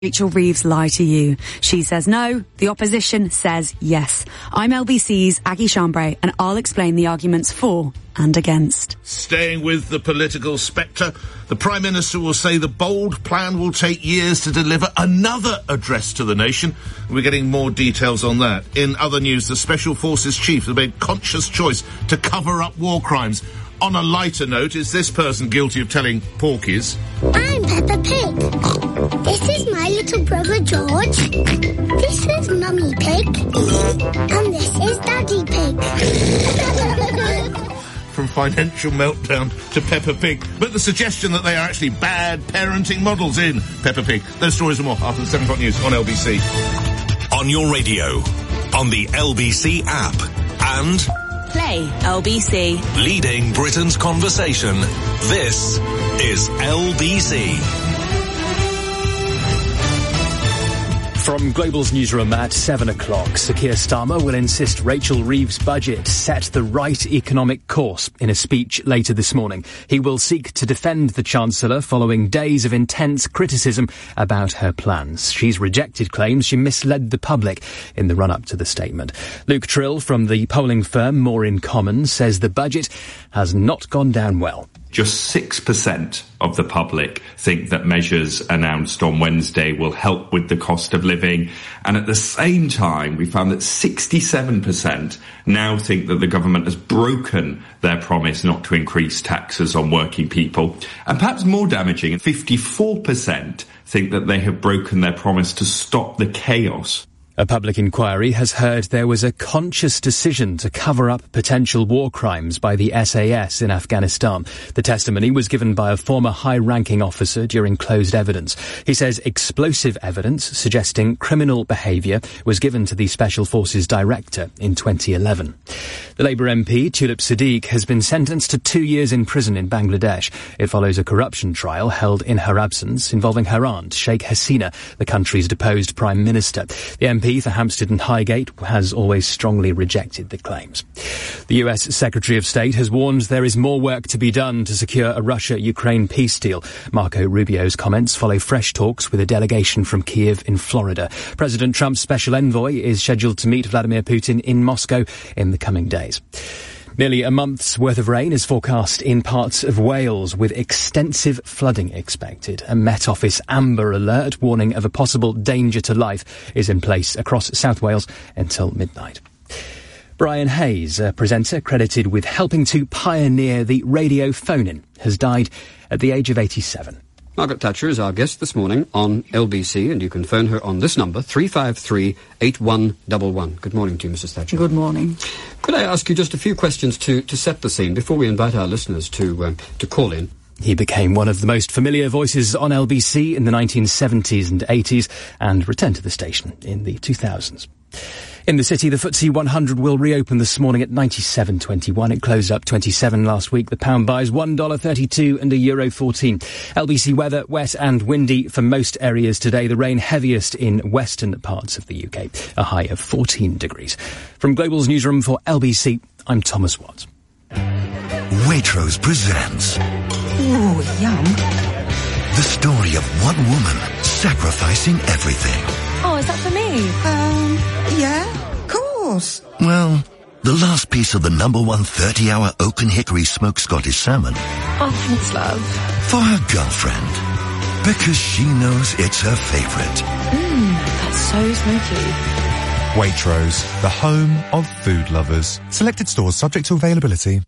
Rachel Reeves lie to you? She says no, the opposition says yes. I'm LBC's Aggie Chambray, and I'll explain the arguments for and against. Staying with the political spectre, the Prime Minister will say the bold plan will take years to deliver another address to the nation. We're getting more details on that. In other news, the Special Forces Chief has made conscious choice to cover up war crimes. On a lighter note, is this person guilty of telling porkies? I'm Peppa Pig. This is my little brother George. This is Mummy Pig. And this is Daddy Pig. From financial meltdown to Peppa Pig. But the suggestion that they are actually bad parenting models in Peppa Pig. Those stories and more after the 7 o'clock news on LBC. On your radio, on the LBC app, and Play LBC. Leading Britain's conversation. This is LBC. From Global's newsroom at 7 o'clock, Sir Keir Starmer will insist Rachel Reeves' budget set the right economic course. In a speech later this morning, he will seek to defend the Chancellor following days of intense criticism about her plans. She's rejected claims she misled the public in the run-up to the statement. Luke Trill from the polling firm More in Common says the budget has not gone down well. Just 6% of the public think that measures announced on Wednesday will help with the cost of living. And at the same time, we found that 67% now think that the government has broken their promise not to increase taxes on working people. And perhaps more damaging, 54% think that they have broken their promise to stop the chaos. A public inquiry has heard there was a conscious decision to cover up potential war crimes by the SAS in Afghanistan. The testimony was given by a former high-ranking officer during closed evidence. He says explosive evidence suggesting criminal behaviour was given to the Special Forces Director in 2011. The Labour MP, Tulip Siddique, has been sentenced to 2 years in prison in Bangladesh. It follows a corruption trial held in her absence involving her aunt, Sheikh Hasina, the country's deposed Prime Minister. The MP for Hampstead and Highgate has always strongly rejected the claims. The US Secretary of State has warned there is more work to be done to secure a Russia-Ukraine peace deal. Marco Rubio's comments follow fresh talks with a delegation from Kyiv in Florida. President Trump's special envoy is scheduled to meet Vladimir Putin in Moscow in the coming days. Nearly a month's worth of rain is forecast in parts of Wales, with extensive flooding expected. A Met Office amber alert warning of a possible danger to life is in place across South Wales until midnight. Brian Hayes, a presenter credited with helping to pioneer the radio phone-in, has died at the age of 87. Margaret Thatcher is our guest this morning on LBC, and you can phone her on this number, 353-8111. Good morning to you, Mrs. Thatcher. Good morning. Could I ask you just a few questions to set the scene before we invite our listeners to call in? He became one of the most familiar voices on LBC in the 1970s and 80s and returned to the station in the 2000s. In the city, the FTSE 100 will reopen this morning at 97.21. It closed up 27 last week. The pound buys $1.32 and €1.14. LBC weather, wet and windy for most areas today. The rain heaviest in western parts of the UK. A high of 14 degrees. From Global's newsroom for LBC, I'm Thomas Watt. Waitrose presents... Ooh, yum. The story of one woman sacrificing everything. Oh, is that for me? Yeah, of course. Well, the last piece of the #1 30-hour oak and hickory smoked Scottish salmon. Oh, thanks, love. For her girlfriend. Because she knows it's her favourite. That's so smoky. Waitrose, the home of food lovers. Selected stores subject to availability.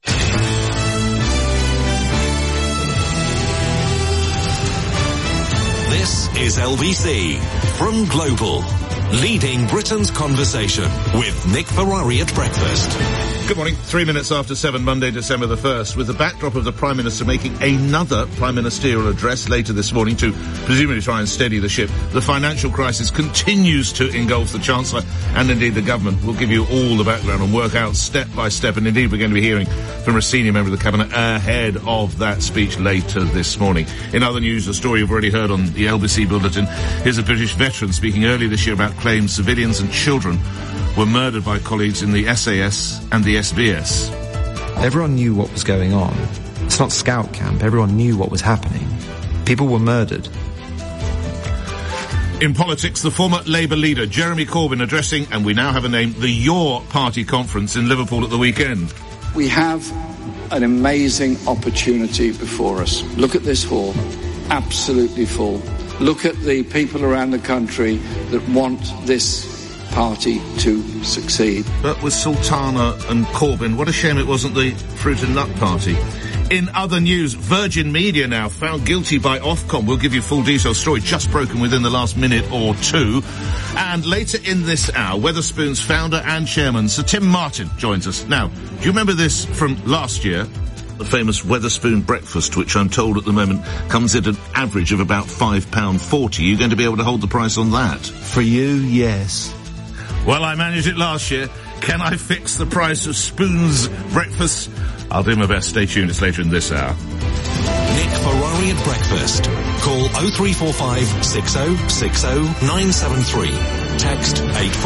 This is LBC from Global. Leading Britain's conversation with Nick Ferrari at breakfast. Good morning. 3 minutes after 7, Monday, December the 1st, with the backdrop of the Prime Minister making another prime ministerial address later this morning to presumably try and steady the ship. The financial crisis continues to engulf the Chancellor and indeed the government. We'll give you all the background and work out step by step, and indeed we're going to be hearing from a senior member of the Cabinet ahead of that speech later this morning. In other news, a story you've already heard on the LBC Bulletin. Here's a British veteran speaking earlier this year about claims civilians and children were murdered by colleagues in the SAS and the SBS. Everyone knew what was going on. It's not scout camp. Everyone knew what was happening. People were murdered. In politics, the former Labour leader Jeremy Corbyn addressing, and we now have a name, the Your Party conference in Liverpool at the weekend. We have an amazing opportunity before us. Look at this hall, absolutely full. Look at the people around the country that want this party to succeed. But with Sultana and Corbyn, what a shame it wasn't the Fruit and Nut Party. In other news, Virgin Media now found guilty by Ofcom. We'll give you full detail. Story just broken within the last minute or two. And later in this hour, Wetherspoon's founder and chairman, Sir Tim Martin, joins us. Now, do you remember this from last year? The famous Wetherspoon breakfast, which I'm told at the moment comes at an average of about £5.40. Are you going to be able to hold the price on that? For you, yes. Well, I managed it last year. Can I fix the price of Spoon's breakfast? I'll do my best. Stay tuned. It's later in this hour. Nick Ferrari at breakfast. Call 0345 6060 973. Text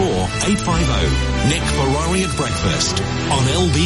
84850. Nick Ferrari at breakfast on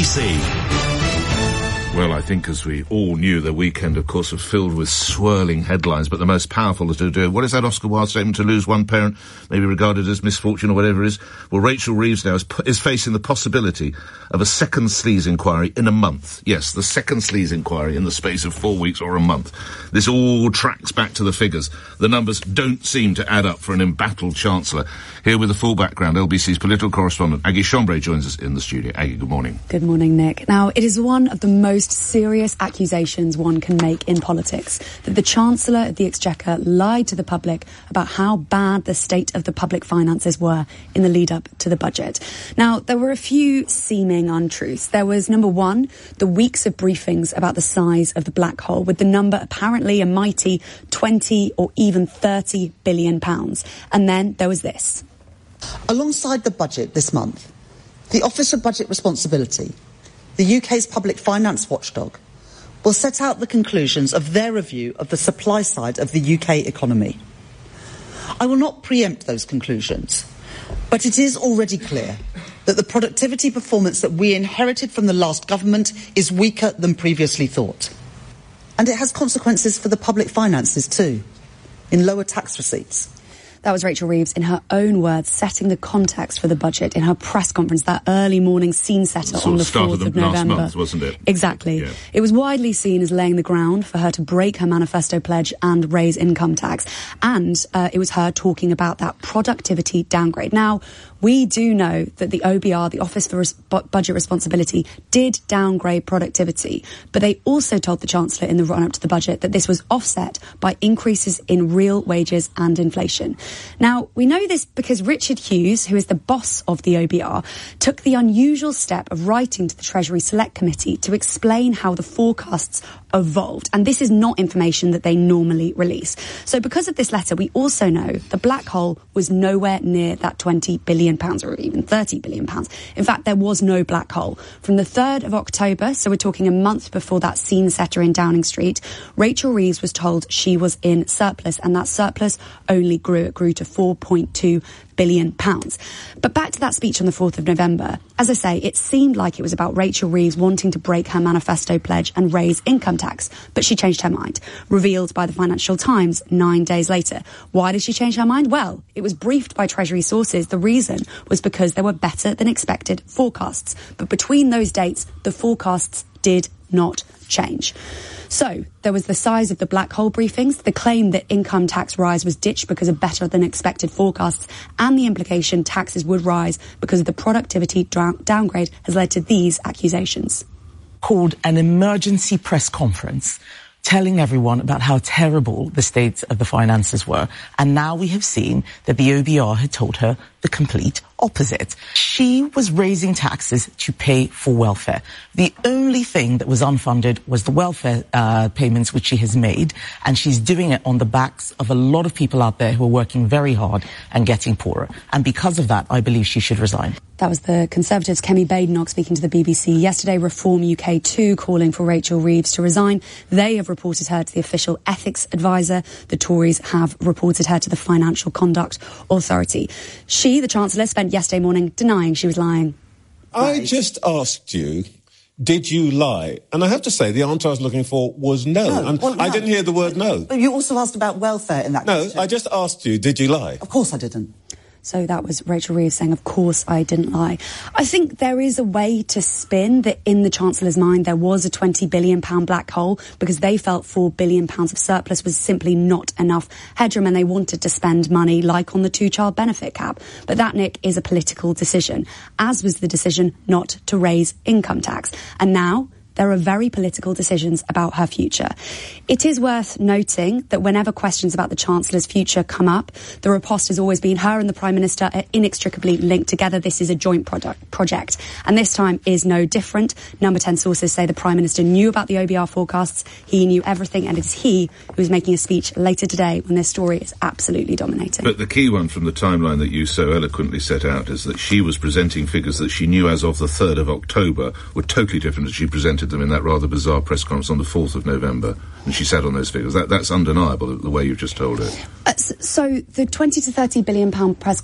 LBC. Well, I think as we all knew, the weekend, of course, was filled with swirling headlines, but the most powerful is to do, what is that Oscar Wilde statement, to lose one parent may be regarded as misfortune or whatever it is? Well, Rachel Reeves now is facing the possibility of a second sleaze inquiry in a month. Yes, the second sleaze inquiry in the space of 4 weeks or a month. This all tracks back to the figures. The numbers don't seem to add up for an embattled Chancellor. Here with the full background, LBC's political correspondent, Aggie Chambray, joins us in the studio. Aggie, good morning. Good morning, Nick. Now, it is one of the most serious accusations one can make in politics that the Chancellor of the Exchequer lied to the public about how bad the state of the public finances were in the lead-up to the budget. Now, there were a few seeming untruths. There was, number one, the weeks of briefings about the size of the black hole, with the number apparently a mighty 20 or even 30 billion pounds. And then there was this. Alongside the budget this month, the Office of Budget Responsibility, the UK's public finance watchdog, will set out the conclusions of their review of the supply side of the UK economy. I will not preempt those conclusions, but it is already clear that the productivity performance that we inherited from the last government is weaker than previously thought. And it has consequences for the public finances too, in lower tax receipts. That was Rachel Reeves, in her own words, setting the context for the budget in her press conference, that early morning scene setter on the 4th of November. Last month, wasn't it? Exactly. Yeah. It was widely seen as laying the ground for her to break her manifesto pledge and raise income tax. And it was her talking about that productivity downgrade. Now, we do know that the OBR, the Office for Budget Responsibility, did downgrade productivity, but they also told the Chancellor in the run-up to the budget that this was offset by increases in real wages and inflation. Now, we know this because Richard Hughes, who is the boss of the OBR, took the unusual step of writing to the Treasury Select Committee to explain how the forecasts evolved. And this is not information that they normally release. So because of this letter, we also know the black hole was nowhere near that £20 billion or even £30 billion. In fact, there was no black hole. From the 3rd of October, so we're talking a month before that scene setter in Downing Street, Rachel Reeves was told she was in surplus, and that surplus only grew. It grew to £4.2 billion. But back to that speech on the 4th of November, as I say, it seemed like it was about Rachel Reeves wanting to break her manifesto pledge and raise income tax, but she changed her mind, revealed by the Financial Times 9 days later. Why did she change her mind? Well, it was briefed by Treasury sources. The reason was because there were better than expected forecasts. But between those dates, the forecasts did not change. So there was the size of the black hole briefings, the claim that income tax rise was ditched because of better than expected forecasts, and the implication taxes would rise because of the productivity downgrade has led to these accusations. Called an emergency press conference telling everyone about how terrible the state of the finances were. And now we have seen that the OBR had told her the complete opposite. She was raising taxes to pay for welfare. The only thing that was unfunded was the welfare payments which she has made, and she's doing it on the backs of a lot of people out there who are working very hard and getting poorer. And because of that, I believe she should resign. That was the Conservatives' Kemi Badenoch speaking to the BBC yesterday. Reform UK too calling for Rachel Reeves to resign. They have reported her to the official ethics advisor. The Tories have reported her to the Financial Conduct Authority. She, the Chancellor, spent yesterday morning denying she was lying. I just asked you, did you lie? And I have to say, the answer I was looking for was no. And I didn't hear the word no. But you also asked about welfare in that question. No, I just asked you, did you lie? Of course I didn't. So that was Rachel Reeves saying, of course I didn't lie. I think there is a way to spin that in the Chancellor's mind there was a £20 billion black hole because they felt £4 billion of surplus was simply not enough headroom and they wanted to spend money like on the two-child benefit cap. But that, Nick, is a political decision, as was the decision not to raise income tax. And now there are very political decisions about her future. It is worth noting that whenever questions about the Chancellor's future come up, the riposte has always been her and the Prime Minister are inextricably linked together. This is a joint project. And this time is no different. Number 10 sources say the Prime Minister knew about the OBR forecasts. He knew everything, and it's he who is making a speech later today when this story is absolutely dominating. But the key one from the timeline that you so eloquently set out is that she was presenting figures that she knew as of the 3rd of October were totally different as she presented them in that rather bizarre press conference on the 4th of November, and she sat on those figures. That's undeniable, the way you've just told it. So the 20 to 30 billion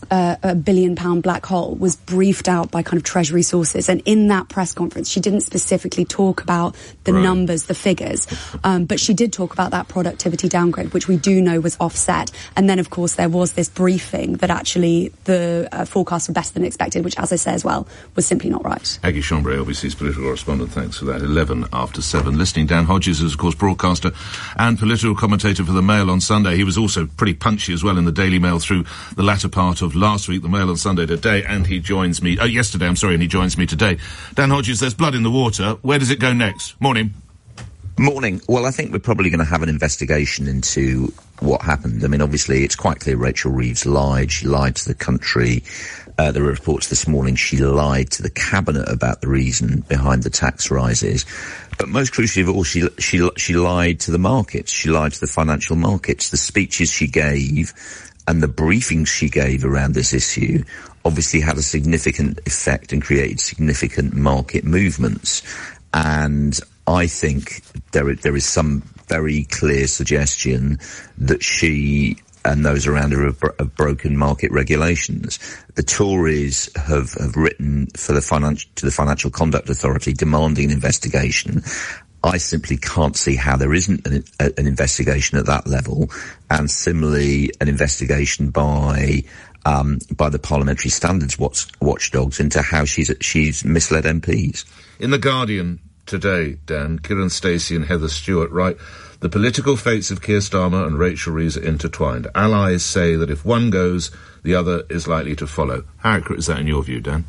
pound black hole was briefed out by kind of Treasury sources, and in that press conference she didn't specifically talk about the numbers, the figures, but she did talk about that productivity downgrade, which we do know was offset. And then, of course, there was this briefing that actually the forecasts were better than expected, which, as I say as well, was simply not right. Aggie Chambray, LBC's political correspondent, thanks for that. 11 after 7. Listening, Dan Hodges is, of course, broadcaster and political commentator for the Mail on Sunday. He was also pretty punchy as well in the Daily Mail through the latter part of last week, the Mail on Sunday today, and he joins me, yesterday, and he joins me today. Dan Hodges, there's blood in the water. Where does it go next? Morning. Morning. Well, I think we're probably going to have an investigation into what happened. I mean, obviously, it's quite clear Rachel Reeves lied. She lied to the country. There were reports this morning she lied to the Cabinet about the reason behind the tax rises. But most crucially of all, she lied to the markets. She lied to the financial markets. The speeches she gave and the briefings she gave around this issue obviously had a significant effect and created significant market movements. And I think there is some very clear suggestion that she and those around her have broken market regulations. The Tories have written to the Financial Conduct Authority demanding an investigation. I simply can't see how there isn't an investigation at that level, and similarly an investigation by the Parliamentary Standards watchdogs into how she's misled MPs. In The Guardian today, Dan, Kieran Stacey and Heather Stewart write, the political fates of Keir Starmer and Rachel Reeves are intertwined. Allies say that if one goes, the other is likely to follow. How accurate is that in your view, Dan?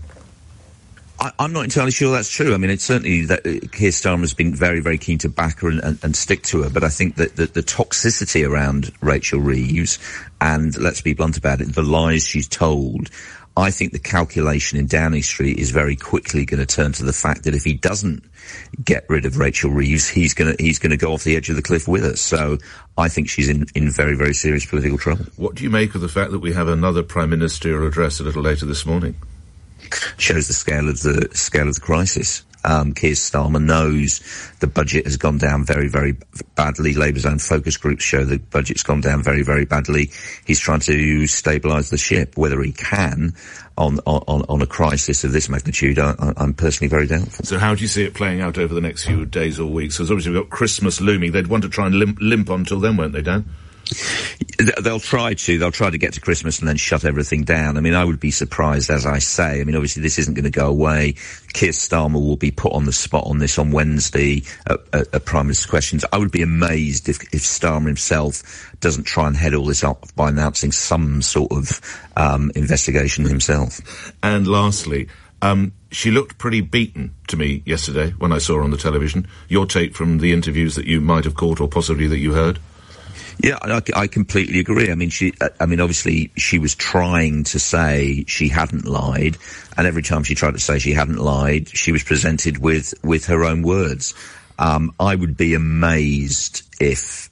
I'm not entirely sure that's true. I mean, it's certainly that Keir Starmer has been very, very keen to back her and stick to her. But I think that the toxicity around Rachel Reeves, and let's be blunt about it, the lies she's told, I think the calculation in Downing Street is very quickly going to turn to the fact that if he doesn't get rid of Rachel Reeves, he's going to go off the edge of the cliff with her. So I think she's in very, very serious political trouble. What do you make of the fact that we have another Prime Ministerial address a little later this morning? Shows the scale of the crisis. Keir Starmer knows the budget has gone down very, very badly. Labour's own focus groups show the budget's gone down very, very badly. He's trying to stabilise the ship. Whether he can on a crisis of this magnitude, I'm personally very doubtful. So how do you see it playing out over the next few days or weeks? Because obviously we've got Christmas looming. They'd want to try and limp on till then, won't they, Dan? They'll try to get to Christmas and then shut everything down. I mean, I would be surprised, as I say. I mean, obviously this isn't going to go away. Keir Starmer will be put on the spot on this on Wednesday at Prime Minister's Questions. I would be amazed if Starmer himself doesn't try and head all this up by announcing some sort of investigation himself. And lastly, she looked pretty beaten to me yesterday when I saw her on the television. Your take from the interviews that you might have caught or possibly that you heard? Yeah, I completely agree. I mean, obviously she was trying to say she hadn't lied, and every time she tried to say she hadn't lied, she was presented with her own words. I would be amazed if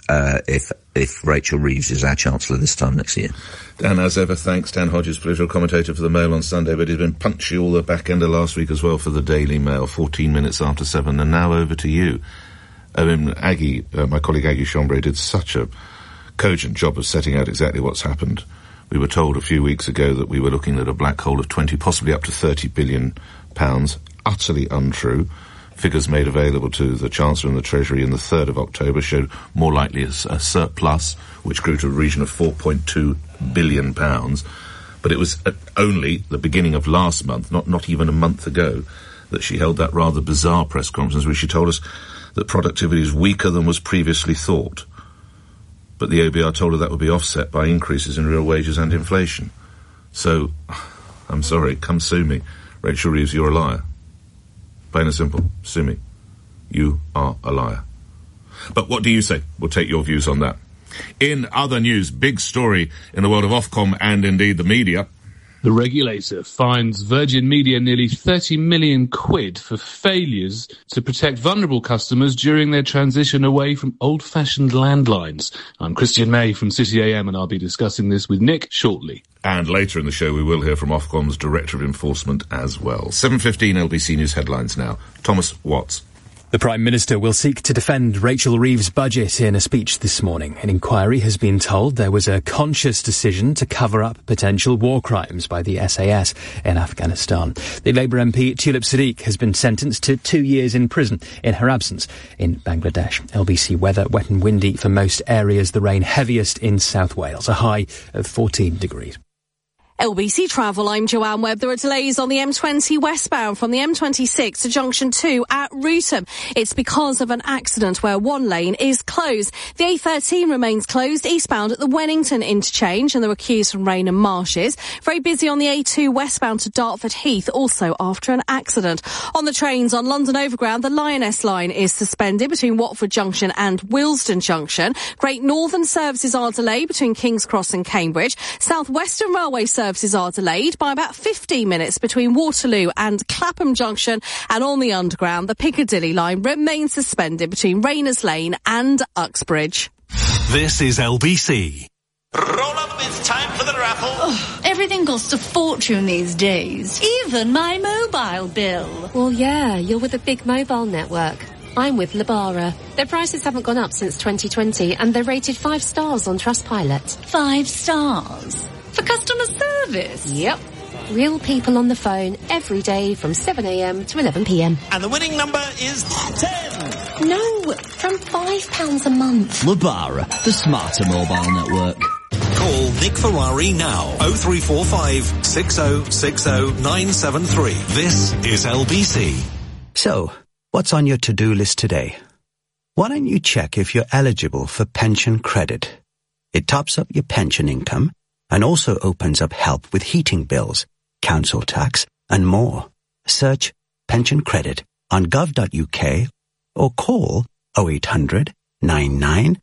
Rachel Reeves is our Chancellor this time next year. Dan, as ever, thanks. Dan Hodges, political commentator for the Mail on Sunday, but he's been punchy all the back end of last week as well for the Daily Mail, 14 minutes after 7, and now over to you. I mean, Aggie, my colleague Aggie Chambray did such a cogent job of setting out exactly what's happened. We were told a few weeks ago that we were looking at a black hole of 20, possibly up to 30 billion pounds. Utterly untrue. Figures made available to the Chancellor and the Treasury on the 3rd of October showed more likely a surplus, which grew to a region of £4.2 billion. But it was only the beginning of last month, not even a month ago, that she held that rather bizarre press conference where she told us that productivity is weaker than was previously thought. But the OBR told her that would be offset by increases in real wages and inflation. So, I'm sorry, come sue me. Rachel Reeves, you're a liar. Plain and simple. Sue me. You are a liar. But what do you say? We'll take your views on that. In other news, big story in the world of Ofcom and indeed the media. The regulator fines Virgin Media nearly 30 million quid for failures to protect vulnerable customers during their transition away from old-fashioned landlines. I'm Christian May from City AM, and I'll be discussing this with Nick shortly. And later in the show, we will hear from Ofcom's Director of Enforcement as well. 7:15 LBC News headlines now. Thomas Watts. The Prime Minister will seek to defend Rachel Reeves' budget in a speech this morning. An inquiry has been told there was a conscious decision to cover up potential war crimes by the SAS in Afghanistan. The Labour MP Tulip Siddique has been sentenced to 2 years in prison in her absence in Bangladesh. LBC weather, wet and windy for most areas, the rain heaviest in South Wales, a high of 14 degrees. LBC Travel, I'm Joanne Webb. There are delays on the M20 westbound from the M26 to Junction 2 at Rootham. It's because of an accident where one lane is closed. The A13 remains closed eastbound at the Wennington interchange, and there were queues from rain and marshes. Very busy on the A2 westbound to Dartford Heath, also after an accident. On the trains on London Overground, the Lioness line is suspended between Watford Junction and Willesden Junction. Great Northern services are delayed between King's Cross and Cambridge. South Western Railway services are delayed by about 15 minutes between Waterloo and Clapham Junction, and on the Underground, the Piccadilly line remains suspended between Rayners Lane and Uxbridge. This is LBC. Roll up, it's time for the raffle. Oh, everything costs a fortune these days, even my mobile bill. Well, yeah, you're with a big mobile network. I'm with Lebara. Their prices haven't gone up since 2020, and they're rated 5 stars on Trustpilot. 5 stars? For customer service? Yep. Real people on the phone every day from 7 a.m. to 11 p.m. And the winning number is 10. No, from £5 a month. Lebara, the smarter mobile network. Call Nick Ferrari now. 0345 6060 973. This is LBC. So, what's on your to-do list today? Why don't you check if you're eligible for pension credit? It tops up your pension income and also opens up help with heating bills, council tax, and more. Search pension credit on gov.uk or call 0800 99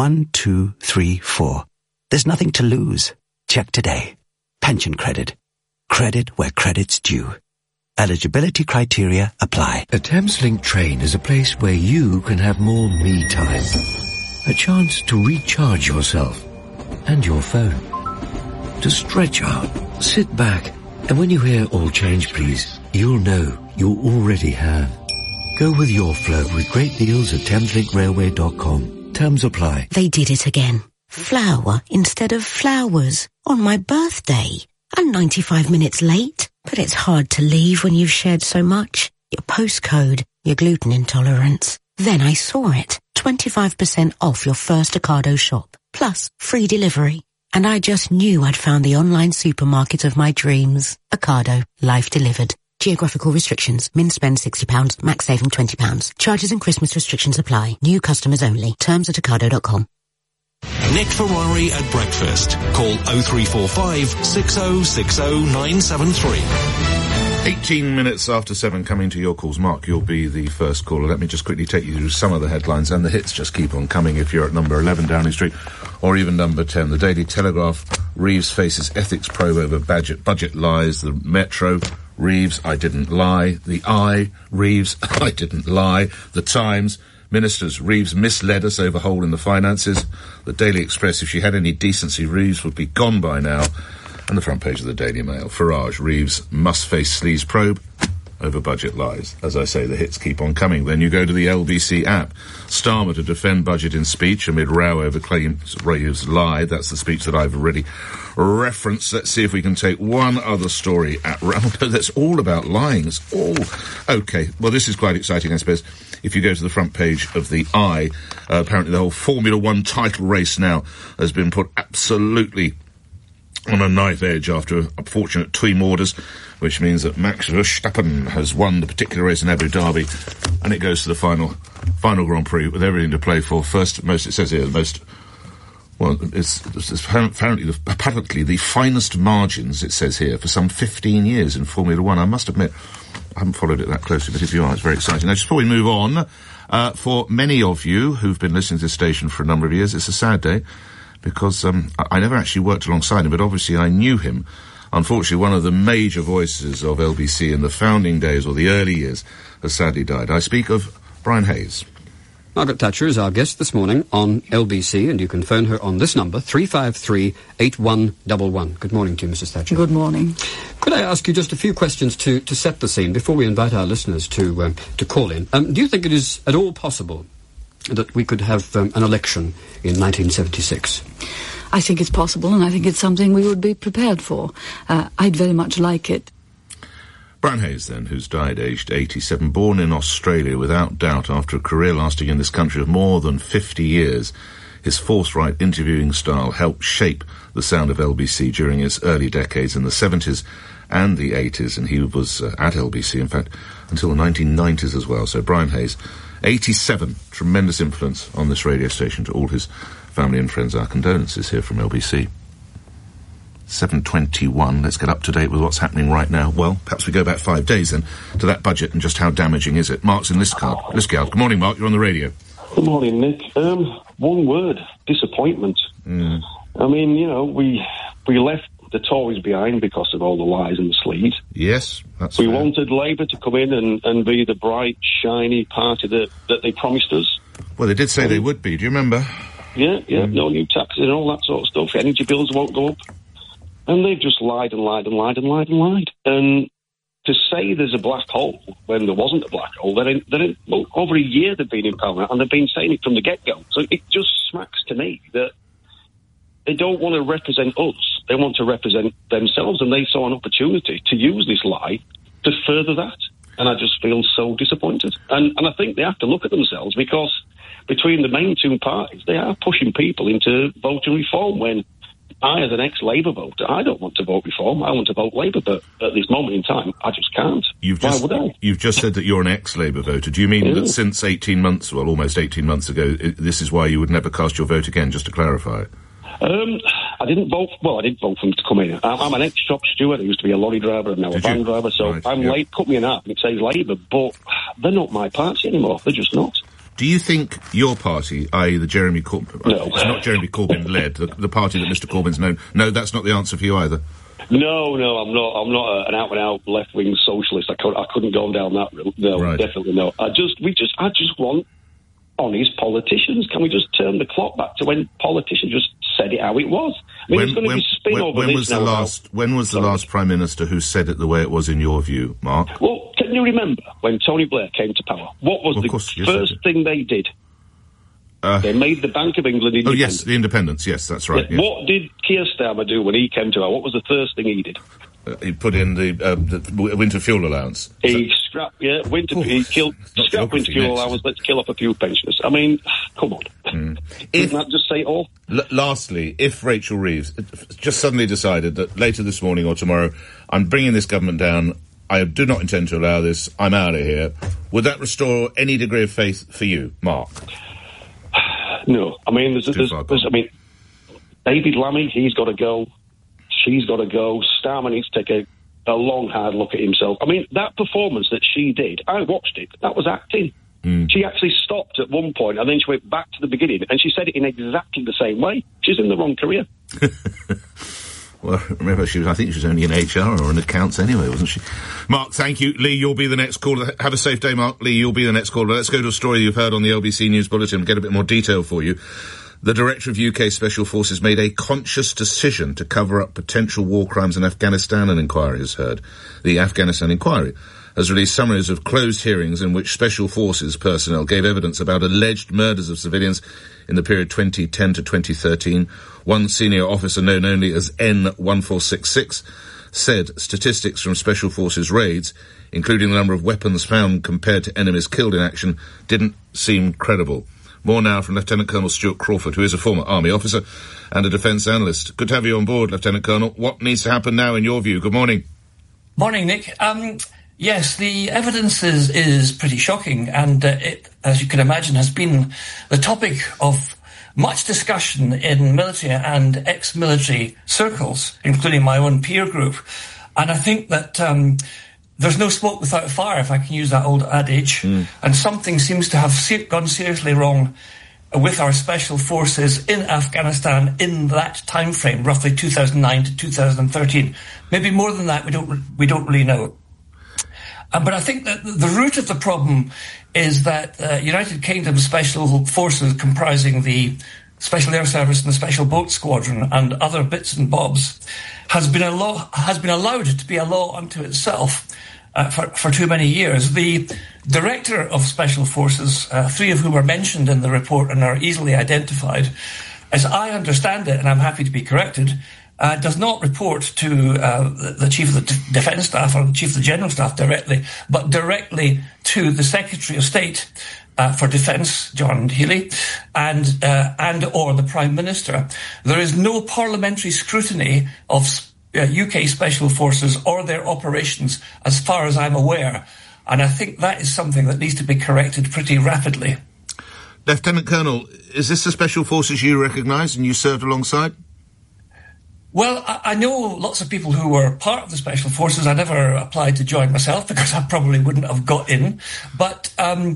1234. There's nothing to lose. Check today. Pension credit. Credit where credit's due. Eligibility criteria apply. A Thameslink train is a place where you can have more me time. A chance to recharge yourself and your phone. To stretch out, sit back, and when you hear "all change please," you'll know you already have. Go with your flow with great deals at thameslinkrailway.com. Terms apply. They did it again. Flour instead of flowers on my birthday. I'm 95 minutes late, but it's hard to leave when you've shared so much. Your postcode, your gluten intolerance. Then I saw it. 25% off your first Ocado shop, plus free delivery. And I just knew I'd found the online supermarket of my dreams. Ocado, life delivered. Geographical restrictions. Min spend £60, max saving £20. Charges and Christmas restrictions apply. New customers only. Terms at ocado.com. Nick Ferrari at breakfast. Call 0345 6060 973. 18 minutes after 7, coming to your calls. Mark, you'll be the first caller. Let me just quickly take you through some of the headlines, and the hits just keep on coming if you're at number 11 Downing Street or even number 10. The Daily Telegraph, Reeves faces ethics probe over budget lies. The Metro, Reeves, I didn't lie. The Eye, Reeves, I didn't lie. The Times, Ministers, Reeves misled us over hole in the finances. The Daily Express, if she had any decency, Reeves would be gone by now. And the front page of the Daily Mail, Farage, Reeves must face sleaze probe. over budget lies. As I say, the hits keep on coming. Then you go to the LBC app. Starmer to defend budget in speech amid row over claims Ray's lied. That's the speech that I've already referenced. Let's see if we can take one other story at that's all about lying. It's all... OK, well, this is quite exciting, I suppose. If you go to the front page of the Eye, apparently the whole Formula One title race now has been put absolutely on a knife edge after unfortunate team orders, which means that Max Verstappen has won the particular race in Abu Dhabi, and it goes to the final Grand Prix with everything to play for. First, most, it says here, the most, well, it's apparently the finest margins, it says here, for some 15 years in Formula One. I must admit, I haven't followed it that closely, but if you are, it's very exciting. Now, just before we move on, for many of you who've been listening to this station for a number of years, it's a sad day, because I never actually worked alongside him, but obviously I knew him. Unfortunately, one of the major voices of LBC in the founding days, or the early years, has sadly died. I speak of Brian Hayes. Margaret Thatcher is our guest this morning on LBC, and you can phone her on this number, 353-8111. Good morning to you, Mrs. Thatcher. Good morning. Could I ask you just a few questions to set the scene before we invite our listeners to call in? Do you think it is at all possible that we could have an election in 1976? I think it's possible, and I think it's something we would be prepared for. I'd very much like it. Brian Hayes, then, who's died aged 87, born in Australia without doubt after a career lasting in this country of more than 50 years. His forthright interviewing style helped shape the sound of LBC during its early decades in the 70s and the 80s, and he was at LBC, in fact, until the 1990s as well. So Brian Hayes, 87, tremendous influence on this radio station. To all his family and friends, our condolences here from LBC. 7:21, let's get up to date with what's happening right now. Well, perhaps we go back 5 days then to that budget and just how damaging is it. Mark's in Liskeard. Good morning, Mark, you're on the radio. Good morning, Nick. One word, disappointment. I mean, you know, we left the Tories behind because of all the lies and the sleaze. Yes, that's We fair. wanted Labour to come in and be the bright, shiny party that they promised us. Well, they did say they would be, do you remember? Yeah, no new taxes and all that sort of stuff. Energy bills won't go up. And they've just lied and lied and lied and lied and lied. And to say there's a black hole when there wasn't a black hole, well, over a year they've been in Parliament and they've been saying it from the get-go. So it just smacks to me that they don't want to represent us. They want to represent themselves, and they saw an opportunity to use this lie to further that. And I just feel so disappointed. And I think they have to look at themselves, because between the main two parties, they are pushing people into voting reform when I, as an ex-Labour voter, I don't want to vote Reform. I want to vote Labour, but at this moment in time, I just can't. Why would I? You've just said that you're an ex-Labour voter. Do you mean that since 18 months, well, almost 18 months ago, this is why you would never cast your vote again, just to clarify? I didn't vote. Well, I did vote for them to come in. I'm an ex-shop steward. I used to be a lorry driver and now a van driver, so right, I'm late. Cut me in half and it says Labour, but they're not my party anymore. They're just not. Do you think your party, i.e. the Jeremy Corbyn... No. It's not Jeremy Corbyn-led, the party that Mr Corbyn's known... No, that's not the answer for you either. No, I'm not an out-and-out left-wing socialist. I couldn't go down that route. No, right. Definitely no. I just want honest politicians. Can we just turn the clock back to when politicians just said it how it was? I mean, there's going to be spin over this now. When was the last Prime Minister who said it the way it was in your view, Mark? Well, can you remember when Tony Blair came to power? What was the first thing they did? They made the Bank of England independent. Oh, yes, the independence. Yes, that's right. Yeah. Yes. What did Keir Starmer do when he came to power? What was the first thing he did? He put in the winter fuel allowance. He scrapped winter fuel allowance. Let's kill off a few pensioners. I mean, come on. Doesn't that just say it all? Lastly, if Rachel Reeves just suddenly decided that later this morning or tomorrow, I'm bringing this government down, I do not intend to allow this, I'm out of here, would that restore any degree of faith for you, Mark? No. I mean, David Lammy, he's got to go. She's got to go. Starmer needs to take a long, hard look at himself. I mean, that performance that she did, I watched it. That was acting. She actually stopped at one point, and then she went back to the beginning, and she said it in exactly the same way. She's in the wrong career. Well, remember, I think she was only in HR or in accounts anyway, wasn't she? Mark, thank you. Lee, you'll be the next caller. Have a safe day, Mark. Lee, you'll be the next caller. Let's go to a story you've heard on the LBC News Bulletin and get a bit more detail for you. The Director of UK Special Forces made a conscious decision to cover up potential war crimes in Afghanistan, an inquiry has heard. The Afghanistan inquiry has released summaries of closed hearings in which Special Forces personnel gave evidence about alleged murders of civilians in the period 2010 to 2013. One senior officer, known only as N1466, said statistics from Special Forces raids, including the number of weapons found compared to enemies killed in action, didn't seem credible. More now from Lieutenant Colonel Stuart Crawford, who is a former Army officer and a defence analyst. Good to have you on board, Lieutenant Colonel. What needs to happen now, in your view? Good morning. Morning, Nick. Yes, the evidence is pretty shocking, and it, as you can imagine, has been the topic of much discussion in military and ex-military circles, including my own peer group. And I think that there's no smoke without fire, if I can use that old adage. And something seems to have gone seriously wrong with our special forces in Afghanistan in that time frame, roughly 2009 to 2013. Maybe more than that, we don't really know. But I think that the root of the problem is that United Kingdom Special Forces, comprising the Special Air Service and the Special Boat Squadron and other bits and bobs, has been allowed to be a law unto itself for too many years. The Director of Special Forces, three of whom are mentioned in the report and are easily identified, as I understand it, and I'm happy to be corrected, does not report to the Chief of the Defence Staff or the Chief of the General Staff directly, but directly to the Secretary of State for Defence, John Healey, and or the Prime Minister. There is no parliamentary scrutiny of UK Special Forces or their operations, as far as I'm aware, and I think that is something that needs to be corrected pretty rapidly. Lieutenant Colonel, is this the Special Forces you recognise and you served alongside? Well, I know lots of people who were part of the Special Forces. I never applied to join myself because I probably wouldn't have got in. But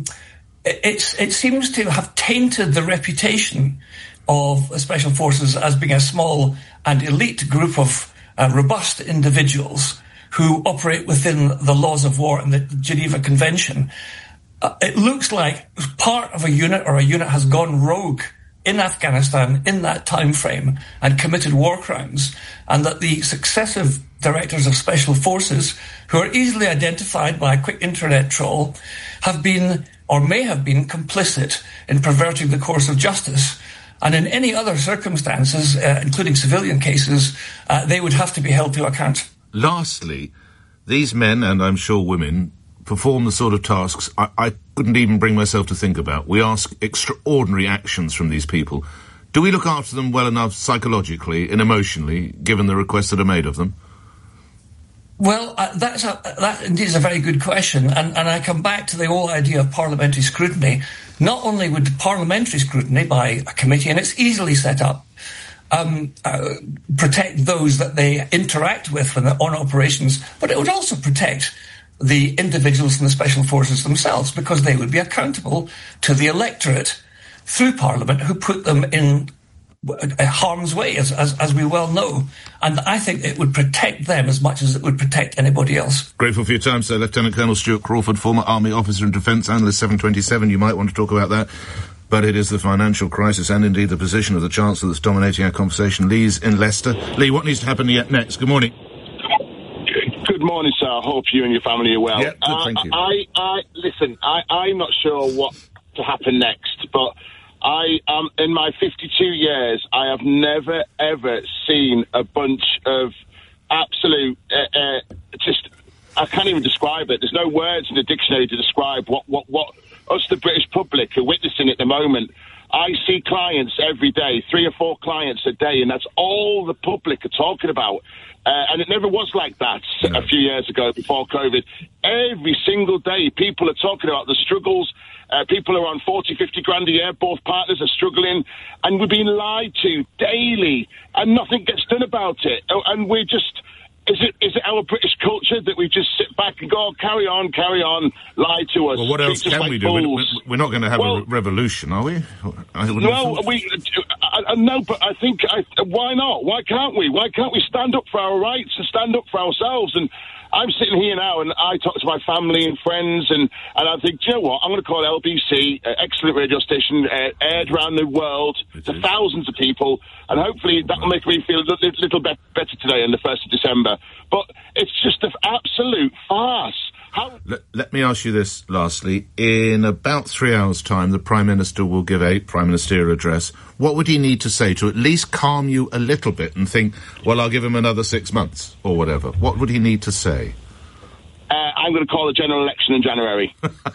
it seems to have tainted the reputation of the Special Forces as being a small and elite group of robust individuals who operate within the laws of war and the Geneva Convention. It looks like part of a unit or a unit has gone rogue in Afghanistan in that time frame and committed war crimes, and that the successive directors of Special Forces, who are easily identified by a quick internet troll, have been or may have been complicit in perverting the course of justice. And in any other circumstances, including civilian cases, they would have to be held to account. Lastly, these men, and I'm sure women, perform the sort of tasks I couldn't even bring myself to think about. We ask extraordinary actions from these people. Do we look after them well enough psychologically and emotionally, given the requests that are made of them? Well, that indeed is a very good question, and I come back to the whole idea of parliamentary scrutiny. Not only would parliamentary scrutiny by a committee, and it's easily set up, protect those that they interact with when they're on operations, but it would also protect the individuals in the Special Forces themselves, because they would be accountable to the electorate through Parliament, who put them in harm's way, as we well know. And I think it would protect them as much as it would protect anybody else. Grateful for your time, sir. Lieutenant Colonel Stuart Crawford, former Army officer and Defence Analyst 727. You might want to talk about that. But it is the financial crisis and indeed the position of the Chancellor that's dominating our conversation. Lee's in Leicester. Lee, what needs to happen next? Good morning. Good morning, sir. I hope you and your family are well. Yeah, good, thank you. Listen, I'm not sure what to happen next, but in my 52 years, I have never, ever seen a bunch of absolute, I can't even describe it. There's no words in the dictionary to describe what us, the British public, are witnessing at the moment. I see clients every day, 3 or 4 clients a day, and that's all the public are talking about. And it never was like that a few years ago before COVID. Every single day, people are talking about the struggles. People are on 40, 50 grand a year. Both partners are struggling. And we're being lied to daily, and nothing gets done about it. And we're just... Is it our British culture that we just sit back and go, carry on, lie to us? Well, what else can we do? We're not going to have a revolution, are we? No, but I think, why not? Why can't we? Why can't we stand up for our rights and stand up for ourselves? And I'm sitting here now and I talk to my family and friends and I think, do you know what? I'm going to call LBC, excellent radio station, aired around the world to thousands of people, and hopefully that will make me feel a little bit better today on the 1st of December. But it's just an absolute farce. Let me ask you this lastly. In about 3 hours' time, the Prime Minister will give a Prime Ministerial address. What would he need to say to at least calm you a little bit and think, well, I'll give him another 6 months or whatever? What would he need to say? I'm going to call a general election in January.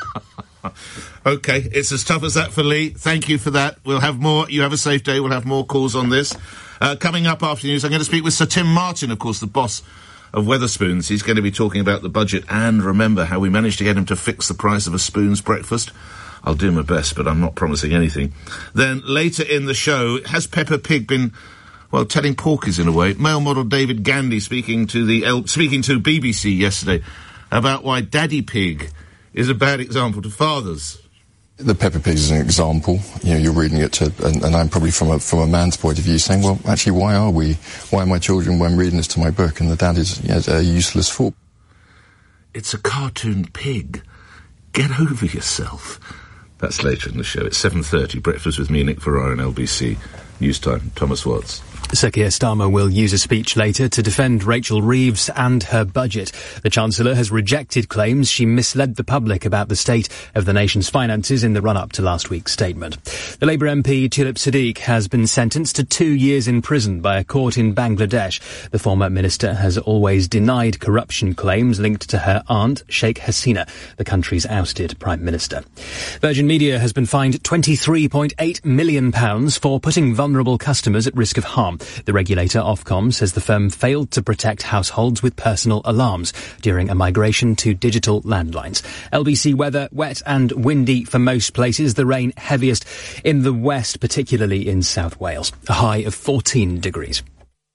OK, it's as tough as that for Lee. Thank you for that. We'll have more. You have a safe day. We'll have more calls on this. Coming up after news, I'm going to speak with Sir Tim Martin, of course, the boss of Wetherspoons. He's going to be talking about the budget and, remember, how we managed to get him to fix the price of a spoon's breakfast. I'll do my best, but I'm not promising anything. Then, later in the show, has Peppa Pig been, well, telling porkies in a way? Male model David Gandy speaking to BBC yesterday about why Daddy Pig is a bad example to fathers. The Peppa Pig is an example. You know, you're reading it and I'm probably from a man's point of view saying, well, actually, why are my children, when reading this to my book, and the dad is a useless fool? It's a cartoon pig. Get over yourself. That's later in the show. It's 7:30. Breakfast with me, Nick Ferrara, and LBC News Time. Thomas Watts. Sir Keir Starmer will use a speech later to defend Rachel Reeves and her budget. The Chancellor has rejected claims she misled the public about the state of the nation's finances in the run-up to last week's statement. The Labour MP Tulip Siddique has been sentenced to 2 years in prison by a court in Bangladesh. The former minister has always denied corruption claims linked to her aunt, Sheikh Hasina, the country's ousted Prime Minister. Virgin Media has been fined £23.8 million for putting vulnerable customers at risk of harm. The regulator, Ofcom, says the firm failed to protect households with personal alarms during a migration to digital landlines. LBC weather, wet and windy for most places. The rain heaviest in the west, particularly in South Wales. A high of 14 degrees.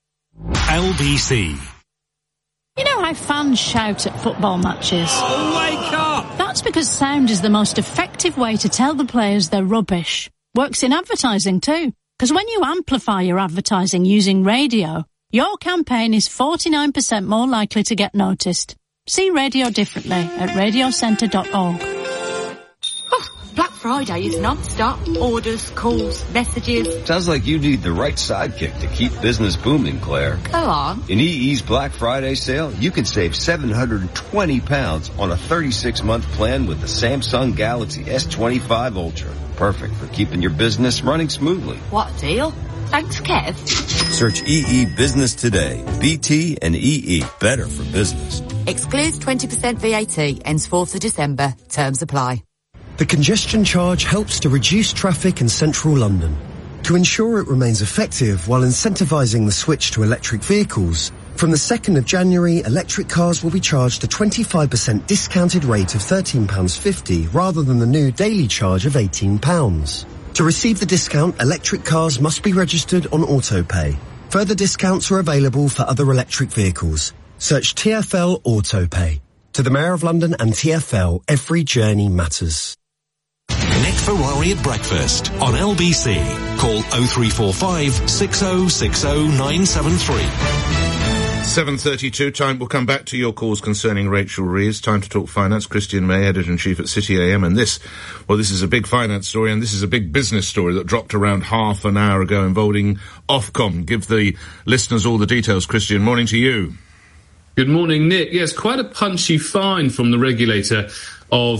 LBC. You know how fans shout at football matches? Oh, wake up! That's because sound is the most effective way to tell the players they're rubbish. Works in advertising too. Because when you amplify your advertising using radio, your campaign is 49% more likely to get noticed. See radio differently at radiocentre.org. Oh, Black Friday is non-stop. Orders, calls, messages. Sounds like you need the right sidekick to keep business booming, Claire. Go on. In EE's Black Friday sale, you can save £720 on a 36-month plan with the Samsung Galaxy S25 Ultra. Perfect for keeping your business running smoothly. What a deal. Thanks, Kev. Search EE Business today. BT and EE. Better for business. Excludes 20% VAT. Ends 4th of December. Terms apply. The congestion charge helps to reduce traffic in central London. To ensure it remains effective while incentivising the switch to electric vehicles, from the 2nd of January, electric cars will be charged a 25% discounted rate of £13.50 rather than the new daily charge of £18. To receive the discount, electric cars must be registered on AutoPay. Further discounts are available for other electric vehicles. Search TfL AutoPay. To the Mayor of London and TfL, every journey matters. Nick Ferrari at breakfast on LBC. Call 0345 6060 973. 7:32, time. We'll come back to your calls concerning Rachel Reeves. Time to talk finance. Christian May, Editor-in-Chief at City AM. And this is a big finance story, and this is a big business story that dropped around half an hour ago involving Ofcom. Give the listeners all the details, Christian. Morning to you. Good morning, Nick. Yes, quite a punchy fine from the regulator of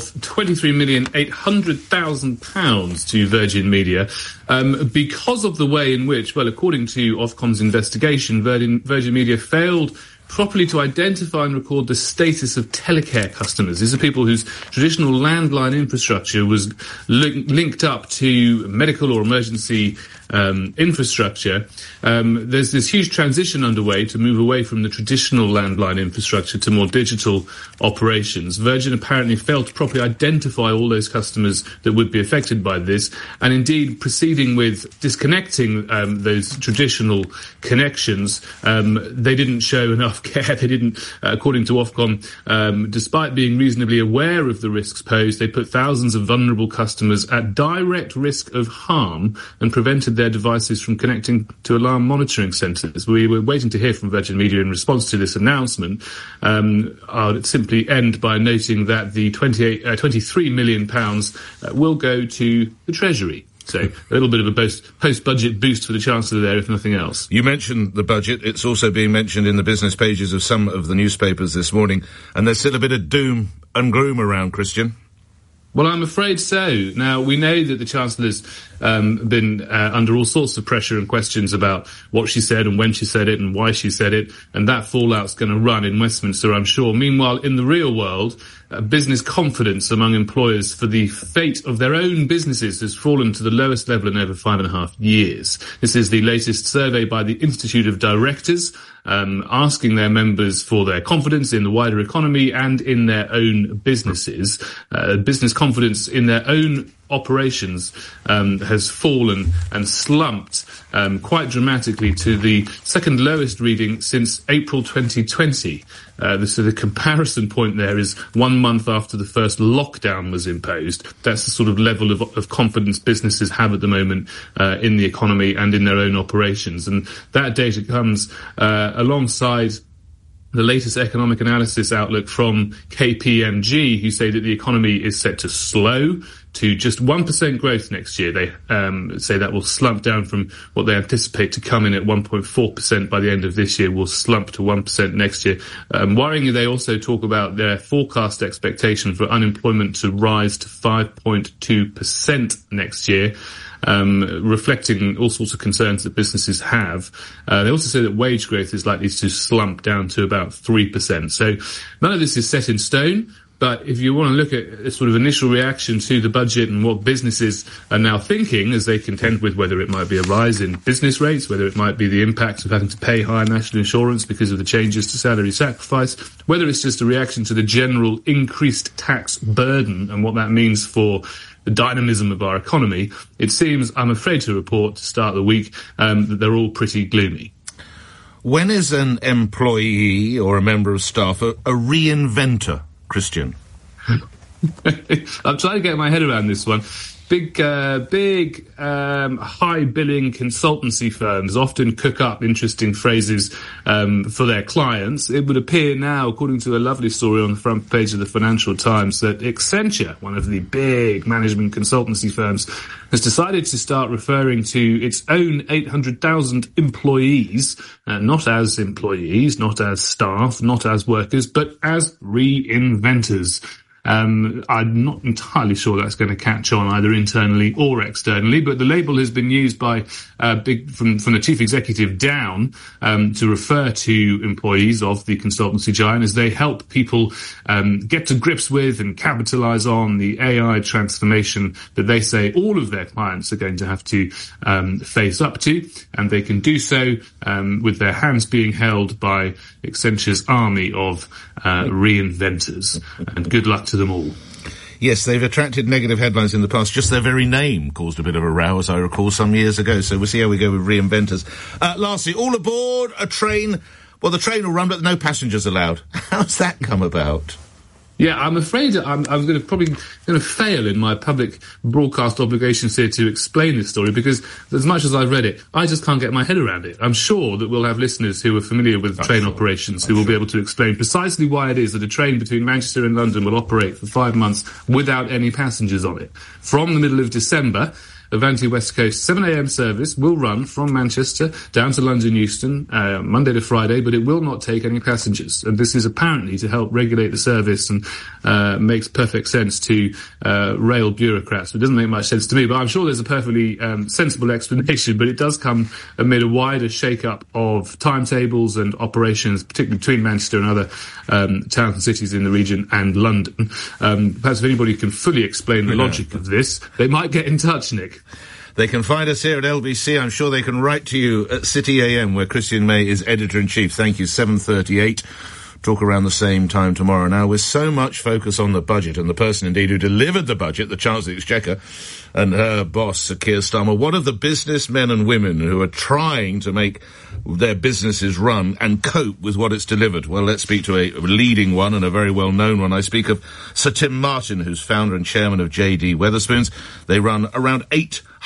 £23,800,000 to Virgin Media because of the way in which, well, according to Ofcom's investigation, Virgin Media failed properly to identify and record the status of telecare customers. These are people whose traditional landline infrastructure was linked up to medical or emergency infrastructure. There's this huge transition underway to move away from the traditional landline infrastructure to more digital operations. Virgin apparently failed to properly identify all those customers that would be affected by this, and indeed proceeding with disconnecting those traditional connections. They didn't show enough care. They didn't, according to Ofcom, despite being reasonably aware of the risks posed, they put thousands of vulnerable customers at direct risk of harm and prevented their devices from connecting to alarm monitoring centres. We were waiting to hear from Virgin Media in response to this announcement. I'll simply end by noting that the £23 million will go to the Treasury. So a little bit of a post-budget boost for the Chancellor there, if nothing else. You mentioned the budget. It's also being mentioned in the business pages of some of the newspapers this morning. And there's still a bit of doom and gloom around, Christian. Well, I'm afraid so. Now, we know that the Chancellor's been under all sorts of pressure and questions about what she said and when she said it and why she said it, and that fallout's going to run in Westminster, I'm sure. Meanwhile, in the real world, business confidence among employers for the fate of their own businesses has fallen to the lowest level in over 5.5 years. This is the latest survey by the Institute of Directors, asking their members for their confidence in the wider economy and in their own businesses. Business confidence in their own operations has fallen and slumped quite dramatically to the second lowest reading since April 2020. So the comparison point there is 1 month after the first lockdown was imposed. That's the sort of level of confidence businesses have at the moment in the economy and in their own operations. And that data comes alongside the latest economic analysis outlook from KPMG, who say that the economy is set to slow to just 1% growth next year. They say that will slump down from what they anticipate to come in at 1.4% by the end of this year, will slump to 1% next year. Worryingly, they also talk about their forecast expectation for unemployment to rise to 5.2% next year. Reflecting all sorts of concerns that businesses have. They also say that wage growth is likely to slump down to about 3%. So none of this is set in stone, but if you want to look at a sort of initial reaction to the budget and what businesses are now thinking as they contend with whether it might be a rise in business rates, whether it might be the impact of having to pay higher national insurance because of the changes to salary sacrifice, whether it's just a reaction to the general increased tax burden and what that means for the dynamism of our economy, it seems, I'm afraid to report, to start the week, that they're all pretty gloomy. When is an employee or a member of staff a reinventor, Christian? I'm trying to get my head around this one. Big high-billing consultancy firms often cook up interesting phrases for their clients. It would appear now, according to a lovely story on the front page of the Financial Times, that Accenture, one of the big management consultancy firms, has decided to start referring to its own 800,000 employees, not as employees, not as staff, not as workers, but as reinventors. I'm not entirely sure that's going to catch on either internally or externally, but the label has been used by from the chief executive down to refer to employees of the consultancy giant as they help people get to grips with and capitalize on the AI transformation that they say all of their clients are going to have to face up to, and they can do so with their hands being held by Accenture's army of reinventors. And good luck to them all. Yes, they've attracted negative headlines in the past. Just their very name caused a bit of a row, as I recall, some years ago. So we'll see how we go with reinventors. Lastly, all aboard a train. Well, the train will run, but no passengers allowed. How's that come about? Yeah, I'm afraid I'm probably going to fail in my public broadcast obligations here to explain this story, because as much as I've read it, I just can't get my head around it. I'm sure that we'll have listeners who are familiar with train operations who will be able to explain precisely why it is that a train between Manchester and London will operate for 5 months without any passengers on it. From the middle of December, Avanti West Coast 7 a.m. service will run from Manchester down to London Euston, Monday to Friday, but it will not take any passengers. And this is apparently to help regulate the service and makes perfect sense to rail bureaucrats. It doesn't make much sense to me, but I'm sure there's a perfectly sensible explanation, but it does come amid a wider shake-up of timetables and operations, particularly between Manchester and other towns and cities in the region and London. Perhaps if anybody can fully explain the logic of this, they might get in touch, Nick. They can find us here at LBC. I'm sure they can write to you at City AM, where Christian May is editor-in-chief. Thank you. 7:38. Talk around the same time tomorrow. Now, with so much focus on the budget and the person indeed who delivered the budget, the Chancellor of the Exchequer, and her boss, Sir Keir Starmer, what of the businessmen and women who are trying to make their businesses run and cope with what it's delivered? Well, let's speak to a leading one and a very well-known one. I speak of Sir Tim Martin, who's founder and chairman of JD Wetherspoons. They run around 800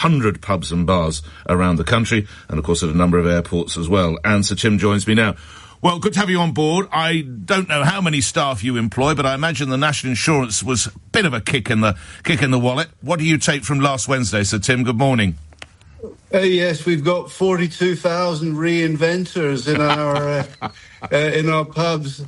100 pubs and bars around the country, and of course at a number of airports as well. And Sir Tim joins me now. Well, good to have you on board. I don't know how many staff you employ, but I imagine the national insurance was a bit of a kick in the wallet. What do you take from last Wednesday, Sir Tim? Good morning. Yes, we've got 42,000 reinventors in our pubs.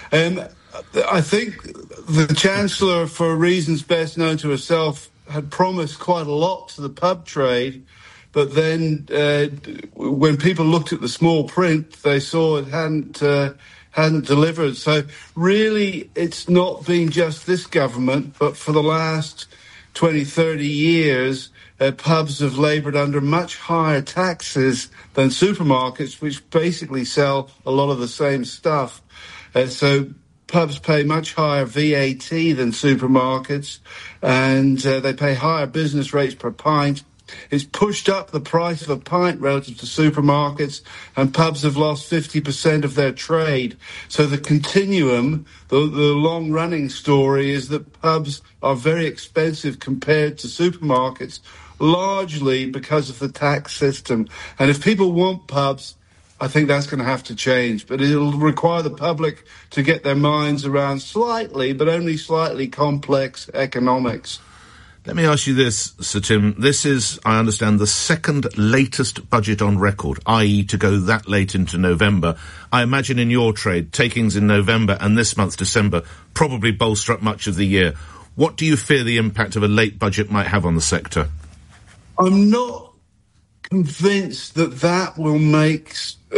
I think the Chancellor, for reasons best known to herself, had promised quite a lot to the pub trade. But then, when people looked at the small print, they saw it hadn't delivered. So really, it's not been just this government, but for the last 20, 30 years, pubs have laboured under much higher taxes than supermarkets, which basically sell a lot of the same stuff. So pubs pay much higher VAT than supermarkets, and they pay higher business rates per pint. It's pushed up the price of a pint relative to supermarkets, and pubs have lost 50% of their trade. So the continuum, the long-running story, is that pubs are very expensive compared to supermarkets, largely because of the tax system. And if people want pubs, I think that's going to have to change. But it'll require the public to get their minds around slightly, but only slightly, complex economics. Let me ask you this, Sir Tim. This is, I understand, the second latest budget on record, i.e. to go that late into November. I imagine in your trade, takings in November and this month, December, probably bolster up much of the year. What do you fear the impact of a late budget might have on the sector? I'm not convinced that will make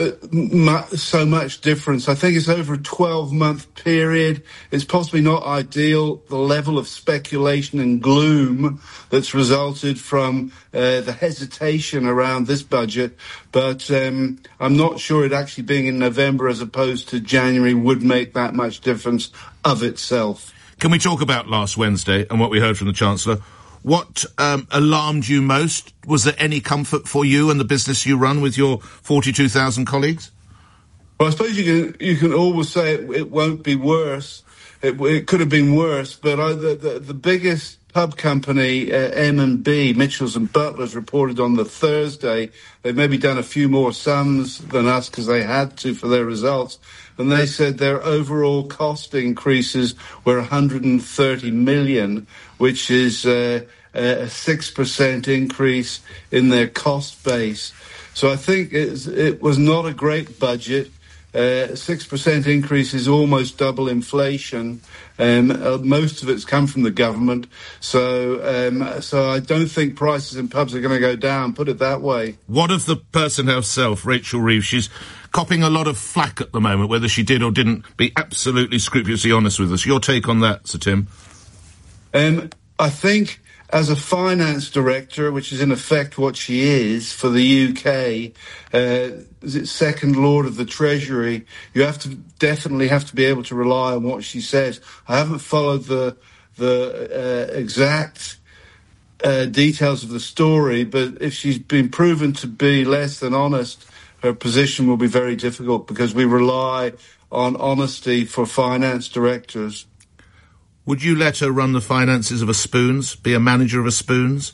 so much difference. I think it's over a 12-month period. It's possibly not ideal, the level of speculation and gloom that's resulted from the hesitation around this budget. But I'm not sure it actually being in November as opposed to January would make that much difference of itself. Can we talk about last Wednesday and what we heard from the Chancellor? What alarmed you most? Was there any comfort for you and the business you run with your 42,000 colleagues? Well, I suppose you can always say it won't be worse. It could have been worse, but the biggest pub company, M&B, Mitchells and Butlers, reported on the Thursday. They've maybe done a few more sums than us because they had to for their results. And they said their overall cost increases were 130 million, which is a 6% increase in their cost base. So I think it was not a great budget. 6% increase is almost double inflation. Most of it's come from the government. So I don't think prices in pubs are going to go down, put it that way. What of the person herself, Rachel Reeves? She's copping a lot of flack at the moment, whether she did or didn't be absolutely scrupulously honest with us. Your take on that, Sir Tim? I think as a finance director, which is in effect what she is for the UK, second Lord of the Treasury, you definitely have to be able to rely on what she says. I haven't followed the exact details of the story, but if she's been proven to be less than honest, her position will be very difficult because we rely on honesty for finance directors. Would you let her run the finances of a Spoons, be a manager of a Spoons?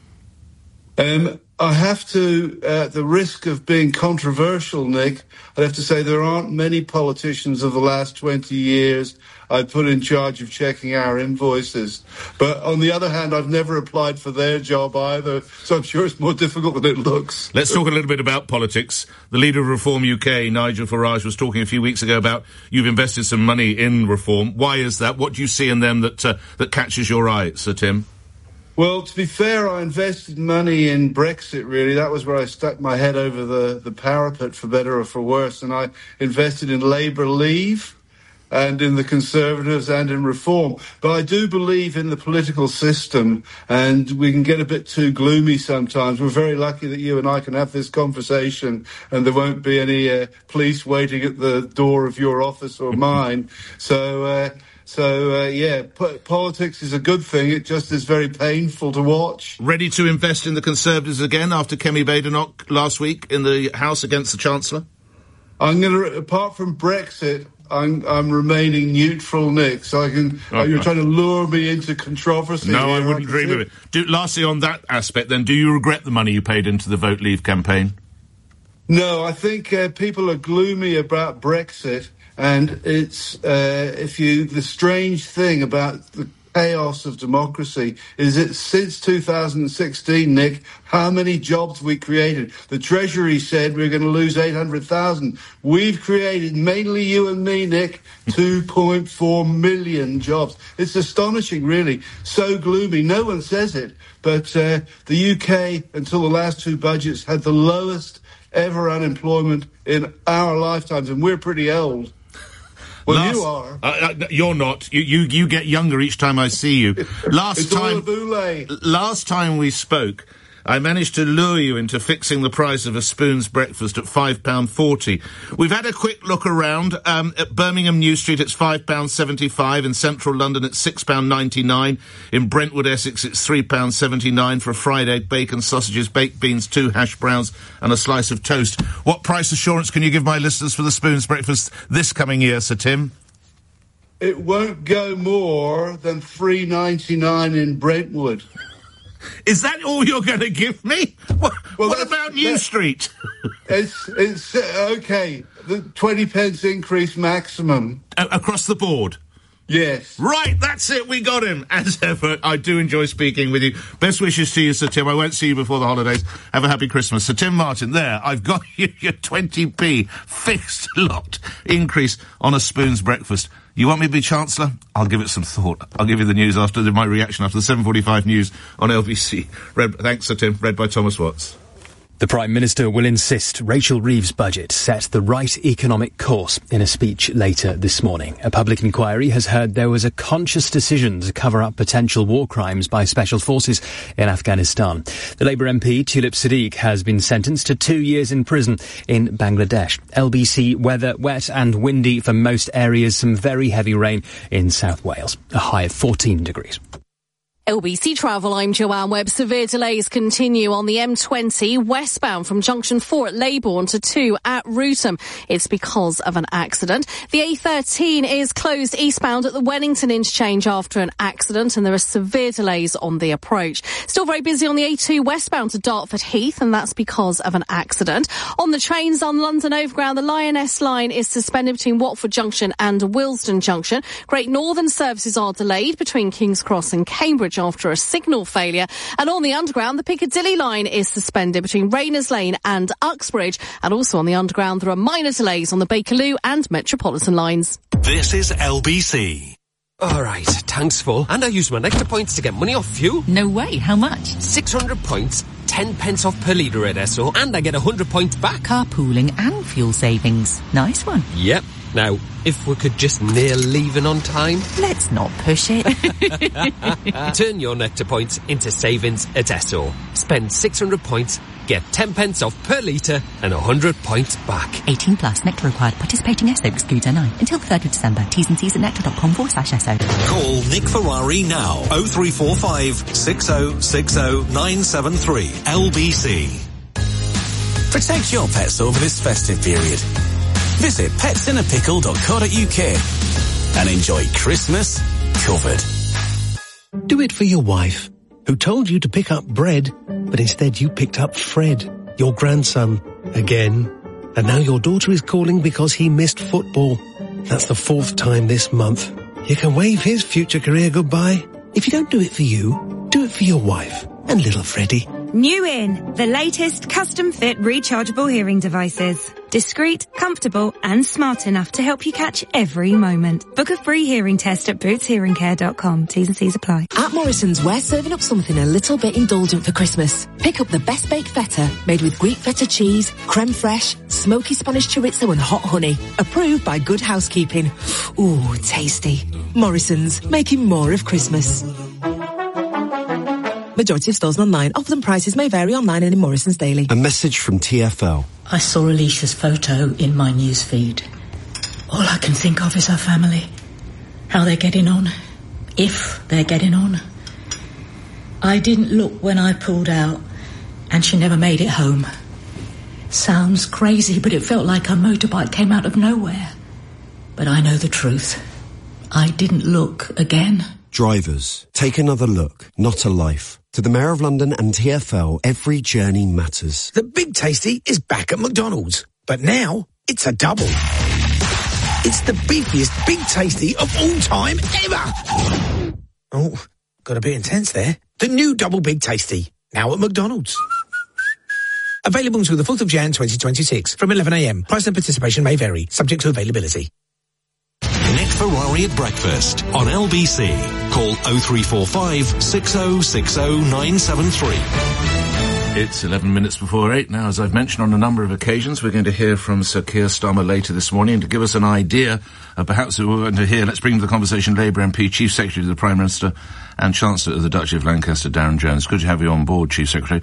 I have to, at the risk of being controversial, Nick, I'd have to say there aren't many politicians of the last 20 years I put in charge of checking our invoices. But on the other hand, I've never applied for their job either, so I'm sure it's more difficult than it looks. Let's talk a little bit about politics. The leader of Reform UK, Nigel Farage, was talking a few weeks ago about you've invested some money in Reform. Why is that? What do you see in them that catches your eye, Sir Tim? Well, to be fair, I invested money in Brexit, really. That was where I stuck my head over the parapet, for better or for worse. And I invested in Labour Leave and in the Conservatives and in Reform. But I do believe in the political system, and we can get a bit too gloomy sometimes. We're very lucky that you and I can have this conversation and there won't be any police waiting at the door of your office or mine. Politics is a good thing. It just is very painful to watch. Ready to invest in the Conservatives again after Kemi Badenoch last week in the House against the Chancellor? Apart from Brexit, I'm remaining neutral, Nick. So I can. You're trying to lure me into controversy. No, here, I wouldn't dream of it. Lastly, on that aspect, then, do you regret the money you paid into the Vote Leave campaign? No, I think people are gloomy about Brexit, and it's the strange thing about the chaos of democracy is that since 2016, Nick, how many jobs we created. The Treasury said we're going to lose 800,000. We've created, mainly you and me, Nick, 2.4 million jobs. It's astonishing, really. So gloomy. No one says it, but the UK, until the last two budgets, had the lowest ever unemployment in our lifetimes, and we're pretty old. Well, you are. You're not. You get younger each time I see you. Last time we spoke, I managed to lure you into fixing the price of a spoon's breakfast at £5.40. We've had a quick look around. At Birmingham New Street, it's £5.75. In central London, it's £6.99. In Brentwood, Essex, it's £3.79 for a fried egg, bacon, sausages, baked beans, 2 hash browns, and a slice of toast. What price assurance can you give my listeners for the spoon's breakfast this coming year, Sir Tim? It won't go more than $3.99 in Brentwood. Is that all you're going to give me? What about New Street? It's okay. The 20 pence increase maximum. Across the board? Yes. Right, that's it. We got him. As ever, I do enjoy speaking with you. Best wishes to you, Sir Tim. I won't see you before the holidays. Have a happy Christmas. Sir Tim Martin, there. I've got you your 20p fixed lot increase on a spoon's breakfast. You want me to be Chancellor? I'll give it some thought. I'll give you the news after my reaction after the 7:45 news on LBC. Thanks, Sir Tim. Read by Thomas Watts. The Prime Minister will insist Rachel Reeves' budget set the right economic course in a speech later this morning. A public inquiry has heard there was a conscious decision to cover up potential war crimes by special forces in Afghanistan. The Labour MP, Tulip Siddique, has been sentenced to 2 years in prison in Bangladesh. LBC weather, wet and windy for most areas, some very heavy rain in South Wales, a high of 14 degrees. LBC Travel, I'm Joanne Webb. Severe delays continue on the M20 westbound from Junction 4 at Leybourne to 2 at Rootham. It's because of an accident. The A13 is closed eastbound at the Wellington interchange after an accident, and there are severe delays on the approach. Still very busy on the A2 westbound to Dartford Heath, and that's because of an accident. On the trains on London Overground, the Lioness line is suspended between Watford Junction and Willesden Junction. Great Northern services are delayed between King's Cross and Cambridge after a signal failure. And on the Underground, the Piccadilly line is suspended between Rayners Lane and Uxbridge. And also on the Underground, there are minor delays on the Bakerloo and Metropolitan lines. This is LBC. All right, tank's full, and I use my Nectar points to get money off fuel. No way, how much? 600 points, 10 pence off per litre at Esso, and I get 100 points back. Carpooling and fuel savings. Nice one. Yep. Now, if we could just nail leaving on time. Let's not push it. Turn your Nectar points into savings at Esso. Spend 600 points, get 10 pence off per litre and 100 points back. 18 plus, Nectar required. Participating Esso excludes N9. Until the 3rd of December. T's and C's at nectar.com/Esso. Call Nick Ferrari now. 0345 6060 973 LBC. Protect your pets over this festive period. Visit petsinnapickle.co.uk and enjoy Christmas covered. Do it for your wife, who told you to pick up bread, but instead you picked up Fred, your grandson, again. And now your daughter is calling because he missed football. That's the 4th time this month. You can wave his future career goodbye. If you don't do it for you, do it for your wife and little Freddie. New in, the latest custom-fit rechargeable hearing devices. Discreet, comfortable and smart enough to help you catch every moment. Book a free hearing test at bootshearingcare.com. T's and C's apply. At Morrison's, we're serving up something a little bit indulgent for Christmas. Pick up the best baked feta, made with Greek feta cheese, creme fraiche, smoky Spanish chorizo and hot honey. Approved by Good Housekeeping. Ooh, tasty. Morrison's, making more of Christmas. Majority of stores online. Offers and prices may vary online and in Morrison's daily. A message from TfL. I saw Alicia's photo in my newsfeed. All I can think of is her family. How they're getting on. If they're getting on. I didn't look when I pulled out, and she never made it home. Sounds crazy, but it felt like her motorbike came out of nowhere. But I know the truth. I didn't look again. Drivers, take another look, not a life. To the Mayor of London and TfL, every journey matters. The Big Tasty is back at McDonald's, but now it's a double. It's the beefiest Big Tasty of all time ever. Oh, got a bit intense there. The new Double Big Tasty, now at McDonald's. Available until the 4th of Jan 2026 from 11 a.m. Price and participation may vary, subject to availability. Nick Ferrari at breakfast on LBC. Call 0345 6060 973. It's 11 minutes before 8 now. As I've mentioned on a number of occasions, we're going to hear from Sir Keir Starmer later this morning. And to give us an idea of perhaps who we're going to hear, let's bring to the conversation Labour MP, Chief Secretary to the Prime Minister and Chancellor of the Duchy of Lancaster, Darren Jones. Good to have you on board, Chief Secretary.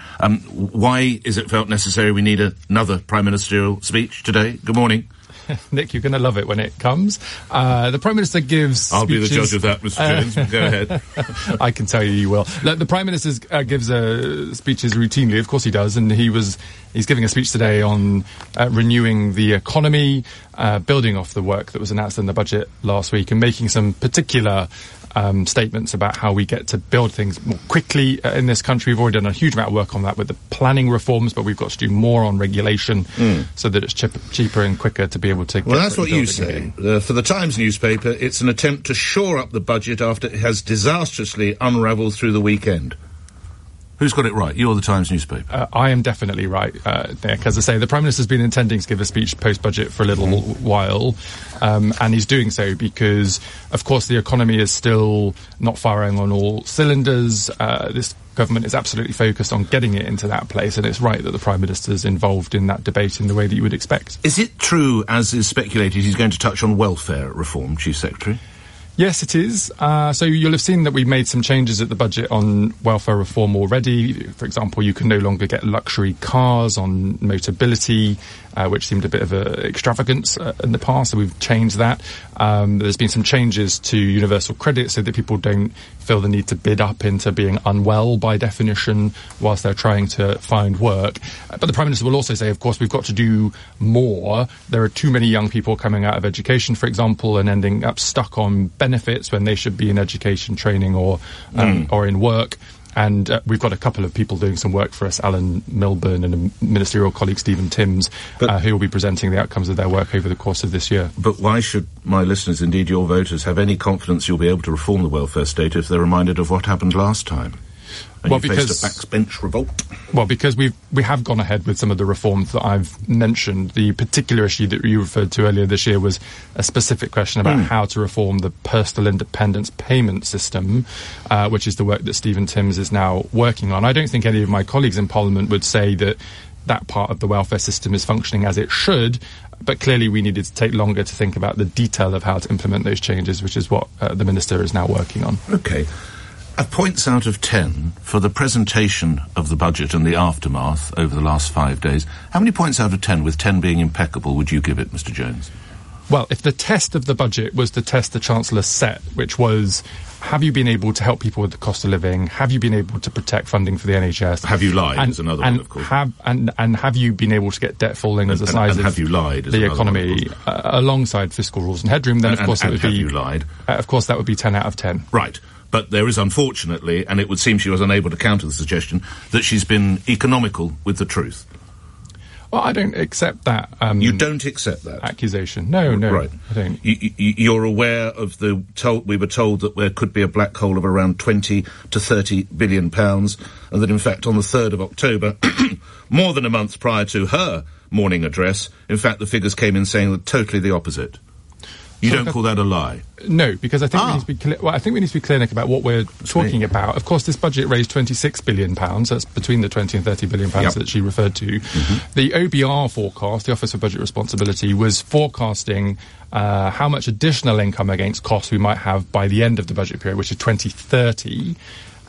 Why is it felt necessary we need another Prime Ministerial speech today? Good morning. Nick, you're going to love it when it comes. The Prime Minister gives I'll speeches. be the judge of that, Mr. Jones. Go ahead. I can tell you will. The Prime Minister gives speeches routinely. Of course he does. And he's giving a speech today on renewing the economy, building off the work that was announced in the budget last week and making some particular statements about how we get to build things more quickly in this country. We've already done a huge amount of work on that with the planning reforms, but we've got to do more on regulation so that it's cheaper and quicker to be able to get... Well, that's what you say. For the Times newspaper, it's an attempt to shore up the budget after it has disastrously unravelled through the weekend. Who's got it right? You're the Times newspaper. I am definitely right, Nick. As I say, the Prime Minister's been intending to give a speech post-budget for a little while, and he's doing so because, of course, the economy is still not firing on all cylinders. This government is absolutely focused on getting it into that place, and it's right that the Prime Minister's involved in that debate in the way that you would expect. Is it true, as is speculated, he's going to touch on welfare reform, Chief Secretary? Yes, it is. So you'll have seen that we've made some changes at the budget on welfare reform already. For example, you can no longer get luxury cars on Motability, which seemed a bit of an extravagance in the past, so we've changed that. There's been some changes to universal credit so that people don't feel the need to bid up into being unwell by definition whilst they're trying to find work. But the Prime Minister will also say, of course, we've got to do more. There are too many young people coming out of education, for example, and ending up stuck on benefits when they should be in education training or in work. And we've got a couple of people doing some work for us, Alan Milburn and a ministerial colleague, Stephen Timms, who will be presenting the outcomes of their work over the course of this year. But why should my listeners, indeed your voters, have any confidence you'll be able to reform the welfare state if they're reminded of what happened last time? And you faced a backbench revolt? Well, because we have gone ahead with some of the reforms that I've mentioned. The particular issue that you referred to earlier this year was a specific question about how to reform the personal independence payment system, which is the work that Stephen Timms is now working on. I don't think any of my colleagues in Parliament would say that part of the welfare system is functioning as it should, but clearly we needed to take longer to think about the detail of how to implement those changes, which is what the Minister is now working on. OK. Points out of 10 for the presentation of the budget and the aftermath over the last 5 days. How many points out of 10, with 10 being impeccable, would you give it, Mr. Jones? Well, if the test of the budget was the test the Chancellor set, which was, have you been able to help people with the cost of living? Have you been able to protect funding for the NHS? Have you lied? Is another one, of course. And have you been able to get debt falling as the size of have you lied the economy alongside fiscal rules and headroom? Then, of course, it would be. Have you lied? Of course, that would be 10 out of 10. Right. But there is, unfortunately, and it would seem she was unable to counter the suggestion, that she's been economical with the truth. Well, I don't accept that. You don't accept that accusation? No, right. I don't. You're aware of we were told that there could be a black hole of around 20 to 30 billion pounds, and that in fact on the 3rd of October, more than a month prior to her morning address, in fact the figures came in saying totally the opposite. You don't call that a lie? No, because I think we need to be clear. Well, I think we need to be clear, Nick, about what we're talking about. Of course, this budget raised £26 billion. That's between the 20 and 30 billion pounds that she referred to. The OBR forecast, the Office for Budget Responsibility, was forecasting how much additional income against costs we might have by the end of the budget period, which is 2030.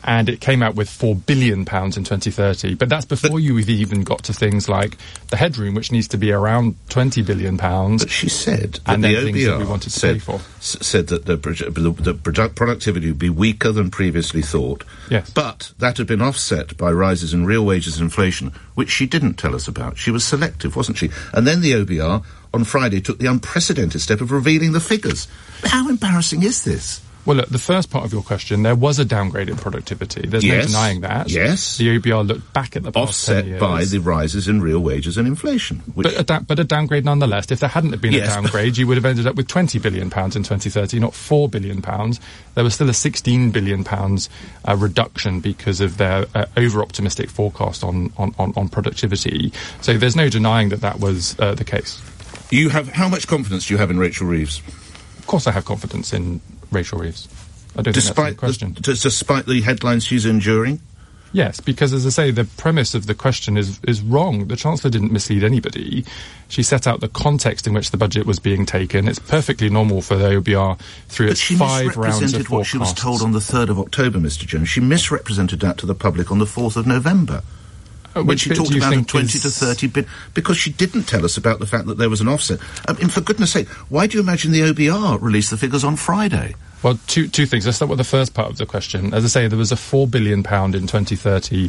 and it came out with £4 billion in 2030. But that's before you've even got to things like the headroom, which needs to be around £20 billion. But she said that and the then things that we OBR wanted to pay for. said that the productivity would be weaker than previously thought. Yes. But that had been offset by rises in real wages and inflation, which she didn't tell us about. She was selective, wasn't she? And then the OBR on Friday took the unprecedented step of revealing the figures. How embarrassing is this? Well, look, the first part of your question, there was a downgrade in productivity. There's no denying that. Yes. The OBR looked back at the past 10 years. Offset by the rises in real wages and inflation. Which But a downgrade nonetheless. If there hadn't been a downgrade, you would have ended up with £20 billion in 2030, not £4 billion. There was still a £16 billion reduction because of their over-optimistic forecast on productivity. So there's no denying that was the case. How much confidence do you have in Rachel Reeves? Of course I have confidence in Rachel Reeves. I don't think that's the question. Despite the headlines she's enduring? Yes, because as I say, the premise of the question is wrong. The Chancellor didn't mislead anybody. She set out the context in which the budget was being taken. It's perfectly normal for the OBR through its 5 rounds of forecasts. But she misrepresented what she was told on the 3rd of October, Mr Jones. She misrepresented that to the public on the 4th of November. When she talked about a 20 to 30 bid, because she didn't tell us about the fact that there was an offset. And for goodness sake, why do you imagine the OBR released the figures on Friday? Well, two things. Let's start with the first part of the question. As I say, there was a £4 billion in 2030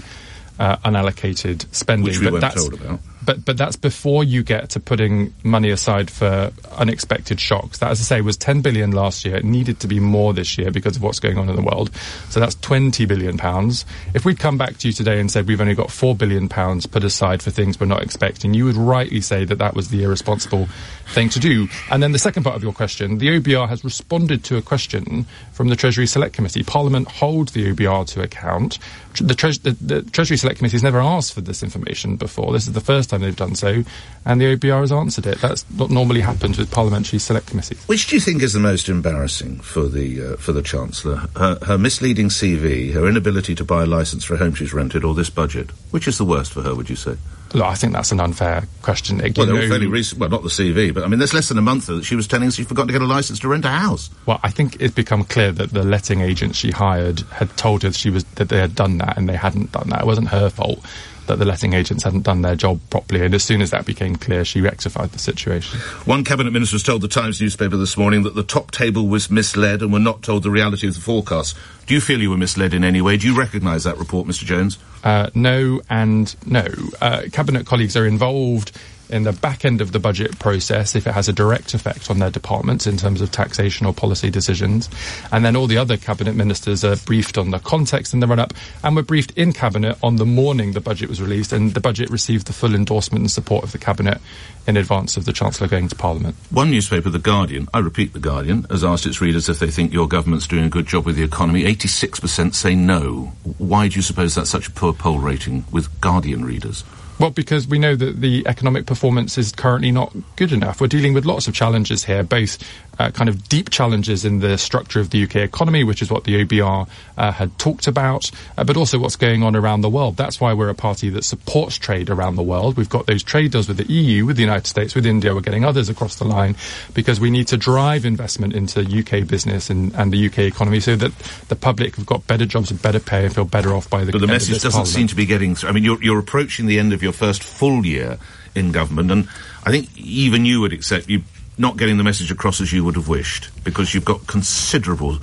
unallocated spending. Which we weren't told about. But that's before you get to putting money aside for unexpected shocks. That, as I say, was £10 billion last year. It needed to be more this year because of what's going on in the world. So that's £20 billion. If we'd come back to you today and said we've only got £4 billion put aside for things we're not expecting, you would rightly say that was the irresponsible thing to do. And then the second part of your question, the OBR has responded to a question from the Treasury Select Committee. Parliament holds the OBR to account. The Treasury Select Committee has never asked for this information before. This is the first time they've done so, and the OBR has answered it. That's what normally happens with parliamentary select committees. Which do you think is the most embarrassing for the Chancellor? Her misleading CV, her inability to buy a licence for a home she's rented, or this budget? Which is the worst for her, would you say? Look, I think that's an unfair question, Nick. Well, they were fairly recent. Well, not the CV, but I mean, there's less than a month that she was telling us she forgot to get a licence to rent a house. Well, I think it's become clear that the letting agent she hired had told her that they had done that, and they hadn't done that. It wasn't her fault that the letting agents hadn't done their job properly, and as soon as that became clear, she rectified the situation. One cabinet minister has told the Times newspaper this morning that the top table was misled and were not told the reality of the forecast. Do you feel you were misled in any way? Do you recognise that report, Mr Jones? No and no. Cabinet colleagues are involved in the back end of the budget process if it has a direct effect on their departments in terms of taxation or policy decisions. And then all the other cabinet ministers are briefed on the context in the run-up, and were briefed in cabinet on the morning the budget was released, and the budget received the full endorsement and support of the cabinet in advance of the Chancellor going to Parliament. One newspaper, The Guardian, I repeat The Guardian, has asked its readers if they think your government's doing a good job with the economy. 86% say no. Why do you suppose that's such a poor poll rating with Guardian readers? Well, because we know that the economic performance is currently not good enough. We're dealing with lots of challenges here, both kind of deep challenges in the structure of the UK economy, which is what the OBR had talked about, but also what's going on around the world. That's why we're a party that supports trade around the world. We've got those trade deals with the EU, with the United States, with India. We're getting others across the line because we need to drive investment into UK business and the UK economy so that the public have got better jobs and better pay and feel better off by the But the message doesn't seem to be getting through. I mean, you're approaching the end of your first full year in government, and I think even you would accept you not getting the message across as you would have wished, because you've got considerable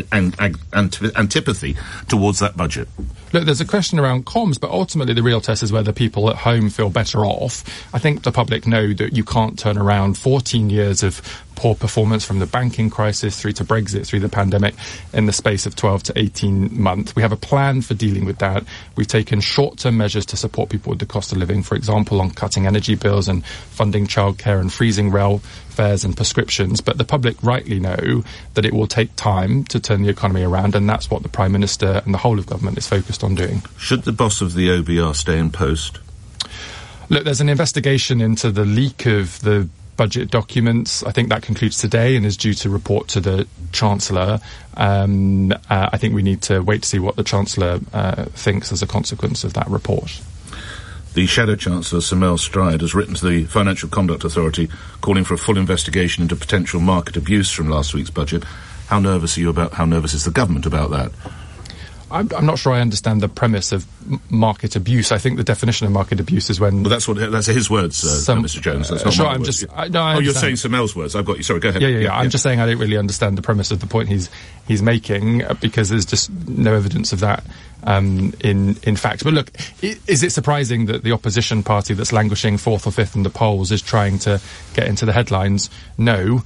antipathy towards that budget. Look, there's a question around comms, but ultimately the real test is whether people at home feel better off. I think the public know that you can't turn around 14 years of poor performance from the banking crisis through to Brexit, through the pandemic, in the space of 12 to 18 months. We have a plan for dealing with that. We've taken short-term measures to support people with the cost of living, for example, on cutting energy bills and funding childcare and freezing rail fares and prescriptions. But the public rightly know that it will take time to turn the economy around, and that's what the Prime Minister and the whole of government is focused on doing. Should the boss of the OBR stay in post? Look, there's an investigation into the leak of the budget documents. I think that concludes today and is due to report to the Chancellor. I think we need to wait to see what the Chancellor thinks as a consequence of that report. The Shadow Chancellor, Sir Mel Stride, has written to the Financial Conduct Authority calling for a full investigation into potential market abuse from last week's budget. How nervous is the government about that? I'm not sure I understand the premise of market abuse. I think the definition of market abuse is when... Well, that's his words, Mr. Jones. That's not my words. You're saying some else words. I've got you. Sorry, go ahead. Yeah. I'm just saying I don't really understand the premise of the point he's making, because there's just no evidence of that in fact. But look, is it surprising that the opposition party that's languishing 4th or 5th in the polls is trying to get into the headlines? No,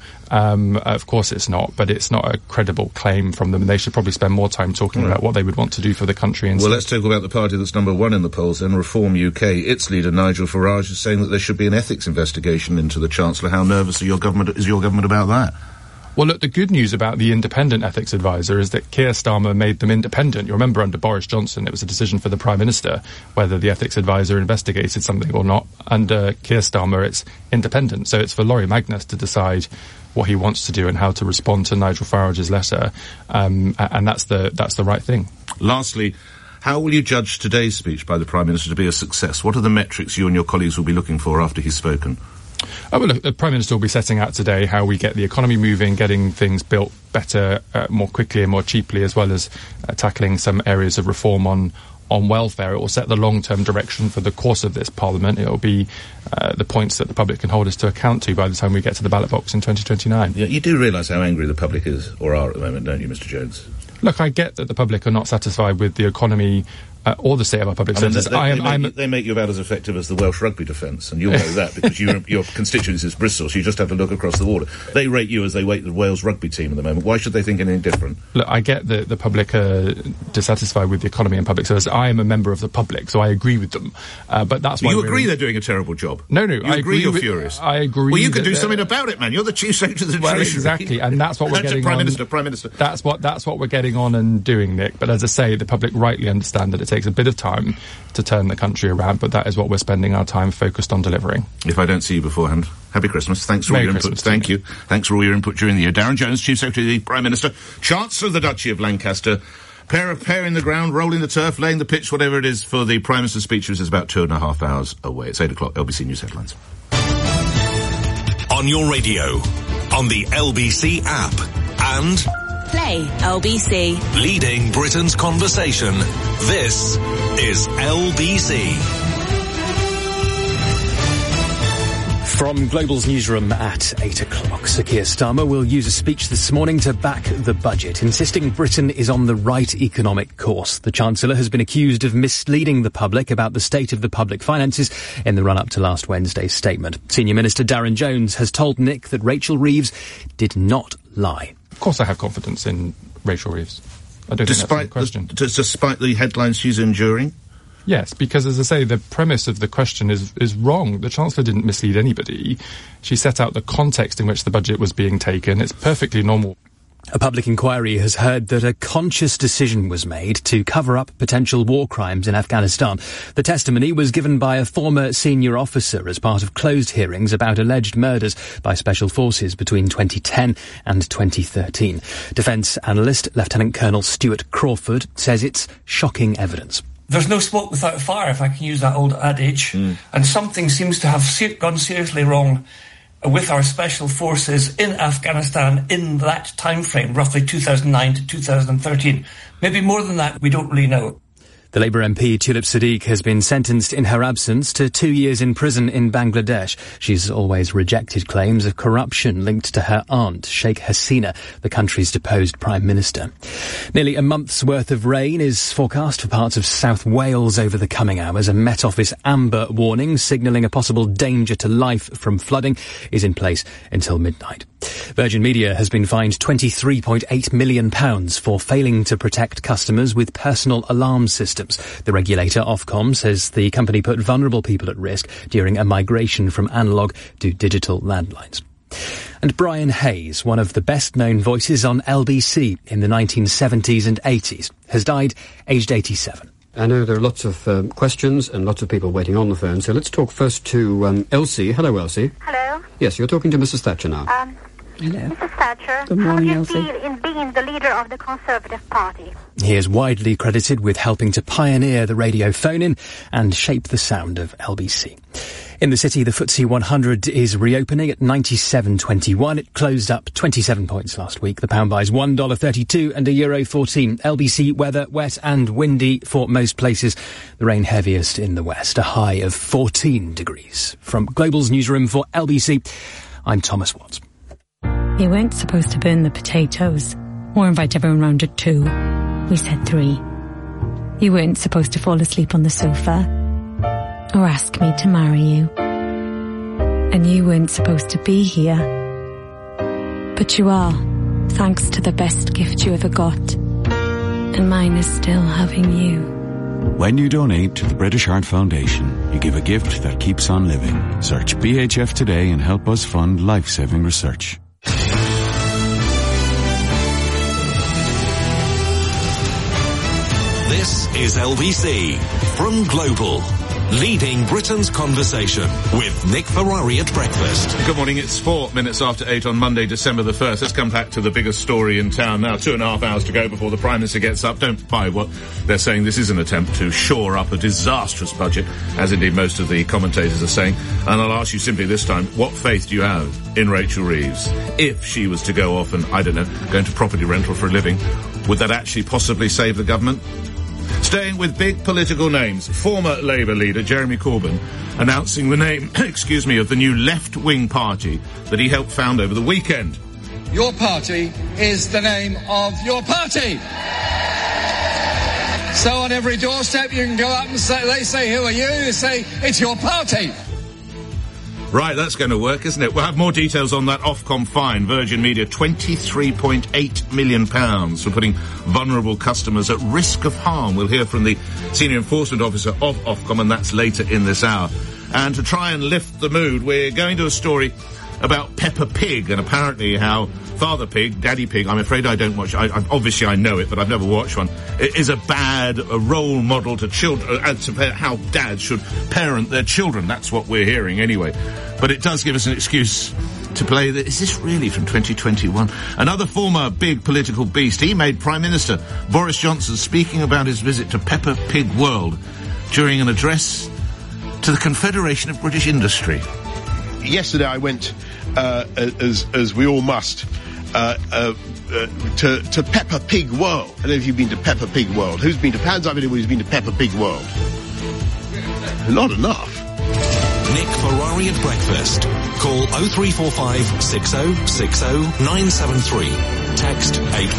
of course it's not, but it's not a credible claim from them, and they should probably spend more time talking about what they would want to do for the country. Well, let's talk about the party that's number 1 in the polls then, Reform UK. Its leader, Nigel Farage, is saying that there should be an ethics investigation into the Chancellor. How nervous is your government about that? Well, look, the good news about the independent ethics advisor is that Keir Starmer made them independent. You remember under Boris Johnson, it was a decision for the Prime Minister whether the ethics advisor investigated something or not. Under Keir Starmer, it's independent. So it's for Laurie Magnus to decide what he wants to do and how to respond to Nigel Farage's letter. And that's the right thing. Lastly, how will you judge today's speech by the Prime Minister to be a success? What are the metrics you and your colleagues will be looking for after he's spoken? Well, look, the Prime Minister will be setting out today how we get the economy moving, getting things built better, more quickly and more cheaply, as well as tackling some areas of reform on welfare. It will set the long-term direction for the course of this Parliament. It will be the points that the public can hold us to account to by the time we get to the ballot box in 2029. Yeah, you do realise how angry the public is, or are at the moment, don't you, Mr. Jones? Look, I get that the public are not satisfied with the economy or the state of our public services. They make you about as effective as the Welsh Rugby defence, and you'll know that because your constituency is Bristol, so you just have to look across the water. They rate you as they rate the Wales rugby team at the moment. Why should they think anything different? Look, I get that the public are dissatisfied with the economy and public service. I am a member of the public, so I agree with them. But that's why you agree they're doing a terrible job. No, I agree. You're furious. I agree. Well, you can do something about it, man. You're the Chief Secretary of the Treasury. Exactly, and that's what we're getting Prime on. Minister. That's what we're getting on and doing, Nick. But as I say, the public rightly understand that it takes a bit of time to turn the country around, but that is what we're spending our time focused on delivering. If I don't see you beforehand, happy Christmas. Thanks for all your input. Thank you. Thanks for all your input during the year. Darren Jones, Chief Secretary of the Prime Minister, Chancellor of the Duchy of Lancaster, pair in the ground, rolling the turf, laying the pitch, whatever it is for the Prime Minister's speech, which is about 2.5 hours away. It's 8 o'clock, LBC News Headlines. On your radio, on the LBC app, and... Play LBC. Leading Britain's conversation. This is LBC. From Global's newsroom at 8 o'clock, Sir Keir Starmer will use a speech this morning to back the budget, insisting Britain is on the right economic course. The Chancellor has been accused of misleading the public about the state of the public finances in the run-up to last Wednesday's statement. Senior Minister Darren Jones has told Nick that Rachel Reeves did not lie. Of course I have confidence in Rachel Reeves. I don't think that's the question. Despite the headlines she's enduring? Yes, because as I say, the premise of the question is wrong. The Chancellor didn't mislead anybody. She set out the context in which the budget was being taken. It's perfectly normal. A public inquiry has heard that a conscious decision was made to cover up potential war crimes in Afghanistan. The testimony was given by a former senior officer as part of closed hearings about alleged murders by special forces between 2010 and 2013. Defence analyst Lieutenant Colonel Stuart Crawford says it's shocking evidence. There's no smoke without fire, if I can use that old adage, and something seems to have gone seriously wrong with our special forces in Afghanistan in that time frame, roughly 2009 to 2013. Maybe more than that, we don't really know. The Labour MP Tulip Siddiq has been sentenced in her absence to 2 years in prison in Bangladesh. She's always rejected claims of corruption linked to her aunt, Sheikh Hasina, the country's deposed Prime Minister. Nearly a month's worth of rain is forecast for parts of South Wales over the coming hours. A Met Office amber warning signalling a possible danger to life from flooding is in place until midnight. Virgin Media has been fined £23.8 million for failing to protect customers with personal alarm systems. The regulator, Ofcom, says the company put vulnerable people at risk during a migration from analogue to digital landlines. And Brian Hayes, one of the best-known voices on LBC in the 1970s and 80s, has died aged 87. I know there are lots of questions and lots of people waiting on the phone, so let's talk first to Elsie. Hello, Elsie. Hello. Yes, you're talking to Mrs. Thatcher now. Hello. Mrs. Thatcher, Good morning, how do you Elsie. feel in being the leader of the Conservative Party? He is widely credited with helping to pioneer the radio phone-in and shape the sound of LBC. In the city, the FTSE 100 is reopening at 97.21. It closed up 27 points last week. The pound buys $1.32 and €1.14. LBC weather, wet and windy for most places. The rain heaviest in the west, a high of 14 degrees. From Global's newsroom for LBC, I'm Thomas Watts. You weren't supposed to burn the potatoes or invite everyone round at 2. We said 3. You weren't supposed to fall asleep on the sofa or ask me to marry you. And you weren't supposed to be here. But you are, thanks to the best gift you ever got. And mine is still having you. When you donate to the British Heart Foundation, you give a gift that keeps on living. Search BHF today and help us fund life-saving research. This is LBC from Global, leading Britain's conversation with Nick Ferrari at breakfast. Good morning, it's 4 minutes after 8 on Monday, December the 1st. Let's come back to the biggest story in town now. 2.5 hours to go before the Prime Minister gets up. Don't buy what they're saying. This is an attempt to shore up a disastrous budget, as indeed most of the commentators are saying. And I'll ask you simply this time, what faith do you have in Rachel Reeves? If she was to go off and, I don't know, go into property rental for a living, would that actually possibly save the government? Staying with big political names, former Labour leader Jeremy Corbyn announcing the name, of the new left-wing party that he helped found over the weekend. Your party is the name of your party. So on every doorstep you can go up and say, they say, who are you? You say, it's your party. Right, that's going to work, isn't it? We'll have more details on that Ofcom fine. Virgin Media, £23.8 million for putting vulnerable customers at risk of harm. We'll hear from the Senior Enforcement Officer of Ofcom, and that's later in this hour. And to try and lift the mood, we're going to a story about Peppa Pig and apparently how Father Pig, Daddy Pig, I'm afraid I don't watch, obviously I know it, but I've never watched one, is a role model to children, to how dads should parent their children. That's what we're hearing anyway. But it does give us an excuse to play is this really from 2021? Another former big political beast, he made Prime Minister Boris Johnson speaking about his visit to Peppa Pig World during an address to the Confederation of British Industry. Yesterday I went, as we all must, to Peppa Pig World. I don't know if you've been to Peppa Pig World. Hands up anybody who's been to Peppa Pig World? Not enough. Nick Ferrari at breakfast. Call 0345 6060 973. Text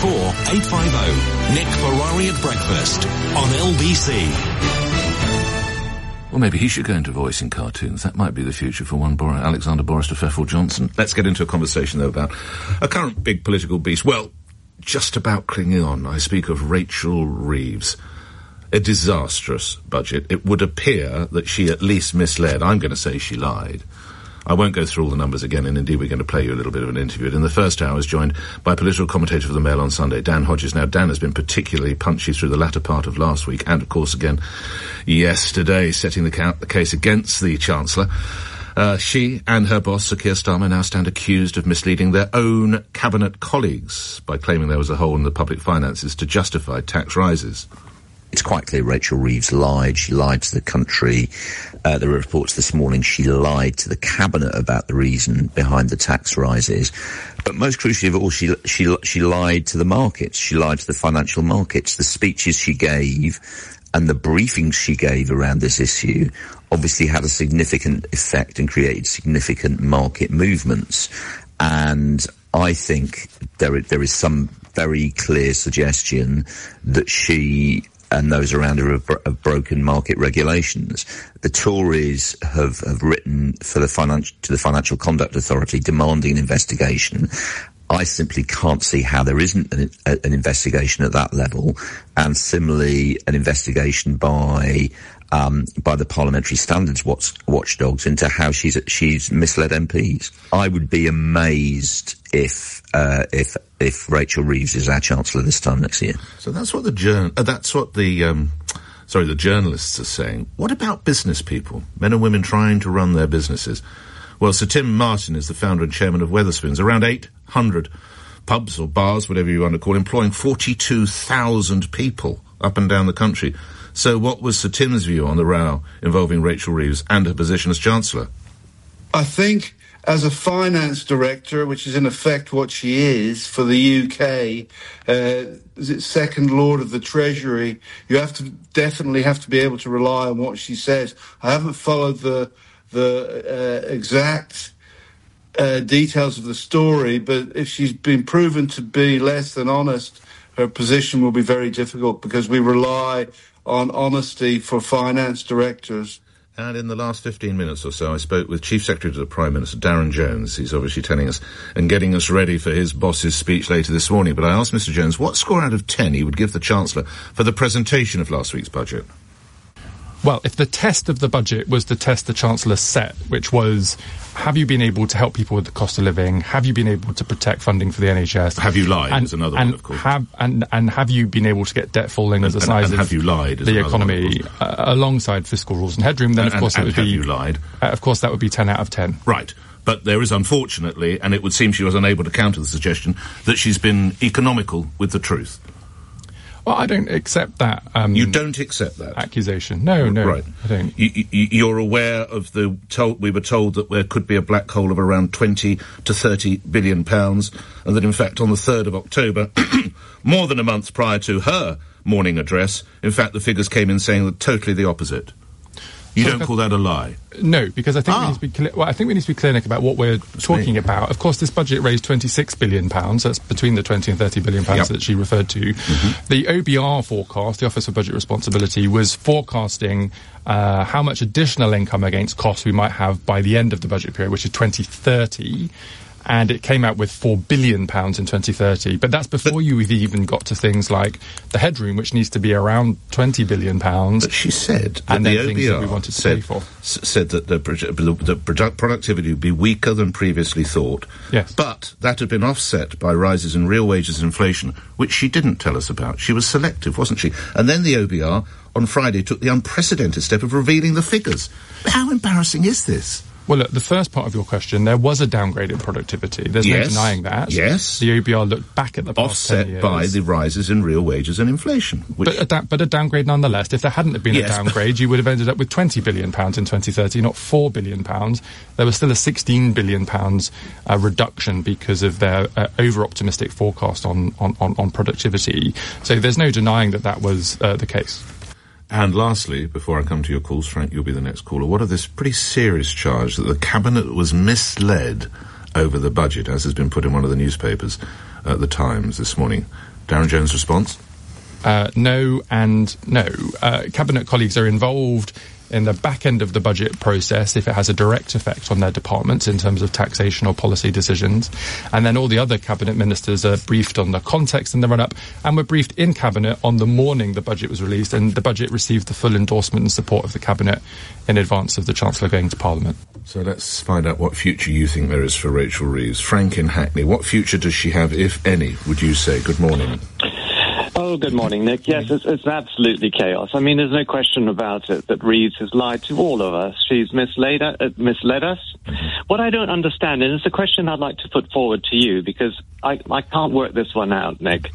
84850. Nick Ferrari at breakfast on LBC. Well, maybe he should go into voicing cartoons. That might be the future for one Alexander Boris de Pfeffel Johnson. Let's get into a conversation, though, about a current big political beast. Well, just about clinging on. I speak of Rachel Reeves. A disastrous budget. It would appear that she at least misled. I'm going to say she lied. I won't go through all the numbers again, and indeed we're going to play you a little bit of an interview. In the first hour, I was joined by political commentator for the Mail on Sunday, Dan Hodges. Now, Dan has been particularly punchy through the latter part of last week, and of course again yesterday, setting the case against the Chancellor. She and her boss, Sir Keir Starmer, now stand accused of misleading their own cabinet colleagues by claiming there was a hole in the public finances to justify tax rises. It's quite clear Rachel Reeves lied. She lied to the country. There were reports this morning she lied to the cabinet about the reason behind the tax rises. But most crucially of all, she lied to the markets. She lied to the financial markets. The speeches she gave and the briefings she gave around this issue obviously had a significant effect and created significant market movements. And I think there is some very clear suggestion that she and those around her have broken market regulations. The Tories have written to the Financial Conduct Authority demanding an investigation. I simply can't see how there isn't an investigation at that level, and similarly an investigation by the Parliamentary Standards watchdogs into how she's misled MPs. I would be amazed if Rachel Reeves is our Chancellor this time next year. So that's what the journalists are saying. What about business people, men and women trying to run their businesses? Well, Sir Tim Martin is the founder and chairman of Wetherspoons. Around 800 pubs or bars, whatever you want to call it, employing 42,000 people up and down the country. So what was Sir Tim's view on the row involving Rachel Reeves and her position as Chancellor? I think as a finance director, which is in effect what she is for the UK, second Lord of the Treasury, you definitely have to be able to rely on what she says. I haven't followed the exact details of the story, but if she's been proven to be less than honest, her position will be very difficult because we rely on honesty for finance directors. And in the last 15 minutes or so, I spoke with Chief Secretary to the Prime Minister, Darren Jones. He's obviously telling us and getting us ready for his boss's speech later this morning. But I asked Mr Jones what score out of 10 he would give the Chancellor for the presentation of last week's budget. Well, if the test of the budget was the test the Chancellor set, which was, have you been able to help people with the cost of living? Have you been able to protect funding for the NHS? Have you lied is another one, of course. And have you been able to get debt falling as the size of have you lied the economy alongside fiscal rules and headroom? Then, of course, it would be... have you lied? Of course, that would be 10 out of 10. Right. But there is, unfortunately, and it would seem she was unable to counter the suggestion, that she's been economical with the truth. Well, I don't accept that. You don't accept that accusation? No, right. I don't. You're aware of we were told that there could be a black hole of around 20 to 30 billion pounds, and that in fact on the 3rd of October, more than a month prior to her morning address, in fact the figures came in saying that totally the opposite. You don't call that a lie? No, because I think we need to be clear. Well, I think we need to be clear, Nick, about what we're talking about. Of course, this budget raised £26 billion. That's between the 20 and 30 billion pounds that she referred to. Mm-hmm. The OBR forecast, the Office for Budget Responsibility, was forecasting how much additional income against costs we might have by the end of the budget period, which is 2030. And it came out with £4 billion in 2030. But that's before you've even got to things like the headroom, which needs to be around £20 billion. But she said that and the then things that we wanted to pay for. Said that the productivity would be weaker than previously thought. Yes. But that had been offset by rises in real wages and inflation, which she didn't tell us about. She was selective, wasn't she? And then the OBR, on Friday, took the unprecedented step of revealing the figures. How embarrassing is this? Well, look, the first part of your question, there was a downgrade in productivity. There's no denying that. Yes. The OBR looked back at the past 10 years. Offset by the rises in real wages and inflation. But a downgrade nonetheless. If there hadn't have been a downgrade, you would have ended up with £20 billion in 2030, not £4 billion. There was still a £16 billion reduction because of their over-optimistic forecast on productivity. So there's no denying that was the case. And lastly, before I come to your calls, Frank, you'll be the next caller. What of this pretty serious charge that the Cabinet was misled over the budget, as has been put in one of the newspapers at the Times this morning? Darren Jones' response? No and no. Cabinet colleagues are involved in the back end of the budget process if it has a direct effect on their departments in terms of taxation or policy decisions. And then all the other Cabinet ministers are briefed on the context in the run-up, and were briefed in Cabinet on the morning the budget was released, and the budget received the full endorsement and support of the Cabinet in advance of the Chancellor going to Parliament. So let's find out what future you think there is for Rachel Reeves. Frank in Hackney, what future does she have, if any, would you say? Good morning. Oh, good morning, Nick. Yes, it's absolutely chaos. I mean, there's no question about it that Reeves has lied to all of us. She's misled us. What I don't understand, and it's a question I'd like to put forward to you, because I can't work this one out, Nick.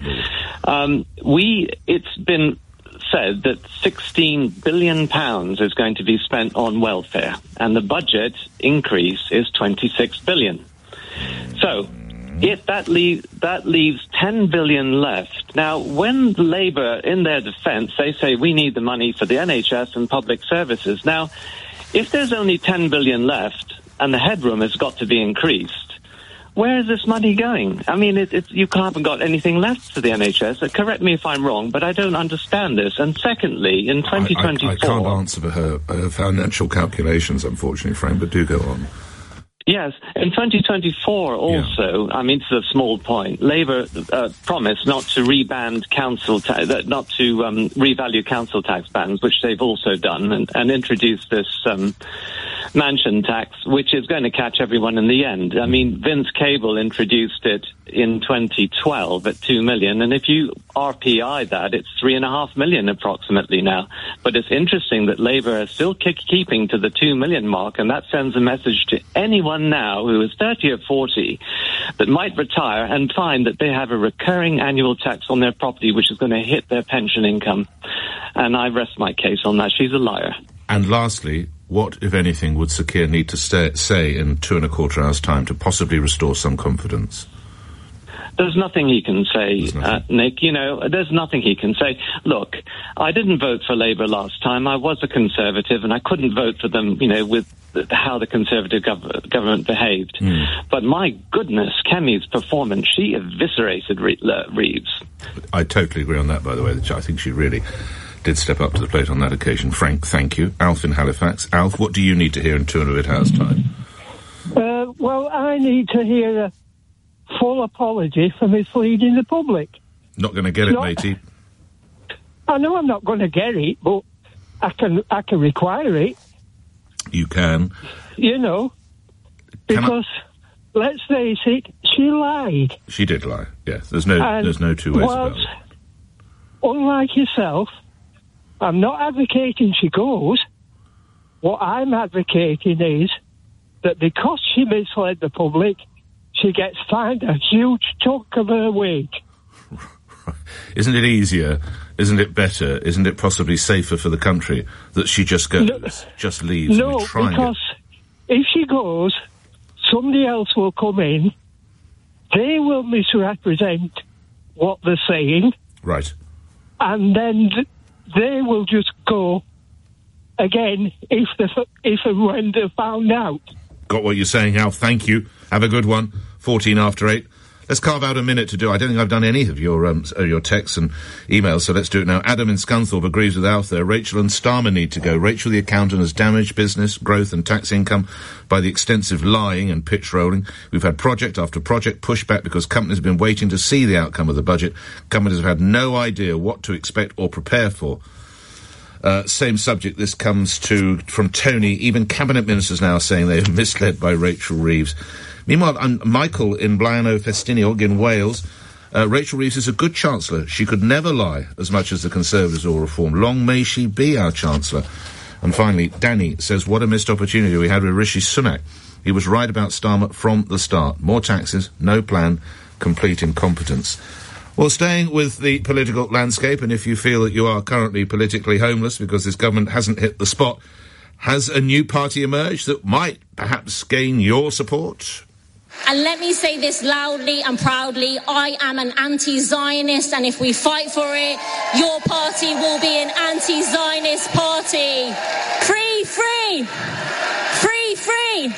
It's been said that £16 billion is going to be spent on welfare, and the budget increase is £26 billion. So, if that leaves $10 billion left. Now, when Labour, in their defence, they say we need the money for the NHS and public services. Now, if there's only $10 billion left and the headroom has got to be increased, where is this money going? I mean, you haven't got anything left for the NHS. Correct me if I'm wrong, but I don't understand this. And secondly, in 2024... I can't answer for her financial calculations, unfortunately, Frank, but do go on. Yes, in 2024 also, I mean, it's a small point, Labour promised not to revalue council tax bans, which they've also done, and introduced this mansion tax, which is going to catch everyone in the end. I mean, Vince Cable introduced it in 2012 at 2 million, and if you RPI that, it's 3.5 million approximately now. But it's interesting that Labour is still keeping to the 2 million mark, and that sends a message to anyone now who is 30 or 40 that might retire and find that they have a recurring annual tax on their property which is going to hit their pension income. And I rest my case on that. She's a liar. And lastly, what, if anything, would Sir Keir need to say in 2.25 hours' time to possibly restore some confidence? There's nothing he can say, Nick. You know, there's nothing he can say. Look, I didn't vote for Labour last time. I was a Conservative, and I couldn't vote for them, you know, with how the Conservative government behaved. But my goodness, Kemi's performance, she eviscerated Reeves. I totally agree on that, by the way. I think she really did step up to the plate on that occasion. Frank, thank you. Alf in Halifax. Alf, what do you need to hear in 2.5 hours' time? Well, I need to hear a full apology for misleading the public. Not going to get it, matey. I know I'm not going to get it, but I can require it. You can. You know, because let's face it, she lied. She did lie. Yes, there's no two ways about it. Unlike yourself, I'm not advocating she goes. What I'm advocating is that because she misled the public, she gets fined a huge chunk of her wage. Isn't it easier? Isn't it better? Isn't it possibly safer for the country that she just goes, just leaves? No, because if she goes, somebody else will come in. They will misrepresent what they're saying. Right. And then they will just go again if and when they're found out. Got what you're saying, Al. Thank you. Have a good one. 8:14. Let's carve out a minute to do. I don't think I've done any of your texts and emails, so let's do it now. Adam in Scunthorpe agrees with Alf there. Rachel and Starmer need to go. Rachel, the accountant, has damaged business, growth and tax income by the extensive lying and pitch rolling. We've had project after project pushed back because companies have been waiting to see the outcome of the budget. Companies have had no idea what to expect or prepare for. Same subject, this comes from Tony. Even cabinet ministers now saying they are misled by Rachel Reeves. Meanwhile, Michael in Blaenau Festiniog in Wales. Rachel Reeves is a good Chancellor. She could never lie as much as the Conservatives or Reform. Long may she be our Chancellor. And finally, Danny says, what a missed opportunity we had with Rishi Sunak. He was right about Starmer from the start. More taxes, no plan, complete incompetence. Well, staying with the political landscape, and if you feel that you are currently politically homeless because this government hasn't hit the spot, has a new party emerged that might perhaps gain your support? And let me say this loudly and proudly, I am an anti-Zionist, and if we fight for it, your party will be an anti-Zionist party. Free, free! Free, free!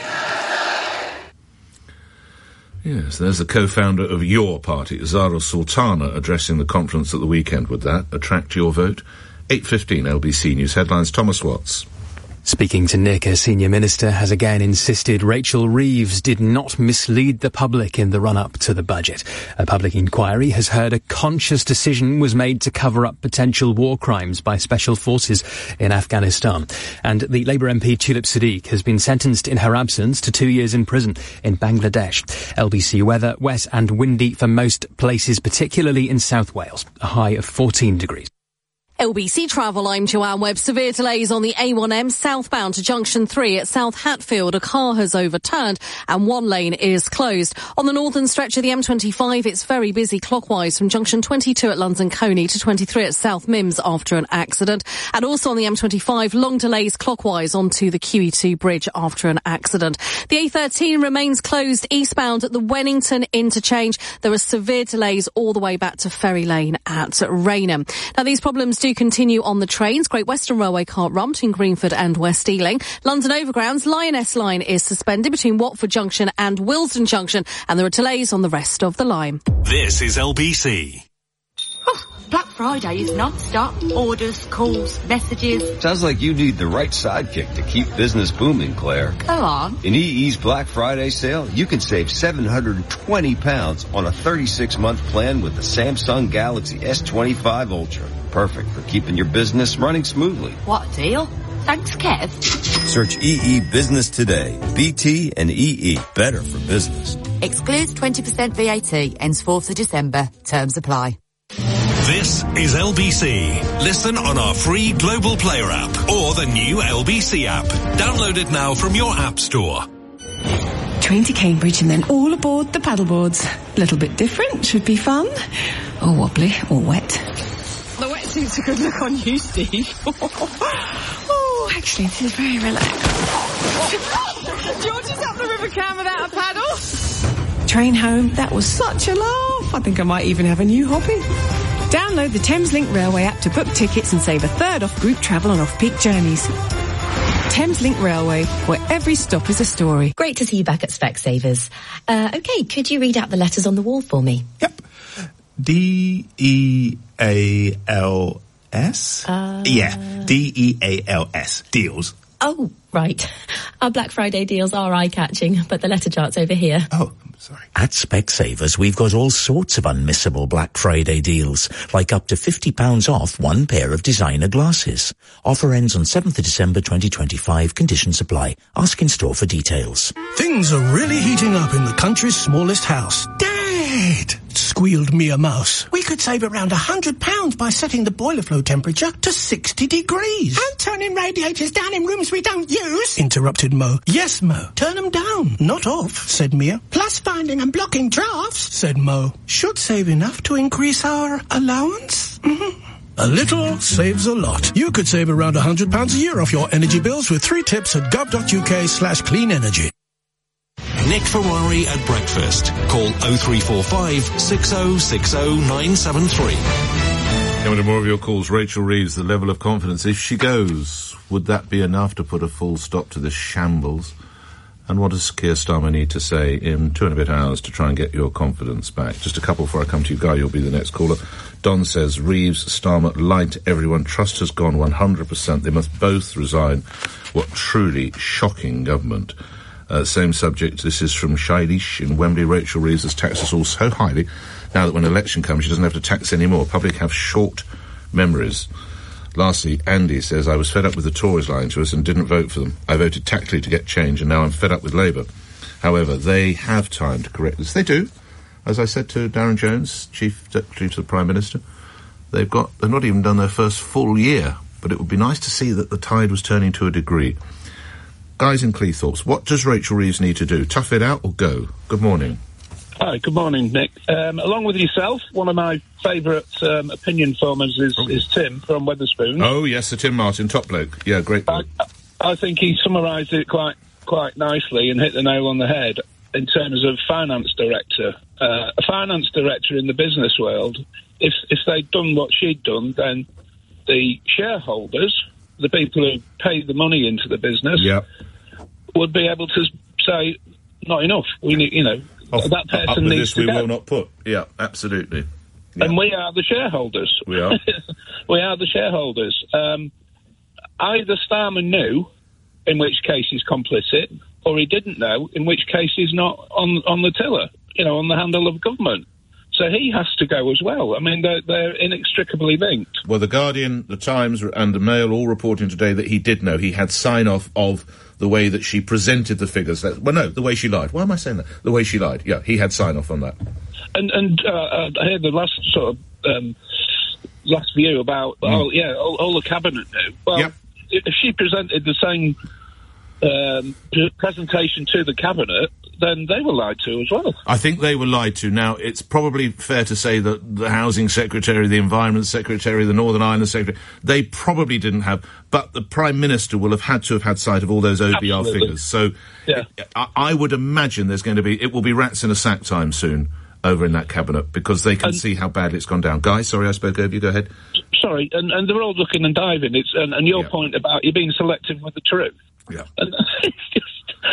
Yes, there's the co-founder of your party, Zara Sultana, addressing the conference at the weekend. Would that attract your vote? 8:15 LBC News headlines. Thomas Watts. Speaking to Nick, a senior minister has again insisted Rachel Reeves did not mislead the public in the run-up to the budget. A public inquiry has heard a conscious decision was made to cover up potential war crimes by special forces in Afghanistan. And the Labour MP Tulip Siddique has been sentenced in her absence to 2 years in prison in Bangladesh. LBC weather, wet and windy for most places, particularly in South Wales. A high of 14 degrees. LBC Travel, I'm Joanne Webb. Severe delays on the A1M southbound to Junction 3 at South Hatfield. A car has overturned and one lane is closed. On the northern stretch of the M25, it's very busy clockwise from Junction 22 at London Coney to 23 at South Mims after an accident. And also on the M25, long delays clockwise onto the QE2 bridge after an accident. The A13 remains closed eastbound at the Wennington interchange. There are severe delays all the way back to Ferry Lane at Raynham. Now, these problems do continue on the trains. Great Western Railway can't run between Greenford and West Ealing. London Overground's Lioness line is suspended between Watford Junction and Willesden Junction, and there are delays on the rest of the line. This is LBC. Oh, Black Friday is non-stop. Orders, calls, messages. Sounds like you need the right sidekick to keep business booming, Claire. Go on. In EE's Black Friday sale, you can save £720 on a 36-month plan with the Samsung Galaxy S25 Ultra. Perfect for keeping your business running smoothly. What a deal. Thanks, Kev. Search EE Business today. BT and EE. Better for business. Excludes 20% VAT. Ends 4th of December. Terms apply. This is LBC. Listen on our free Global Player app or the new LBC app. Download it now from your app store. Train to Cambridge and then all aboard the paddleboards. A little bit different, should be fun. Or wobbly, or wet. The wetsuit's a good look on you, Steve. Oh, actually, this is very relaxed. George is up the River Cam without a paddle. Train home, that was such a laugh. I think I might even have a new hobby. Download the Thameslink Railway app to book tickets and save a third off group travel on off-peak journeys. Thameslink Railway, where every stop is a story. Great to see you back at Specsavers. OK, could you read out the letters on the wall for me? Yep. D-E-A-L-S? Yeah, D-E-A-L-S. Deals. Oh, right. Our Black Friday deals are eye-catching, but the letter chart's over here. Oh, sorry. At Specsavers, we've got all sorts of unmissable Black Friday deals, like up to £50 off one pair of designer glasses. Offer ends on 7th of December 2025. Conditions apply. Ask in store for details. Things are really heating up in the country's smallest house. Dad! Squealed Mia Mouse. We could save around £100 by setting the boiler flow temperature to 60 degrees. And turning radiators down in rooms we don't use. Interrupted Mo. Yes, Mo. Turn them down, not off, said Mia. Plus finding and blocking drafts, said Mo. Should save enough to increase our allowance? A little saves a lot. You could save around £100 a year off your energy bills with 3 tips at gov.uk/clean energy. Nick Ferrari at breakfast. Call 0345 6060 973. Coming to more of your calls. Rachel Reeves, the level of confidence. If she goes, would that be enough to put a full stop to this shambles? And what does Keir Starmer need to say in 2 and a bit hours to try and get your confidence back? Just a couple before I come to you, Guy. You'll be the next caller. Don says, Reeves, Starmer lied to everyone. Trust has gone 100%. They must both resign. What truly shocking government. Same subject. This is from Shailesh in Wembley. Rachel Reeves has taxed us all so highly. Now that when election comes, she doesn't have to tax anymore. Public have short memories. Lastly, Andy says, I was fed up with the Tories lying to us and didn't vote for them. I voted tactically to get change, and now I'm fed up with Labour. However, they have time to correct this. They do. As I said to Darren Jones, Chief Secretary to the Prime Minister, they've not even done their first full year, but it would be nice to see that the tide was turning to a degree. Guys in Cleethorpes, what does Rachel Reeves need to do? Tough it out or go? Good morning. Hi, good morning, Nick. Along with yourself, one of my favourite opinion formers is Tim from Wetherspoons. Oh, yes, Sir Tim Martin, top bloke. Yeah, great bloke. I think he summarised it quite nicely and hit the nail on the head in terms of finance director. A finance director in the business world, if they'd done what she'd done, then the shareholders, the people who paid the money into the business, would be able to say, not enough. We need, that person needs to go. We will not put. Yeah, absolutely. Yeah. And we are the shareholders. We are. We are the shareholders. Either Starmer knew, in which case he's complicit, or he didn't know, in which case he's not on the tiller, on the handle of government. So he has to go as well. I mean, they're inextricably linked. Well, The Guardian, The Times and The Mail all reporting today that he did know. He had sign-off of the way that she presented the figures. The way she lied. Why am I saying that? The way she lied. Yeah, he had sign-off on that. And I heard the last sort of last view about, all the Cabinet knew. Well, if she presented the same presentation to the Cabinet, then they were lied to as well. I think they were lied to. Now, it's probably fair to say that the Housing Secretary, the Environment Secretary, the Northern Ireland Secretary, they probably didn't have, but the Prime Minister will have had sight of all those OBR figures. So I would imagine it will be rats in a sack time soon over in that Cabinet, because they can see how badly it's gone down. Guy, sorry I spoke over you, go ahead. Sorry, and they're all looking and diving. And your point about you being selective with the truth. Yeah. And it's just,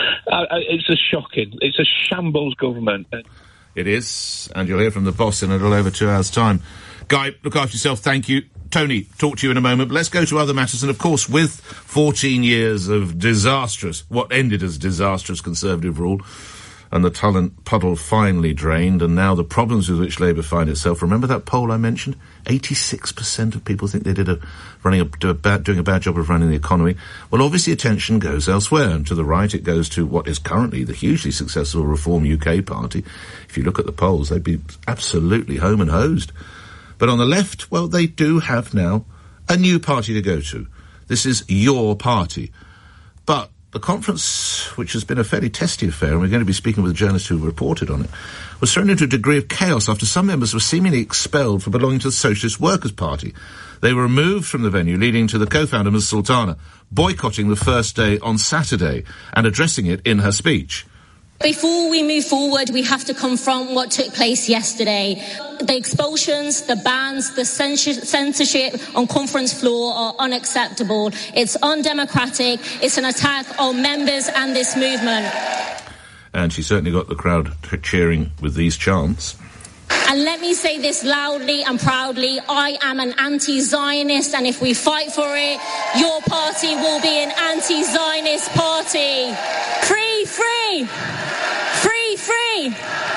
it's a shambles government. It is, and you'll hear from the boss in a little over 2 hours' time. Guy, look after yourself. Thank you. Tony, talk to you in a moment. But let's go to other matters. And, of course, with 14 years of what ended as disastrous Conservative rule, and the talent puddle finally drained, and now the problems with which Labour find itself. Remember that poll I mentioned? 86% of people think they doing a bad job of running the economy. Well, obviously attention goes elsewhere, and to the right it goes to what is currently the hugely successful Reform UK party. If you look at the polls, they'd be absolutely home and hosed. But on the left, well, they do have now a new party to go to. This is Your Party. But the conference, which has been a fairly testy affair, and we're going to be speaking with a journalist who reported on it, was thrown into a degree of chaos after some members were seemingly expelled for belonging to the Socialist Workers' Party. They were removed from the venue, leading to the co-founder, Ms. Sultana, boycotting the first day on Saturday and addressing it in her speech. Before we move forward, we have to confront what took place yesterday. The expulsions, the bans, the censorship on conference floor are unacceptable. It's undemocratic. It's an attack on members and this movement. And she certainly got the crowd cheering with these chants. And let me say this loudly and proudly, I am an anti-Zionist, and if we fight for it, your party will be an anti-Zionist party. Free, free! Free, free!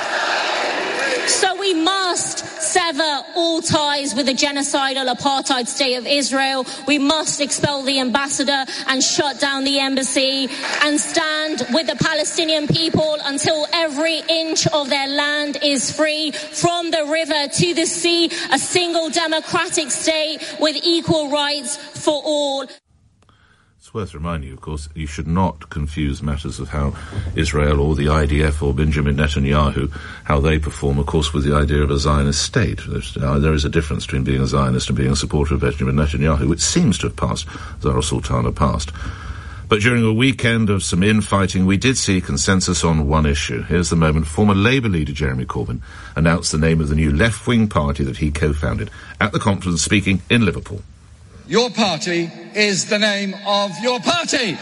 So we must sever all ties with the genocidal apartheid state of Israel. We must expel the ambassador and shut down the embassy and stand with the Palestinian people until every inch of their land is free, from the river to the sea, a single democratic state with equal rights for all. It's worth reminding you, of course, you should not confuse matters of how Israel or the IDF or Benjamin Netanyahu, how they perform, of course, with the idea of a Zionist state. There is a difference between being a Zionist and being a supporter of Benjamin Netanyahu, which seems to have passed. Zara Sultana passed. But during a weekend of some infighting, we did see consensus on one issue. Here's the moment former Labour leader Jeremy Corbyn announced the name of the new left-wing party that he co-founded at the conference, speaking in Liverpool. Your party is the name of your party.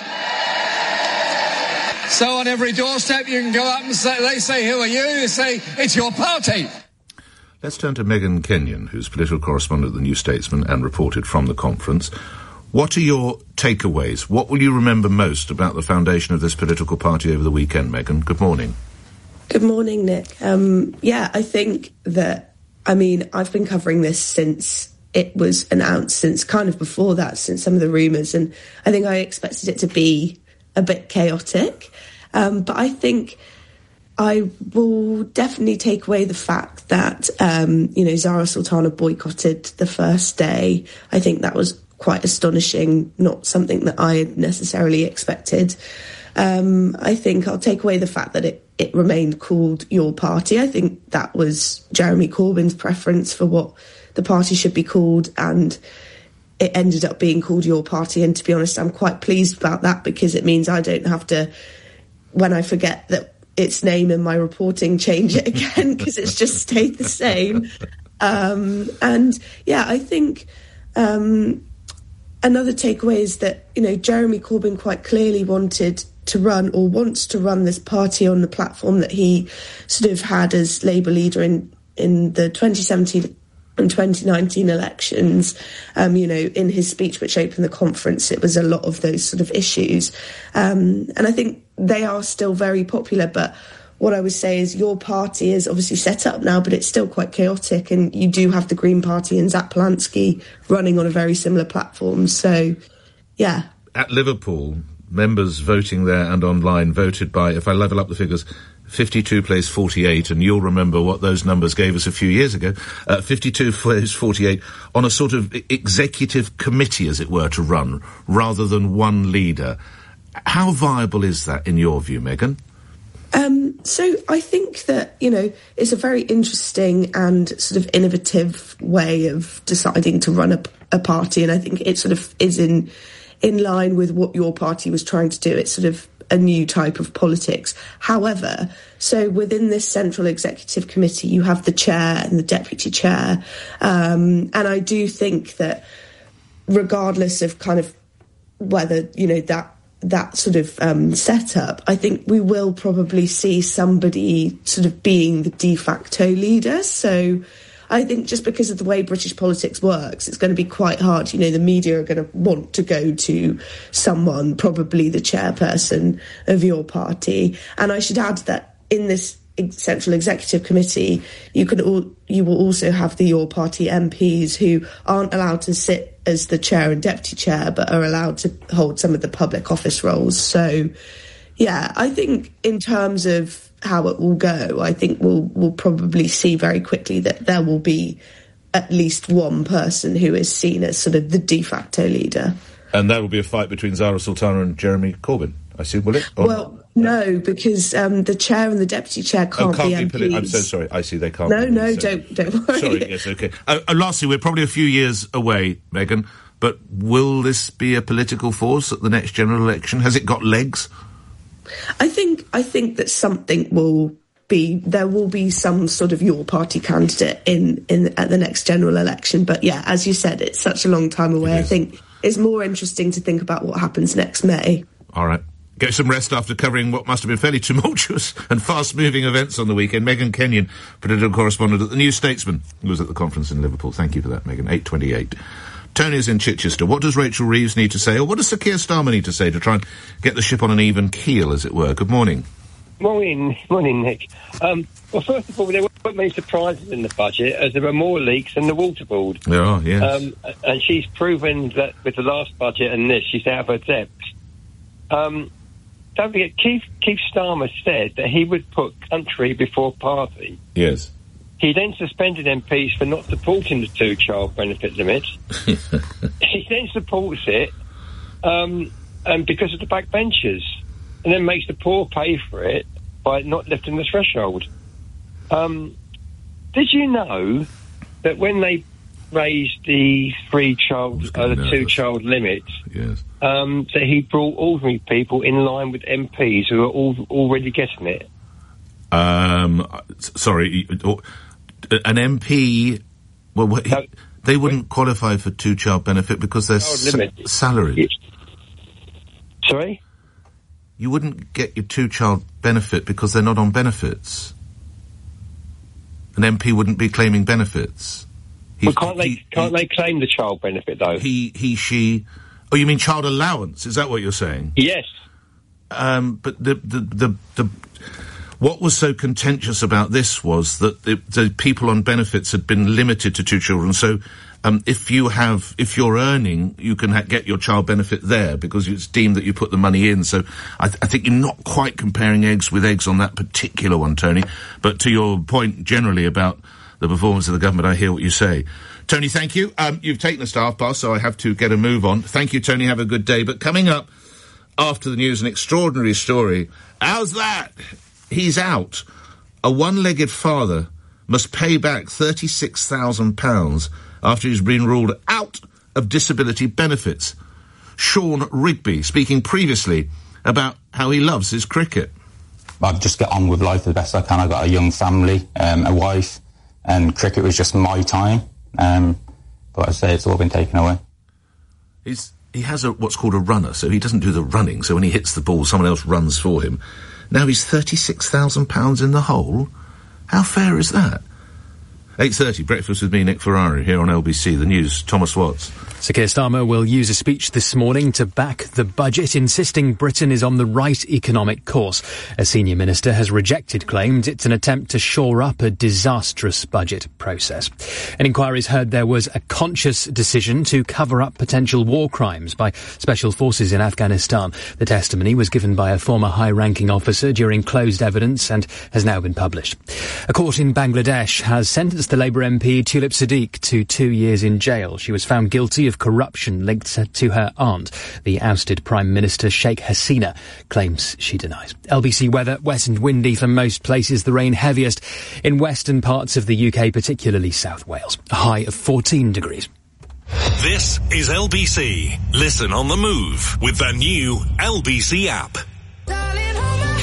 So on every doorstep you can go up and say, they say, who are you? You say, it's your party. Let's turn to Megan Kenyon, who's political correspondent at The New Statesman and reported from the conference. What are your takeaways? What will you remember most about the foundation of this political party over the weekend, Megan? Good morning. Good morning, Nick. I think that, I've been covering this since it was announced, since kind of before that, since some of the rumours, and I think I expected it to be a bit chaotic. But I think I will definitely take away the fact that, Zara Sultana boycotted the first day. I think that was quite astonishing, not something that I had necessarily expected. I think I'll take away the fact that it remained called Your Party. I think that was Jeremy Corbyn's preference for what the party should be called, and it ended up being called Your Party. And to be honest, I'm quite pleased about that, because it means I don't have to, when I forget that its name in my reporting, change it again, because it's just stayed the same. I think another takeaway is that, Jeremy Corbyn quite clearly wanted to run, or wants to run, this party on the platform that he sort of had as Labour leader in the 2017 and 2019 elections. In his speech which opened the conference, it was a lot of those sort of issues. And I think they are still very popular, but what I would say is Your Party is obviously set up now, but it's still quite chaotic, and you do have the Green Party and Zach Polanski running on a very similar platform. So, yeah. At Liverpool, members voting there and online voted by, if I level up the figures, 52 plays 48, and you'll remember what those numbers gave us a few years ago. 52 plays 48 on a sort of executive committee, as it were, to run, rather than one leader. How viable is that in your view, Megan? So I think that, it's a very interesting and sort of innovative way of deciding to run a party, and I think it sort of is in line with what Your Party was trying to do. It's sort of a new type of politics. However, so within this central executive committee, you have the chair and the deputy chair. And I do think that regardless of kind of whether, that sort of setup, I think we will probably see somebody sort of being the de facto leader. So I think just because of the way British politics works, it's going to be quite hard. You know, the media are going to want to go to someone, probably the chairperson of your party. And I should add that in this Central Executive Committee, you will also have your party MPs who aren't allowed to sit as the chair and deputy chair, but are allowed to hold some of the public office roles. So, yeah, I think in terms of how it will go, I think we'll probably see very quickly that there will be at least one person who is seen as sort of the de facto leader. And that will be a fight between Zara Sultana and Jeremy Corbyn, I assume, will it? Well, no, because the chair and the deputy chair can't be MPs. I'm so sorry. I see, they can't. No, don't worry. Sorry, yes, OK. Lastly, we're probably a few years away, Megan, but will this be a political force at the next general election? Has it got legs? I think that something will be. There will be some sort of your party candidate at the next general election. But yeah, as you said, it's such a long time away. I think it's more interesting to think about what happens next May. All right. Get some rest after covering what must have been fairly tumultuous and fast-moving events on the weekend. Megan Kenyon, political correspondent at the New Statesman, who was at the conference in Liverpool. Thank you for that, Megan. 8:28. Tony's in Chichester. What does Rachel Reeves need to say, or what does Sir Keir Starmer need to say to try and get the ship on an even keel, as it were? Good morning. Morning, Nick. Well, first of all, there weren't many surprises in the budget, as there were more leaks than the Water Board. There are, yes. And she's proven that with the last budget and this, she's out of her depth. Don't forget, Keith Starmer said that he would put country before party. Yes. He then suspended MPs for not supporting the two-child benefit limit. He then supports it and because of the backbenchers, and then makes the poor pay for it by not lifting the threshold. Did you know that when they raised the two-child limit, yes, that he brought ordinary people in line with MPs who are already getting it? Sorry, an MP. Well, they wouldn't qualify for two-child benefit because they're salaried. Sorry? You wouldn't get your two-child benefit because they're not on benefits. An MP wouldn't be claiming benefits. But can't they claim the child benefit, though? She... Oh, you mean child allowance? Is that what you're saying? Yes. But what was so contentious about this was that the people on benefits had been limited to two children. So, if you're earning, you can get your child benefit there because it's deemed that you put the money in. So, I think you're not quite comparing eggs with eggs on that particular one, Tony. But to your point generally about the performance of the government, I hear what you say. Tony, thank you. You've taken us to 1:30, so I have to get a move on. Thank you, Tony. Have a good day. But coming up after the news, an extraordinary story. How's that? He's out. A one-legged father must pay back £36,000 after he's been ruled out of disability benefits. Sean Rigby speaking previously about how he loves his cricket. I just get on with life the best I can. I've got a young family, a wife, and cricket was just my time. But I say it's all been taken away. He has what's called a runner, so he doesn't do the running, so when he hits the ball, someone else runs for him. Now he's £36,000 in the hole? How fair is that? 8:30, breakfast with me, Nick Ferrari, here on LBC, the news, Thomas Watts. Sir Keir Starmer will use a speech this morning to back the budget, insisting Britain is on the right economic course. A senior minister has rejected claims it's an attempt to shore up a disastrous budget process. An inquiry's heard there was a conscious decision to cover up potential war crimes by special forces in Afghanistan. The testimony was given by a former high-ranking officer during closed evidence and has now been published. A court in Bangladesh has sentenced the Labour MP Tulip Siddiq to 2 years in jail. She was found guilty of corruption linked to her aunt. The ousted Prime Minister Sheikh Hasina claims she denies. LBC weather, wet and windy for most places, the rain heaviest in western parts of the UK, particularly South Wales. A high of 14 degrees. This is LBC. Listen on the move with the new LBC app.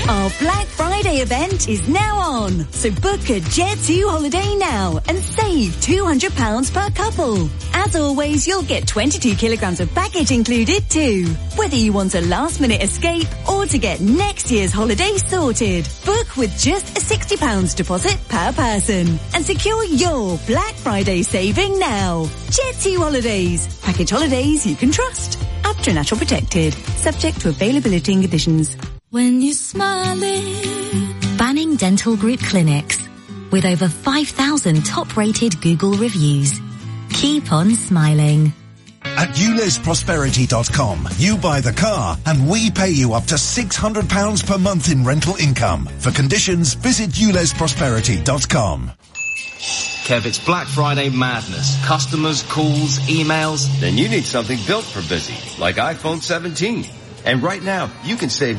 Our Black Friday event is now on. So book a Jet2 holiday now and save £200 per couple. As always, you'll get 22 kilograms of baggage included too. Whether you want a last-minute escape or to get next year's holiday sorted, book with just a £60 deposit per person and secure your Black Friday saving now. Jet2 Holidays. Package holidays you can trust. Up to natural protected. Subject to availability and conditions. When you smiling. Banning Dental Group clinics with over 5,000 top-rated Google reviews. Keep on smiling. At ulesprosperity.com, you buy the car and we pay you up to £600 per month in rental income. For conditions, visit ulesprosperity.com. Kev, it's Black Friday madness. Customers, calls, emails. Then you need something built for busy, like iPhone 17. And right now, you can save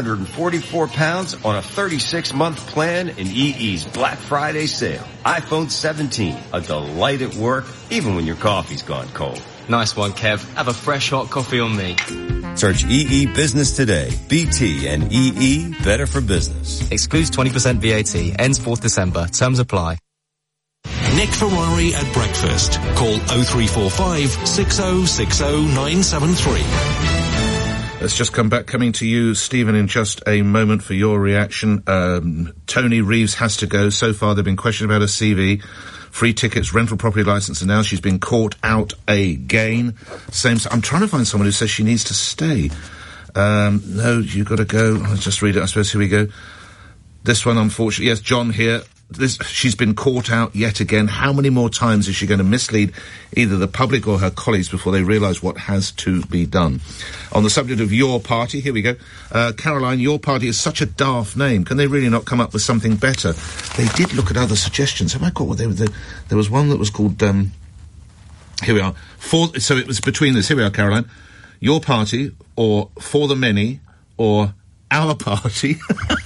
£144 on a 36-month plan in EE's Black Friday sale. iPhone 17, a delight at work, even when your coffee's gone cold. Nice one, Kev. Have a fresh hot coffee on me. Search EE Business today. BT and EE, better for business. Excludes 20% VAT. Ends 4th December. Terms apply. Nick Ferrari at breakfast. Call 0345 6060 973. Let's just come back, coming to you, Stephen, in just a moment for your reaction. Tony Reeves has to go. So far, they've been questioned about her CV. Free tickets, rental property licence, and now she's been caught out again. I'm trying to find someone who says she needs to stay. No, you've got to go. Let's just read it, I suppose. Here we go. This one, unfortunately, yes, John here. She's been caught out yet again. How many more times is she going to mislead either the public or her colleagues before they realise what has to be done? On the subject of Your Party, here we go. Caroline, Your Party is such a daft name. Can they really not come up with something better? They did look at other suggestions. Have I got what they were? There was one that was called, here we are. So it was between this. Here we are, Caroline. Your Party, or For the Many, or Our Party.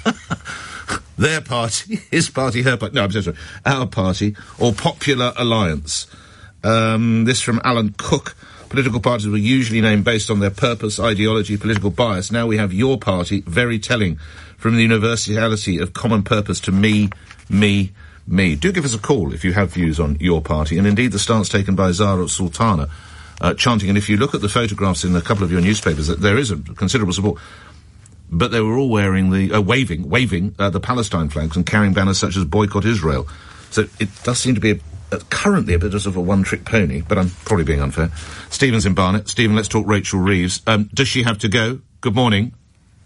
Their party, his party, her party. No, I'm sorry. Our Party, or Popular Alliance. This from Alan Cook. Political parties were usually named based on their purpose, ideology, political bias. Now we have Your Party, very telling, from the universality of common purpose to me, me, me. Do give us a call if you have views on Your Party, and indeed the stance taken by Zara Sultana, chanting. And if you look at the photographs in a couple of your newspapers, there is a considerable support. But they were all wearing waving the Palestine flags and carrying banners such as Boycott Israel. So it does seem to be currently a bit of a one-trick pony, but I'm probably being unfair. Stephen's in Barnet. Stephen, let's talk Rachel Reeves. Does she have to go? Good morning.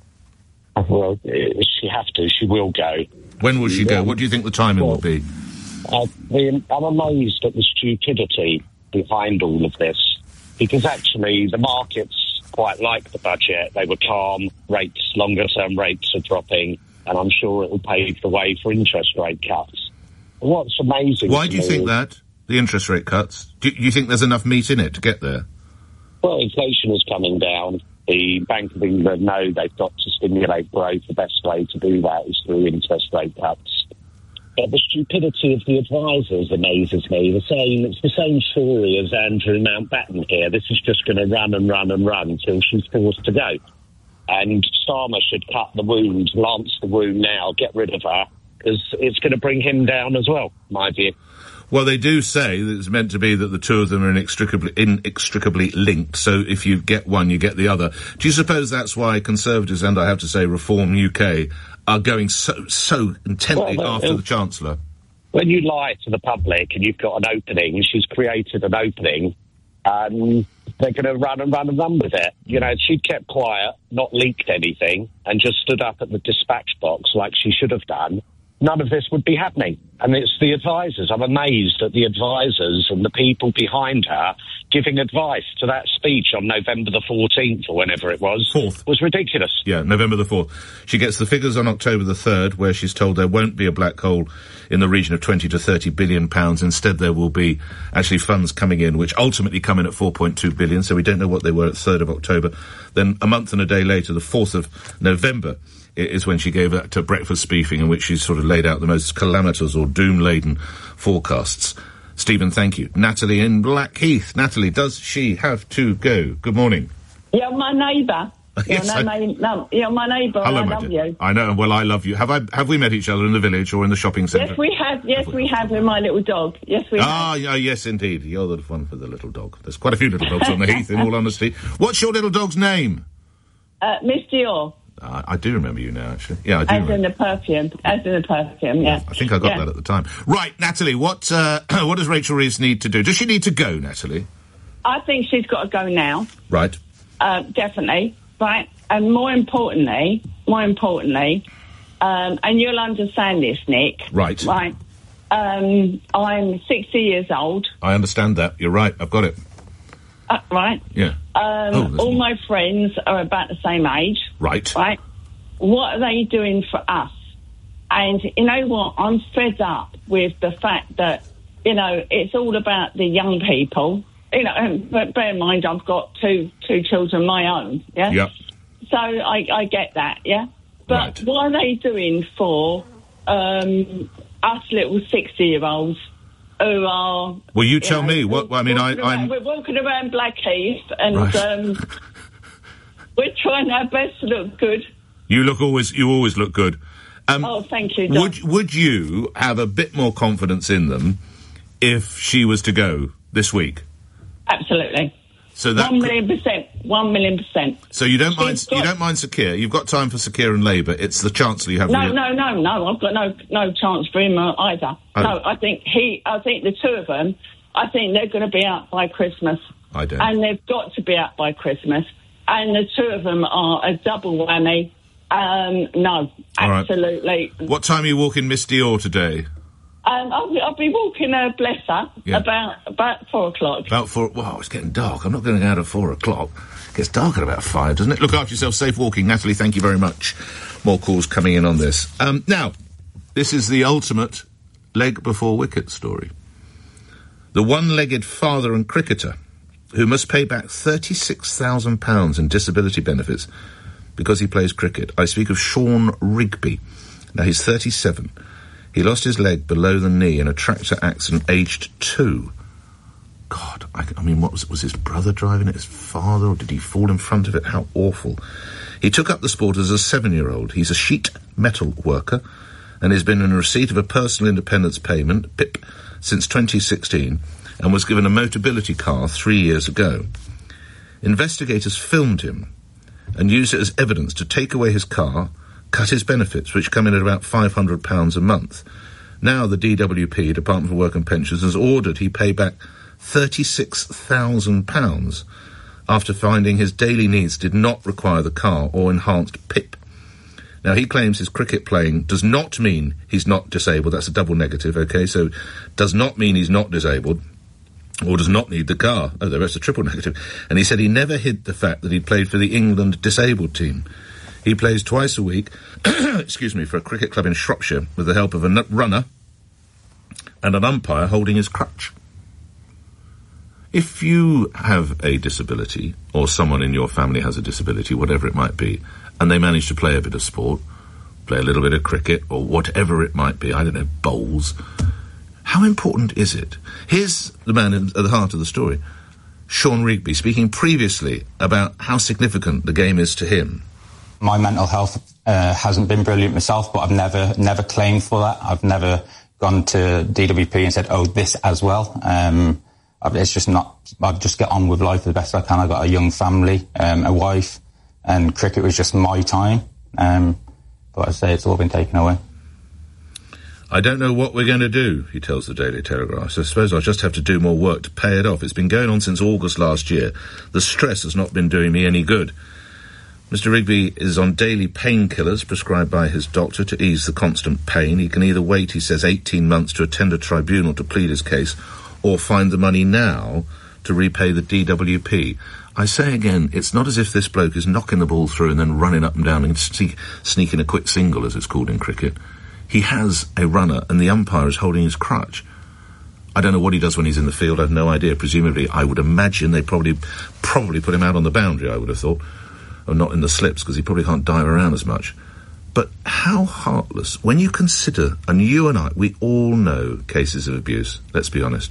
Well, she have to. She will go. When will she go? What do you think the timing will be? I'm amazed at the stupidity behind all of this, because actually the markets quite like the budget. They were calm. Rates, longer-term rates are dropping, and I'm sure it will pave the way for interest rate cuts. And what's amazing... Why do you think that, the interest rate cuts? Do you think there's enough meat in it to get there? Well, inflation is coming down. The Bank of England know they've got to stimulate growth. The best way to do that is through interest rate cuts. But the stupidity of the advisors amazes me. It's the same story as Andrew Mountbatten here. This is just going to run and run and run until she's forced to go. And Starmer should cut the wound, lance the wound now, get rid of her, because it's going to bring him down as well, my view. Well, they do say that it's meant to be that the two of them are inextricably linked, so if you get one, you get the other. Do you suppose that's why Conservatives, and I have to say Reform UK, are going so intently after the Chancellor? When you lie to the public and you've got an opening, she's created an opening, they're going to run and run and run with it. You know, she'd kept quiet, not leaked anything, and just stood up at the dispatch box like she should have done, none of this would be happening. And it's the advisors. I'm amazed at the advisors and the people behind her giving advice to that speech on November the 14th or whenever it was. 4th. Was ridiculous. Yeah, November the 4th. She gets the figures on October the 3rd, where she's told there won't be a black hole in the region of 20 to 30 billion pounds. Instead, there will be actually funds coming in, which ultimately come in at 4.2 billion. So we don't know what they were at 3rd of October. Then a month and a day later, the 4th of November, is when she gave that breakfast briefing in which she sort of laid out the most calamitous or doom-laden forecasts. Stephen, thank you. Natalie in Blackheath. Natalie, does she have to go? Good morning. Yeah, my neighbour. Yes, you're my neighbour. Hello, I my love dear. you. I know. Well, I love you. Have we met each other in the village or in the shopping centre? Yes, we have. Yes, we have with my little dog. Yes, we have. Yes, indeed. You're the one for the little dog. There's quite a few little dogs on the heath, in all honesty. What's your little dog's name? Miss Dior. I do remember you now, actually. Yeah, I do. As in the perfume, yeah. I think I got that at the time. Right, Natalie, what does Rachel Reeves need to do? Does she need to go, Natalie? I think she's got to go now. Right. Definitely. Right. And more importantly, and you'll understand this, Nick. Right. Right. I'm 60 years old. I understand that. You're right. I've got it. Right. Yeah. All my friends are about the same age. Right. Right. What are they doing for us? And you know what? I'm fed up with the fact that, it's all about the young people. But bear in mind, I've got two children of my own, yeah? Yep. So I get that, yeah? But what are they doing for us little 60-year-olds who are... Well, you tell me. We're walking around Blackheath and we're trying our best to look good. You always look good. Thank you, John. Would you have a bit more confidence in them if she was to go this week? Absolutely. So that 1,000,000%. So you don't mind Sakir. You've got time for Sakir and Labour. It's the Chancellor you have. No. I've got no chance for him either. Oh. No, I think the two of them. I think they're going to be out by Christmas. I don't. And they've got to be out by Christmas. And the two of them are a double whammy. No, absolutely. Right. What time are you walking Miss Dior today? I'll be walking bless her, about 4 o'clock. About 4. Wow, it's getting dark. I'm not going out at 4 o'clock. It gets dark at about 5, doesn't it? Look after yourself. Safe walking. Natalie, thank you very much. More calls coming in on this. Now, this is the ultimate leg before wicket story. The one-legged father and cricketer who must pay back £36,000 in disability benefits because he plays cricket. I speak of Sean Rigby. Now, he's 37. He lost his leg below the knee in a tractor accident aged 2. God, I mean, what was his brother driving it, his father, or did he fall in front of it? How awful. He took up the sport as a 7-year-old. He's a sheet metal worker and has been in receipt of a personal independence payment, PIP, since 2016 and was given a Motability car 3 years ago. Investigators filmed him and used it as evidence to take away his car, cut his benefits, which come in at about £500 a month. Now the DWP, Department for Work and Pensions, has ordered he pay back £36,000 after finding his daily needs did not require the car or enhanced PIP. Now, he claims his cricket playing does not mean he's not disabled. That's a double negative, OK? So, does not mean he's not disabled or does not need the car. Oh, that's a triple negative. And he said he never hid the fact that he played for the England disabled team. He plays twice a week, for a cricket club in Shropshire with the help of a runner and an umpire holding his crutch. If you have a disability, or someone in your family has a disability, whatever it might be, and they manage to play a bit of sport, play a little bit of cricket, or whatever it might be, I don't know, bowls, how important is it? Here's the man at the heart of the story, Sean Rigby, speaking previously about how significant the game is to him. My mental health hasn't been brilliant myself, but I've never claimed for that. I've never gone to DWP and said, oh, this as well. It's just not, I just get on with life the best I can. I've got a young family, a wife, and cricket was just my time. But I say it's all been taken away. I don't know what we're going to do, he tells the Daily Telegraph. So I suppose I'll just have to do more work to pay it off. It's been going on since August last year. The stress has not been doing me any good. Mr. Rigby is on daily painkillers prescribed by his doctor to ease the constant pain. He can either wait, he says, 18 months to attend a tribunal to plead his case, or find the money now to repay the DWP. I say again, it's not as if this bloke is knocking the ball through and then running up and down and sneaking a quick single, as it's called in cricket. He has a runner, and the umpire is holding his crutch. I don't know what he does when he's in the field. I have no idea. Presumably, I would imagine they probably put him out on the boundary, I would have thought. Or not in the slips, because he probably can't dive around as much. But how heartless, when you consider, and you and I, we all know cases of abuse, let's be honest.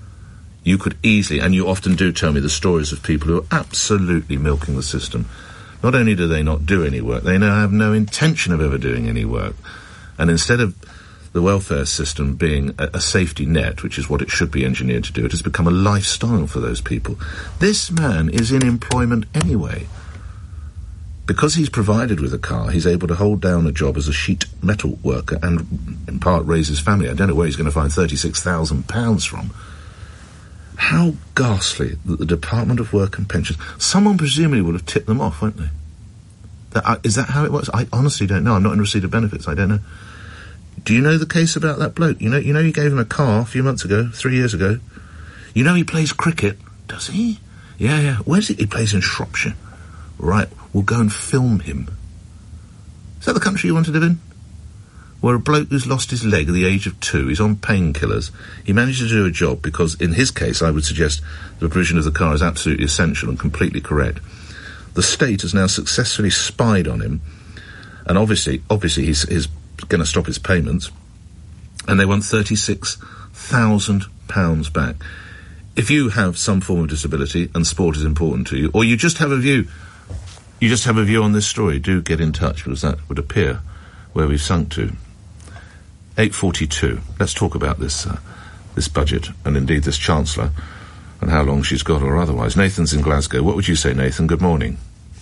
You could easily, and you often do tell me the stories of people who are absolutely milking the system. Not only do they not do any work, they now have no intention of ever doing any work. And instead of the welfare system being a safety net, which is what it should be engineered to do, it has become a lifestyle for those people. This man is in employment anyway. Because he's provided with a car, he's able to hold down a job as a sheet metal worker and, in part, raise his family. I don't know where he's going to find £36,000 from. How ghastly that the Department of Work and Pensions... Someone presumably would have tipped them off, won't they? Is that how it works? I honestly don't know. I'm not in receipt of benefits. I don't know. Do you know the case about that bloke? You know you gave him a car a few months ago, 3 years ago. You know he plays cricket, does he? Yeah. Where's he? He plays in Shropshire. Right, we'll go and film him. Is that the country you want to live in? Where a bloke who's lost his leg at the age of 2, he's on painkillers, he managed to do a job because, in his case, I would suggest the provision of the car is absolutely essential and completely correct. The state has now successfully spied on him, and obviously he's going to stop his payments, and they want £36,000 back. If you have some form of disability and sport is important to you, or you just have a view on this story, do get in touch, because that would appear where we've sunk to. 8:42. Let's talk about this budget, and indeed this Chancellor, and how long she's got or otherwise. Nathan's in Glasgow. What would you say, Nathan? Good morning.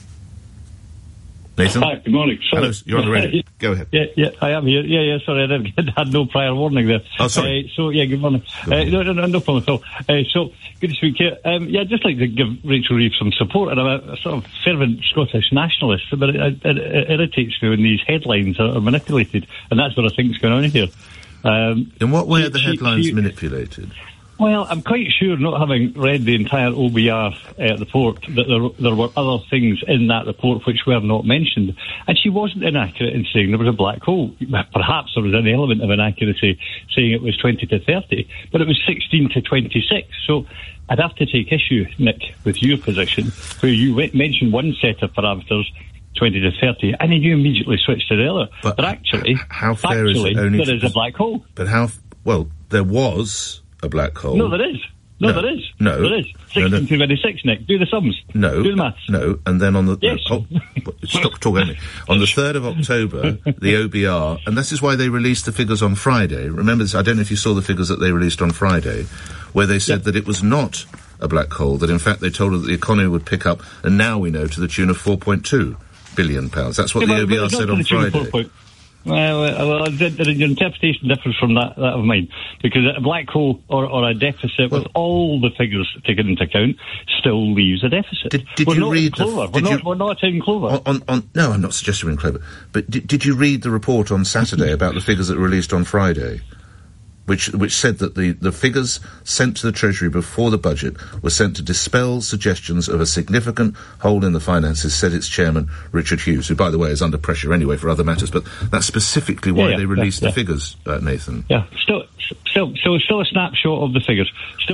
Nathan? Hi, good morning. Sorry. Hello, you're on the radio. Go ahead. Yeah, I am here. Yeah, sorry, I had no prior warning there. Oh, sorry. Good morning. No problem at all. So, good to speak to you. I'd just like to give Rachel Reeves some support, and I'm a sort of fervent Scottish nationalist, but it irritates me when these headlines are manipulated, and that's what I think is going on here. In what way are the headlines manipulated? Well, I'm quite sure, not having read the entire OBR report, that there were other things in that report which were not mentioned. And she wasn't inaccurate in saying there was a black hole. Perhaps there was an element of inaccuracy saying it was 20 to 30, but it was 16 to 26. So I'd have to take issue, Nick, with your position, where you mentioned one set of parameters, 20 to 30, and then you immediately switched to the other. But actually, how fair is it only there is a black hole. But there was a black hole. No, there is. There is. No. There is. 16 to 26, Nick. Do the sums. No. Do the maths. No, and then on the... Yes. Stop talking. On the 3rd of October, the OBR, and this is why they released the figures on Friday. Remember this, I don't know if you saw the figures that they released on Friday, where they said that it was not a black hole, that in fact they told her that the economy would pick up, and now we know to the tune of £4.2 billion. That's what the OBR said on Friday. Well, your interpretation differs from that of mine, because a black hole or a deficit, with all the figures taken into account, still leaves a deficit. Did you read Clover? We're not in Clover. No, I'm not suggesting we're in Clover. But did you read the report on Saturday about the figures that were released on Friday? Which said that the figures sent to the Treasury before the budget were sent to dispel suggestions of a significant hole in the finances, said its chairman, Richard Hughes, who, by the way, is under pressure anyway for other matters, but that's specifically why they released the figures, Nathan. Yeah, still a snapshot of the figures.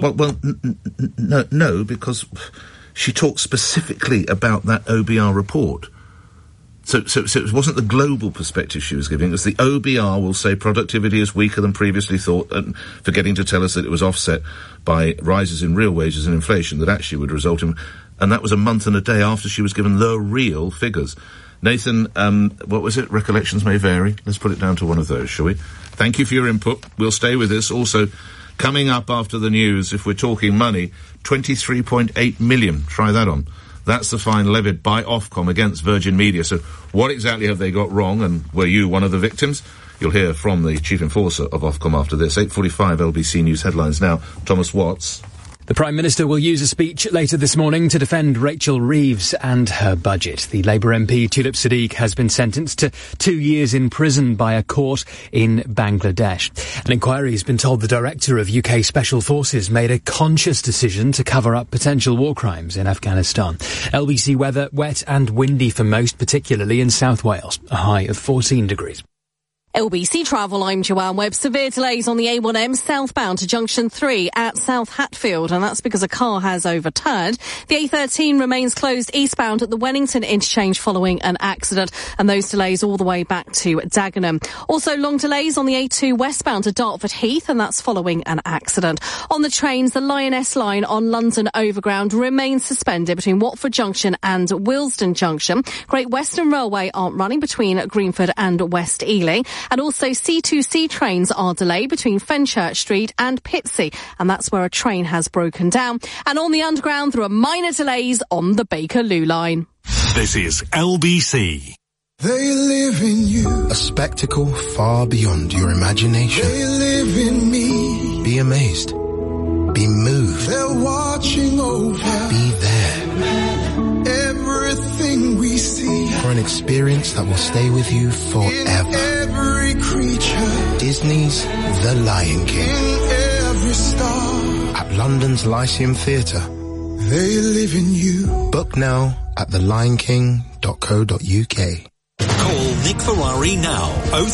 No, because she talked specifically about that OBR report. So it wasn't the global perspective she was giving. It was the OBR will say productivity is weaker than previously thought, and forgetting to tell us that it was offset by rises in real wages and inflation that actually would result in... And that was a month and a day after she was given the real figures. Nathan, what was it? Recollections may vary. Let's put it down to one of those, shall we? Thank you for your input. We'll stay with this. Also, coming up after the news, if we're talking money, 23.8 million. Try that on. That's the fine levied by Ofcom against Virgin Media. So what exactly have they got wrong, and were you one of the victims? You'll hear from the Chief Enforcer of Ofcom after this. 8:45 LBC News headlines now. Thomas Watts. The Prime Minister will use a speech later this morning to defend Rachel Reeves and her budget. The Labour MP Tulip Siddique has been sentenced to 2 years in prison by a court in Bangladesh. An inquiry has been told the director of UK Special Forces made a conscious decision to cover up potential war crimes in Afghanistan. LBC weather, wet and windy for most, particularly in South Wales, a high of 14 degrees. LBC Travel, I'm Joanne Webb. Severe delays on the A1M southbound to Junction 3 at South Hatfield, and that's because a car has overturned. The A13 remains closed eastbound at the Wellington interchange following an accident, and those delays all the way back to Dagenham. Also long delays on the A2 westbound to Dartford Heath, and that's following an accident. On the trains, the Lioness line on London Overground remains suspended between Watford Junction and Willesden Junction. Great Western Railway aren't running between Greenford and West Ely. And also C2C trains are delayed between Fenchurch Street and Pitsea, and that's where a train has broken down. And on the Underground, there are minor delays on the Bakerloo line. This is LBC. They live in you. A spectacle far beyond your imagination. They live in me. Be amazed. Be moved. They're watching over. Be there. Everything we see. For an experience that will stay with you forever. In every creature. Disney's The Lion King. In every star. At London's Lyceum Theatre. They live in you. Book now at thelionking.co.uk. Call Nick Ferrari now.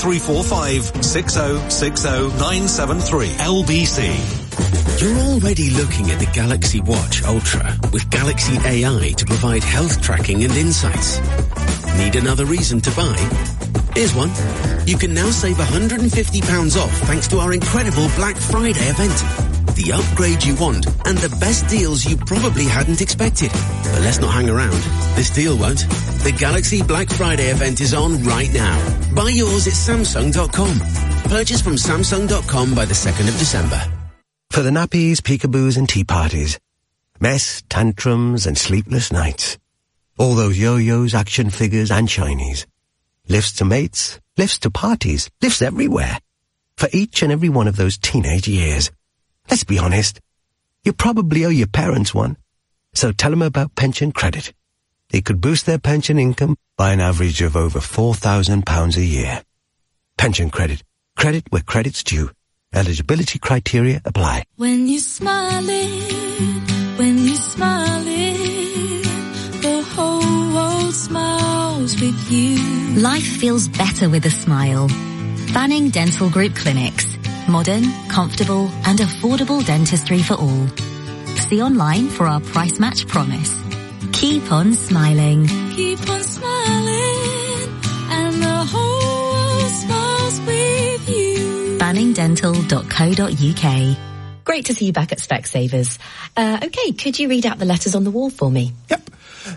0345 6060 973 LBC. You're already looking at the Galaxy Watch Ultra with Galaxy AI to provide health tracking and insights. Need another reason to buy? Here's one. You can now save £150 off thanks to our incredible Black Friday event. The upgrade you want and the best deals you probably hadn't expected. But let's not hang around. This deal won't. The Galaxy Black Friday event is on right now. Buy yours at Samsung.com. Purchase from Samsung.com by the 2nd of December. For the nappies, peekaboos and tea parties. Mess, tantrums and sleepless nights. All those yo-yos, action figures and shinies. Lifts to mates, lifts to parties, lifts everywhere. For each and every one of those teenage years. Let's be honest. You probably owe your parents one. So tell them about pension credit. It could boost their pension income by an average of over £4,000 a year. Pension credit. Credit where credit's due. Eligibility criteria apply. When you're smiling, the whole world smiles with you. Life feels better with a smile. Banning Dental Group Clinics. Modern, comfortable and affordable dentistry for all. See online for our price match promise. Keep on smiling. Keep on smiling, and the whole world smiles with you. banningdental.co.uk. Great to see you back at Specsavers. Okay, could you read out the letters on the wall for me? Yep.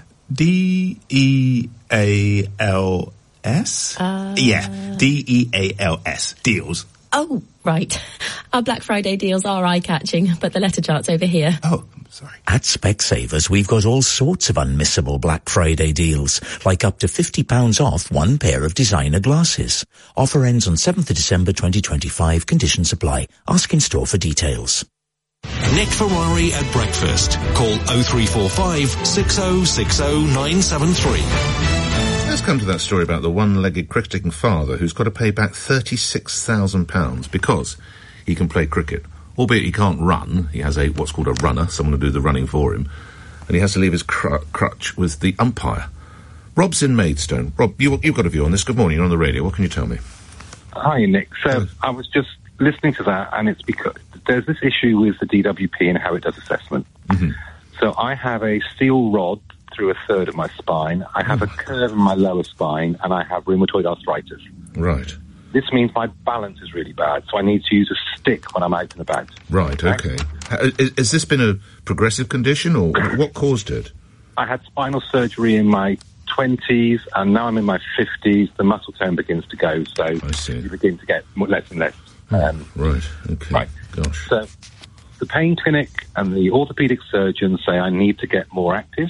D-E-A-L-S? Yeah, D-E-A-L-S. Deals. Oh, right. Our Black Friday deals are eye-catching, but the letter chart's over here. Oh, sorry. At Specsavers, we've got all sorts of unmissable Black Friday deals, like up to £50 off one pair of designer glasses. Offer ends on 7th of December 2025. Conditions apply. Ask in store for details. Nick Ferrari at breakfast. Call 0345 6060 973. Let's come to that story about the one-legged cricketing father who's got to pay back £36,000 because he can play cricket. Albeit he can't run, he has what's called a runner, someone to do the running for him, and he has to leave his crutch with the umpire. Rob's in Maidstone. Rob, you've got a view on this. Good morning, you're on the radio. What can you tell me? Hi, Nick. So I was just listening to that, and it's because there's this issue with the DWP and how it does assessment. Mm-hmm. So I have a steel rod through a third of my spine, I have a curve in my lower spine, and I have rheumatoid arthritis. Right. This means my balance is really bad, so I need to use a stick when I'm out and about. Right, okay. Has this been a progressive condition, or what caused it? I had spinal surgery in my 20s, and now I'm in my 50s. The muscle tone begins to go, so you begin to get less and less. Right, okay. Right. Gosh. So the pain clinic and the orthopaedic surgeons say I need to get more active.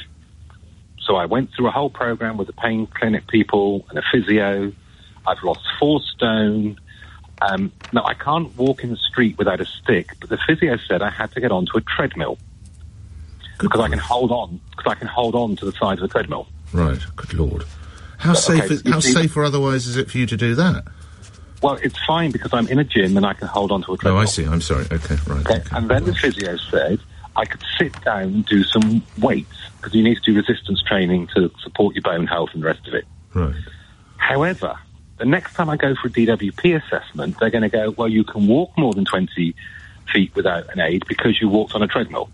So I went through a whole program with the pain clinic people and a physio. I've lost 4 stone. Now, I can't walk in the street without a stick, but the physio said I had to get onto a treadmill because I can hold on to the side of the treadmill. Right. Good Lord. How safe or otherwise is it for you to do that? Well, it's fine because I'm in a gym and I can hold on to a treadmill. Oh, I see. I'm sorry. Okay, right. Okay. And then the physio said I could sit down and do some weights because you need to do resistance training to support your bone health and the rest of it. Right. However, the next time I go for a DWP assessment, they're going to go, well, you can walk more than 20 feet without an aid because you walked on a treadmill.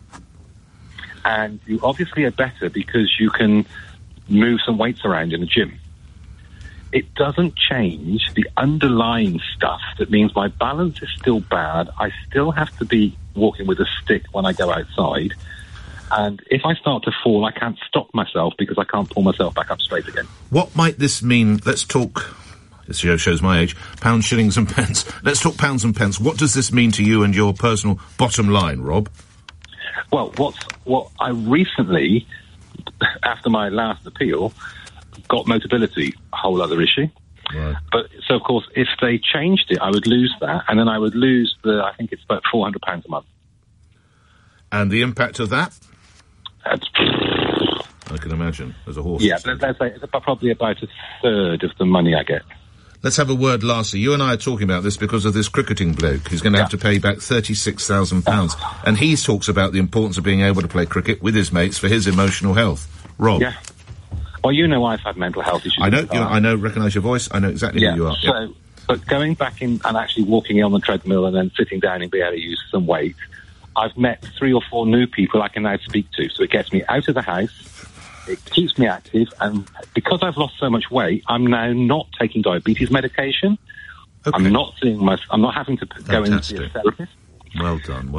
And you obviously are better because you can move some weights around in the gym. It doesn't change the underlying stuff that means my balance is still bad. I still have to be walking with a stick when I go outside. And if I start to fall, I can't stop myself because I can't pull myself back up straight again. What might this mean? Let's talk, this shows my age, pounds, shillings and pence. Let's talk pounds and pence. What does this mean to you and your personal bottom line, Rob? Well, what I recently, after my last appeal, got Motability, a whole other issue. Right. But, so of course, if they changed it, I would lose that, and then I would lose I think it's about £400 a month. And the impact of that? That's... I can imagine, as a horse. Yeah, let's say it's probably about a third of the money I get. Let's have a word lastly. You and I are talking about this because of this cricketing bloke who's going to have to pay back £36,000. And he talks about the importance of being able to play cricket with his mates for his emotional health. Rob? Yeah. Well, you know I've had mental health issues. I know, recognise your voice. I know exactly who you are. So, but going back in and actually walking on the treadmill and then sitting down and being able to use some weight, I've met 3 or 4 new people I can now speak to. So it gets me out of the house. It keeps me active, and because I've lost so much weight, I'm now not taking diabetes medication. Okay. I'm not having to go in and see a therapist. Well done.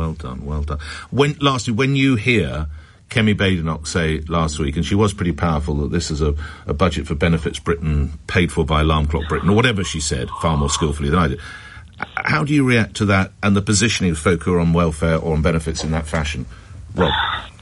Lastly, when you hear Kemi Badenoch say last week, and she was pretty powerful, that this is a budget for Benefits Britain paid for by Alarm Clock Britain, or whatever she said, far more skillfully than I did. How do you react to that and the positioning of folk who are on welfare or on benefits in that fashion? Rob?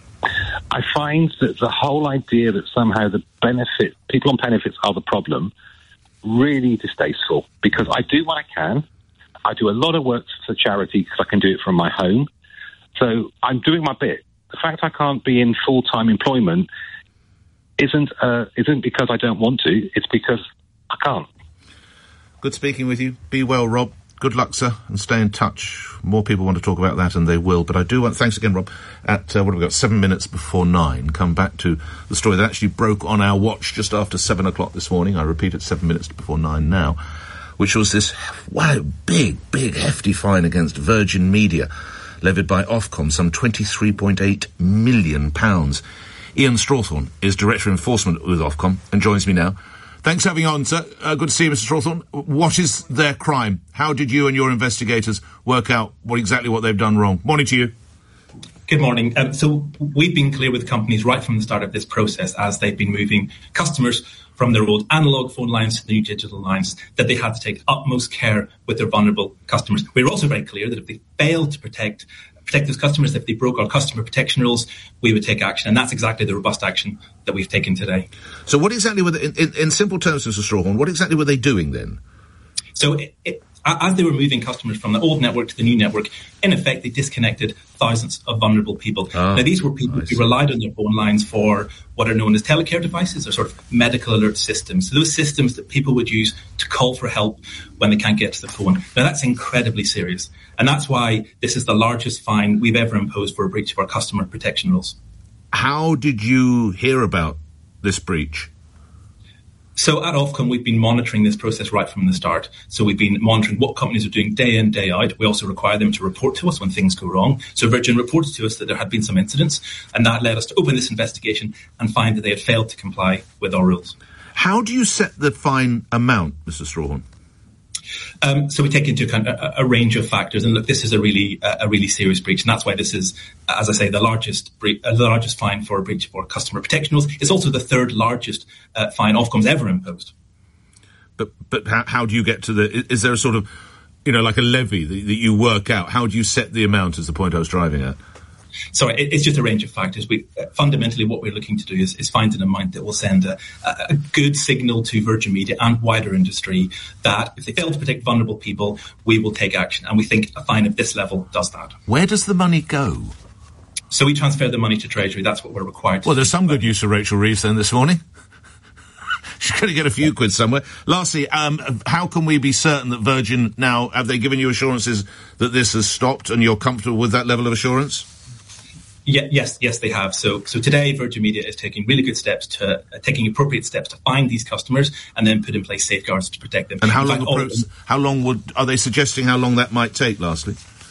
I find that the whole idea that somehow people on benefits are the problem, really distasteful, because I do what I can. I do a lot of work for charity because I can do it from my home. So I'm doing my bit. The fact I can't be in full-time employment isn't because I don't want to, it's because I can't. Good speaking with you. Be well, Rob. Good luck, sir, and stay in touch. More people want to talk about that, and they will. But I do want, thanks again, Rob, at, what have we got, 7 minutes before 9, come back to the story that actually broke on our watch just after 7 o'clock this morning. I repeat, it's 7 minutes before 9 now, which was this, big, hefty fine against Virgin Media, levied by Ofcom, some £23.8 million. Ian Strawthorne is Director of Enforcement with Ofcom and joins me now. Thanks for having on, sir. Good to see you, Mr. Strawthorne. What is their crime? How did you and your investigators work out exactly what they've done wrong? Morning to you. Good morning. So we've been clear with companies right from the start of this process, as they've been moving customers from their old analogue phone lines to the new digital lines, that they had to take utmost care with their vulnerable customers. We were also very clear that if they failed to protect those customers, if they broke our customer protection rules, we would take action. And that's exactly the robust action that we've taken today. So what exactly were they, in simple terms, Mr. Strawthorne, what exactly were they doing then? So as they were moving customers from the old network to the new network, in effect, they disconnected thousands of vulnerable people. Now, these were people who relied on their phone lines for what are known as telecare devices, or sort of medical alert systems. So those systems that people would use to call for help when they can't get to the phone. Now, that's incredibly serious. And that's why this is the largest fine we've ever imposed for a breach of our customer protection rules. How did you hear about this breach? So at Ofcom, we've been monitoring this process right from the start. So we've been monitoring what companies are doing day in, day out. We also require them to report to us when things go wrong. So Virgin reported to us that there had been some incidents, and that led us to open this investigation and find that they had failed to comply with our rules. How do you set the fine amount, Mr. Strawthorne? So we take into account a range of factors, and look, this is a really serious breach, and that's why this is, as I say, the largest fine for a breach of our customer protection rules. It's also the third largest fine Ofcom's ever imposed. But how do you get to is there a sort of, like a levy that you work out? How do you set the amount? Is the point I was driving at. Sorry, it's just a range of factors. Fundamentally, what we're looking to do is find an amount that will send a good signal to Virgin Media and wider industry that if they fail to protect vulnerable people, we will take action. And we think a fine of this level does that. Where does the money go? So we transfer the money to Treasury. That's what we're required to do. Well, there's some good news for Rachel Reeves then this morning. She's going to get a few quid somewhere. Lastly, how can we be certain that Virgin now, have they given you assurances that this has stopped and you're comfortable with that level of assurance? Yes, they have. So today, Virgin Media is taking really good steps taking appropriate steps to find these customers and then put in place safeguards to protect them. And are they suggesting how long that might take? Lastly,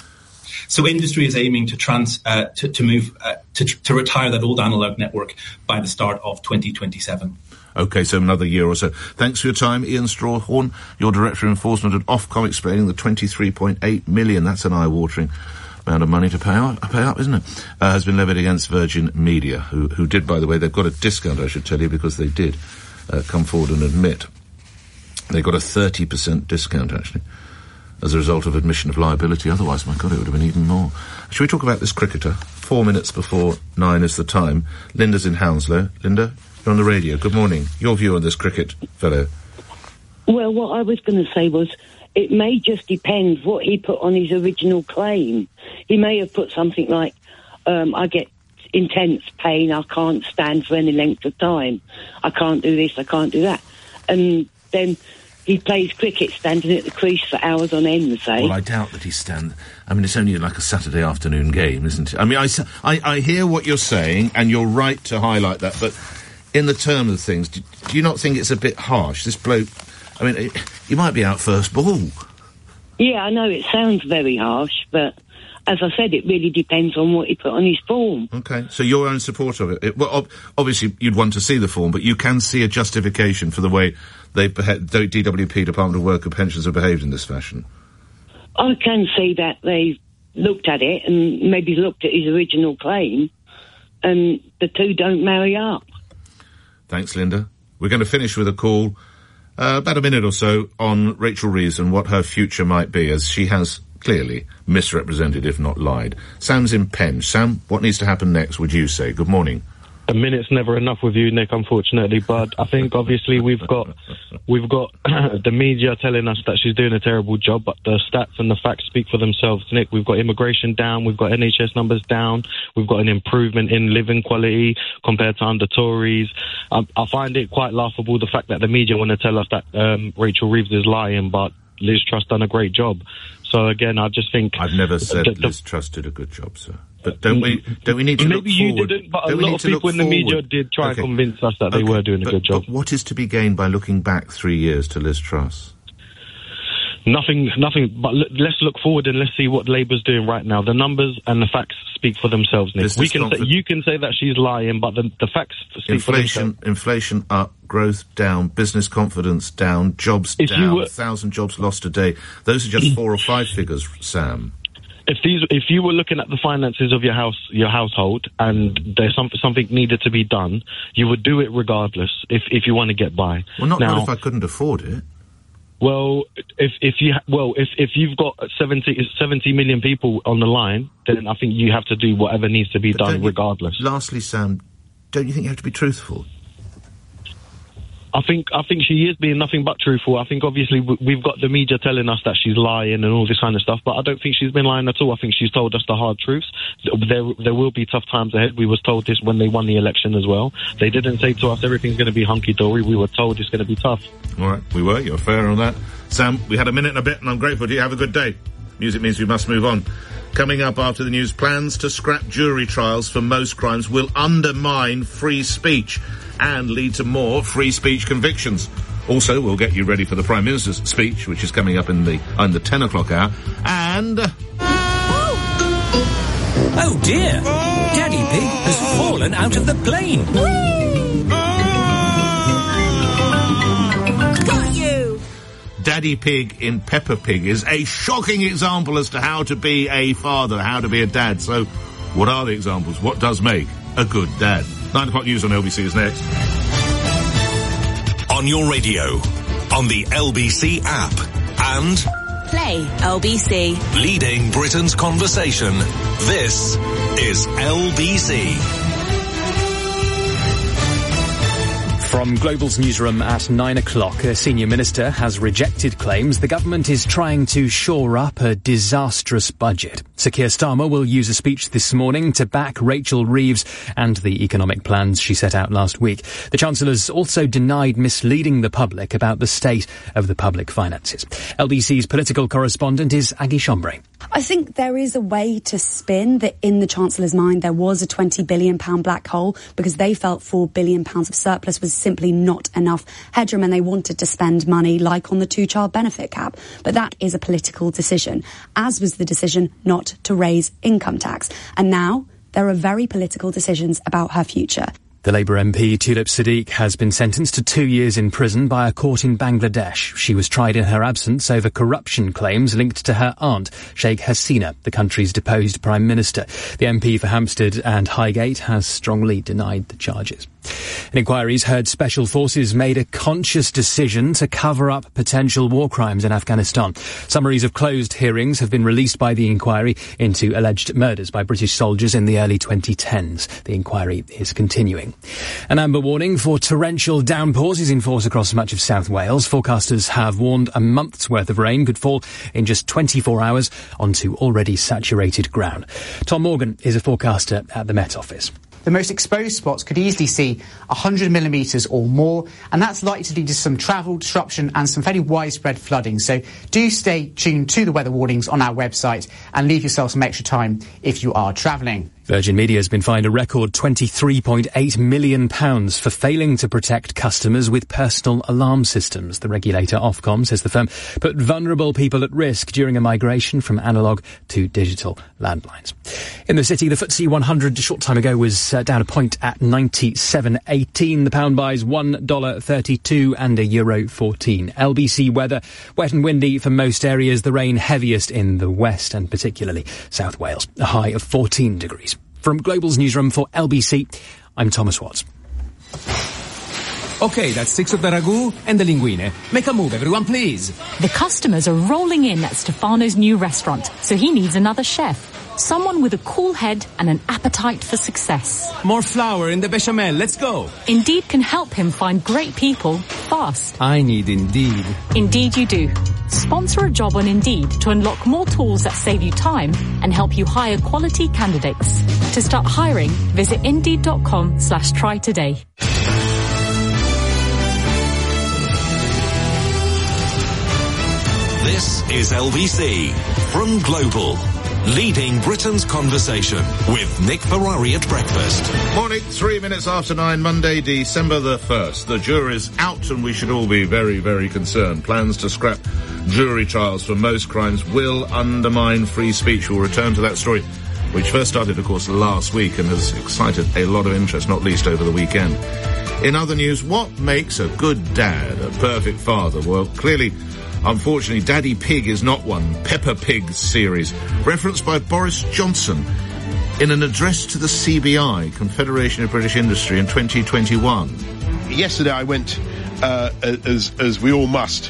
so industry is aiming to move to retire that old analog network by the start of 2027. OK, so another year or so. Thanks for your time, Ian Strawhorn, your Director of Enforcement at Ofcom, explaining the 23.8 million. That's an eye-watering amount of money to pay up, isn't it? Has been levied against Virgin Media, who did, by the way, they've got a discount, I should tell you, because they did come forward and admit they got a 30% discount, actually, as a result of admission of liability. Otherwise, my God, it would have been even more. Shall we talk about this cricketer? 4 minutes before 9 is the time. Linda's in Hounslow. Linda, you're on the radio. Good morning. Your view on this cricket fellow? Well, what I was going to say was, it may just depend what he put on his original claim. He may have put something like, I get intense pain, I can't stand for any length of time, I can't do this, I can't do that. And then he plays cricket standing at the crease for hours on end, say. Well, I doubt that he's I mean, it's only like a Saturday afternoon game, isn't it? I mean, I hear what you're saying, and you're right to highlight that, but in the term of things, do you not think it's a bit harsh? This bloke, I mean, you might be out first ball. Yeah, I know it sounds very harsh, but as I said, it really depends on what he put on his form. OK, so you're in support of it. Well, obviously, you'd want to see the form, but you can see a justification for the way the DWP, Department of Work and Pensions, have behaved in this fashion. I can see that they looked at it and maybe looked at his original claim, and the two don't marry up. Thanks, Linda. We're going to finish with a call about a minute or so on Rachel Reeves and what her future might be, as she has clearly misrepresented, if not lied. Sam's in Penn. Sam, what needs to happen next, would you say? Good morning. A minute's never enough with you, Nick, unfortunately, but I think obviously we've got the media telling us that she's doing a terrible job, but the stats and the facts speak for themselves, Nick. We've got immigration down, we've got NHS numbers down, we've got an improvement in living quality compared to under Tories. I find it quite laughable, the fact that the media want to tell us that Rachel Reeves is lying, but Liz Truss done a great job. So again, I just think I've never said Liz Truss did a good job, sir. But don't we need to look forward? Maybe you didn't, but a lot of people in the media did try and convince us that they were doing a good job. But what is to be gained by looking back 3 years to Liz Truss? Nothing, but let's look forward and let's see what Labour's doing right now. The numbers and the facts speak for themselves, Nick. You can say that she's lying, but the facts speak for themselves. Inflation up, growth down, business confidence down, jobs down, 1,000 jobs lost a day. Those are just 4 or 5 figures, Sam. If you were looking at the finances of your household, and there's something needed to be done, you would do it regardless if you want to get by. Well, not if I couldn't afford it. Well, if you've got 70 million people on the line, then I think you have to do whatever needs to be done regardless. Lastly, Sam, don't you think you have to be truthful? I think she is being nothing but truthful. I think obviously we've got the media telling us that she's lying and all this kind of stuff, but I don't think she's been lying at all. I think she's told us the hard truths. There will be tough times ahead. We was told this when they won the election as well. They didn't say to us everything's going to be hunky-dory. We were told it's going to be tough. All right, we were. You're fair on that. Sam, we had a minute and a bit, and I'm grateful to you. Have a good day. Music means we must move on. Coming up after the news, plans to scrap jury trials for most crimes will undermine free speech and lead to more free speech convictions. Also, we'll get you ready for the Prime Minister's speech, which is coming up in the 10 o'clock hour. And... Oh dear! Daddy Pig has fallen out of the plane! Got you! Daddy Pig in Peppa Pig is a shocking example as to how to be a father, how to be a dad. So, what are the examples? What does make a good dad? 9 o'clock news on LBC is next. On your radio, on the LBC app, and... Play LBC. Leading Britain's conversation. This is LBC. From Global's newsroom at 9 o'clock, a senior minister has rejected claims the government is trying to shore up a disastrous budget. Sir Keir Starmer will use a speech this morning to back Rachel Reeves and the economic plans she set out last week. The Chancellor's also denied misleading the public about the state of the public finances. LBC's political correspondent is Aggie Chombre. I think there is a way to spin that in the Chancellor's mind there was a £20 billion black hole because they felt £4 billion of surplus was simply not enough headroom and they wanted to spend money like on the two-child benefit cap. But that is a political decision, as was the decision not to raise income tax. And now there are very political decisions about her future. The Labour MP Tulip Siddique has been sentenced to 2 years in prison by a court in Bangladesh. She was tried in her absence over corruption claims linked to her aunt, Sheikh Hasina, the country's deposed Prime Minister. The MP for Hampstead and Highgate has strongly denied the charges. An inquiry's heard special forces made a conscious decision to cover up potential war crimes in Afghanistan. Summaries of closed hearings have been released by the inquiry into alleged murders by British soldiers in the early 2010s. The inquiry is continuing. An amber warning for torrential downpours is in force across much of South Wales. Forecasters have warned a month's worth of rain could fall in just 24 hours onto already saturated ground. Tom Morgan is a forecaster at the Met Office. The most exposed spots could easily see 100 millimetres or more, and that's likely to lead to some travel disruption and some fairly widespread flooding. So do stay tuned to the weather warnings on our website and leave yourself some extra time if you are travelling. Virgin Media has been fined a record £23.8 million for failing to protect customers with personal alarm systems. The regulator, Ofcom, says the firm put vulnerable people at risk during a migration from analogue to digital landlines. In the city, the FTSE 100 a short time ago was down a point at 97.18. The pound buys $1.32 and €1.14. LBC weather, wet and windy for most areas. The rain heaviest in the west and particularly South Wales. A high of 14 degrees. From Global's newsroom for LBC, I'm Thomas Watts. Okay, that's 6 of the ragu and the linguine. Make a move, everyone, please. The customers are rolling in at Stefano's new restaurant, so he needs another chef. Someone with a cool head and an appetite for success. More flour in the bechamel, let's go. Indeed can help him find great people fast. I need Indeed. Indeed you do. Sponsor a job on Indeed to unlock more tools that save you time and help you hire quality candidates. To start hiring, visit Indeed.com/try today. This is LBC from Global. Leading Britain's conversation with Nick Ferrari at breakfast. Morning, 3 minutes after 9, Monday, December the 1st. The jury's out and we should all be very, very concerned. Plans to scrap jury trials for most crimes will undermine free speech. We'll return to that story, which first started, of course, last week and has excited a lot of interest, not least over the weekend. In other news, what makes a good dad, a perfect father? Well, clearly, unfortunately, Daddy Pig is not one. Peppa Pig series, referenced by Boris Johnson in an address to the CBI, Confederation of British Industry, in 2021. Yesterday I went, as we all must,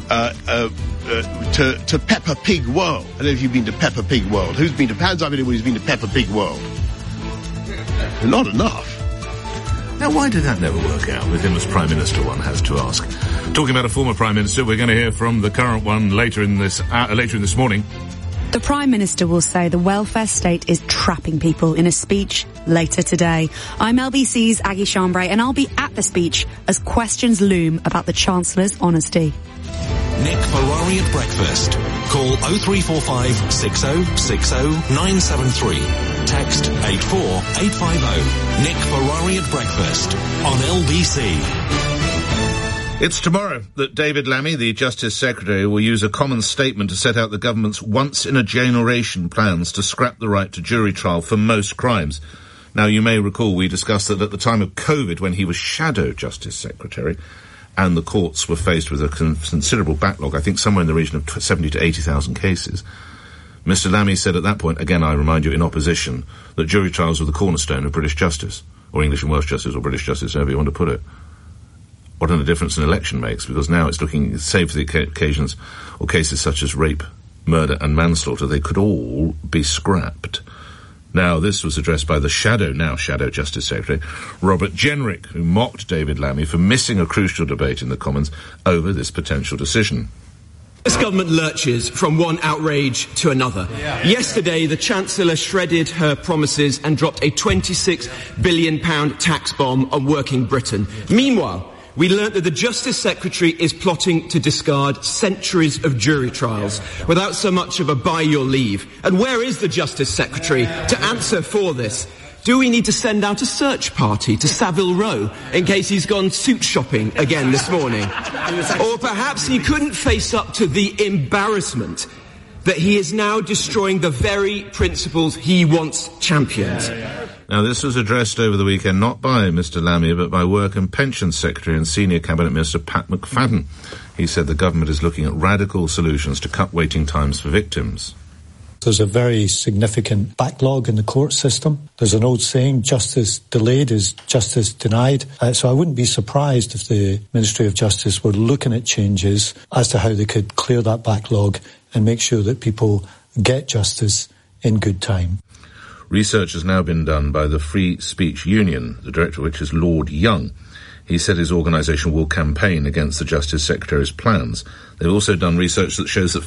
to Peppa Pig World. I don't know if you've been to Peppa Pig World. Hands up anyone who's been to Peppa Pig World? Not enough. Now, why did that never work out with him as Prime Minister, one has to ask. Talking about a former Prime Minister, we're going to hear from the current one later in this morning. The Prime Minister will say the welfare state is trapping people in a speech later today. I'm LBC's Aggie Chambray, and I'll be at the speech as questions loom about the Chancellor's honesty. Nick Ferrari at breakfast. Call 0345 6060 973. Text 84850. Nick Ferrari at breakfast on LBC. It's tomorrow that David Lammy, the Justice Secretary, will use a common statement to set out the government's once-in-a-generation plans to scrap the right to jury trial for most crimes. Now, you may recall we discussed that at the time of COVID, when he was Shadow Justice Secretary, and the courts were faced with a considerable backlog, I think somewhere in the region of 70 to 80,000 cases, Mr. Lammy said at that point, again I remind you in opposition, that jury trials were the cornerstone of British justice, or English and Welsh justice, or British justice, however you want to put it. What a difference an election makes, because now it's looking, save for the occasions or cases such as rape, murder and manslaughter, they could all be scrapped. Now, this was addressed by the Shadow Justice Secretary, Robert Jenrick, who mocked David Lammy for missing a crucial debate in the Commons over this potential decision. This government lurches from one outrage to another. Yesterday, the Chancellor shredded her promises and dropped a £26 billion tax bomb on working Britain. Meanwhile, we learnt that the Justice Secretary is plotting to discard centuries of jury trials without so much of a by your leave. And where is the Justice Secretary to answer for this? Do we need to send out a search party to Savile Row in case he's gone suit shopping again this morning? Or perhaps he couldn't face up to the embarrassment that he is now destroying the very principles he once championed. Now, this was addressed over the weekend not by Mr Lammy, but by Work and Pensions Secretary and Senior Cabinet Minister Pat McFadden. He said the government is looking at radical solutions to cut waiting times for victims. There's a very significant backlog in the court system. There's an old saying, justice delayed is justice denied. So I wouldn't be surprised if the Ministry of Justice were looking at changes as to how they could clear that backlog and make sure that people get justice in good time. Research has now been done by the Free Speech Union, the director of which is Lord Young. He said his organisation will campaign against the Justice Secretary's plans. They've also done research that shows that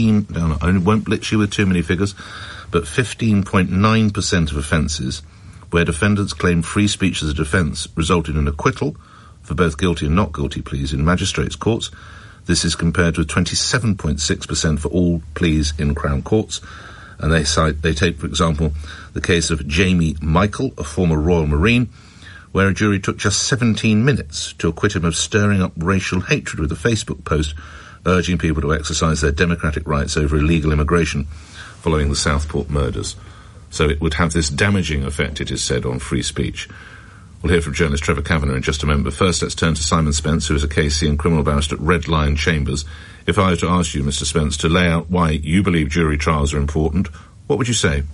I won't blitz you with too many figures, but 15.9% of offences where defendants claim free speech as a defence resulted in acquittal for both guilty and not guilty pleas in magistrates' courts. This is compared with 27.6% for all pleas in Crown courts. And they take, for example, the case of Jamie Michael, a former Royal Marine, where a jury took just 17 minutes to acquit him of stirring up racial hatred with a Facebook post urging people to exercise their democratic rights over illegal immigration following the Southport murders. So it would have this damaging effect, it is said, on free speech. We'll hear from journalist Trevor Kavanagh in just a moment, but first let's turn to Simon Spence, who is a KC and criminal barrister at Red Lion Chambers. If I were to ask you, Mr Spence, to lay out why you believe jury trials are important, what would you say?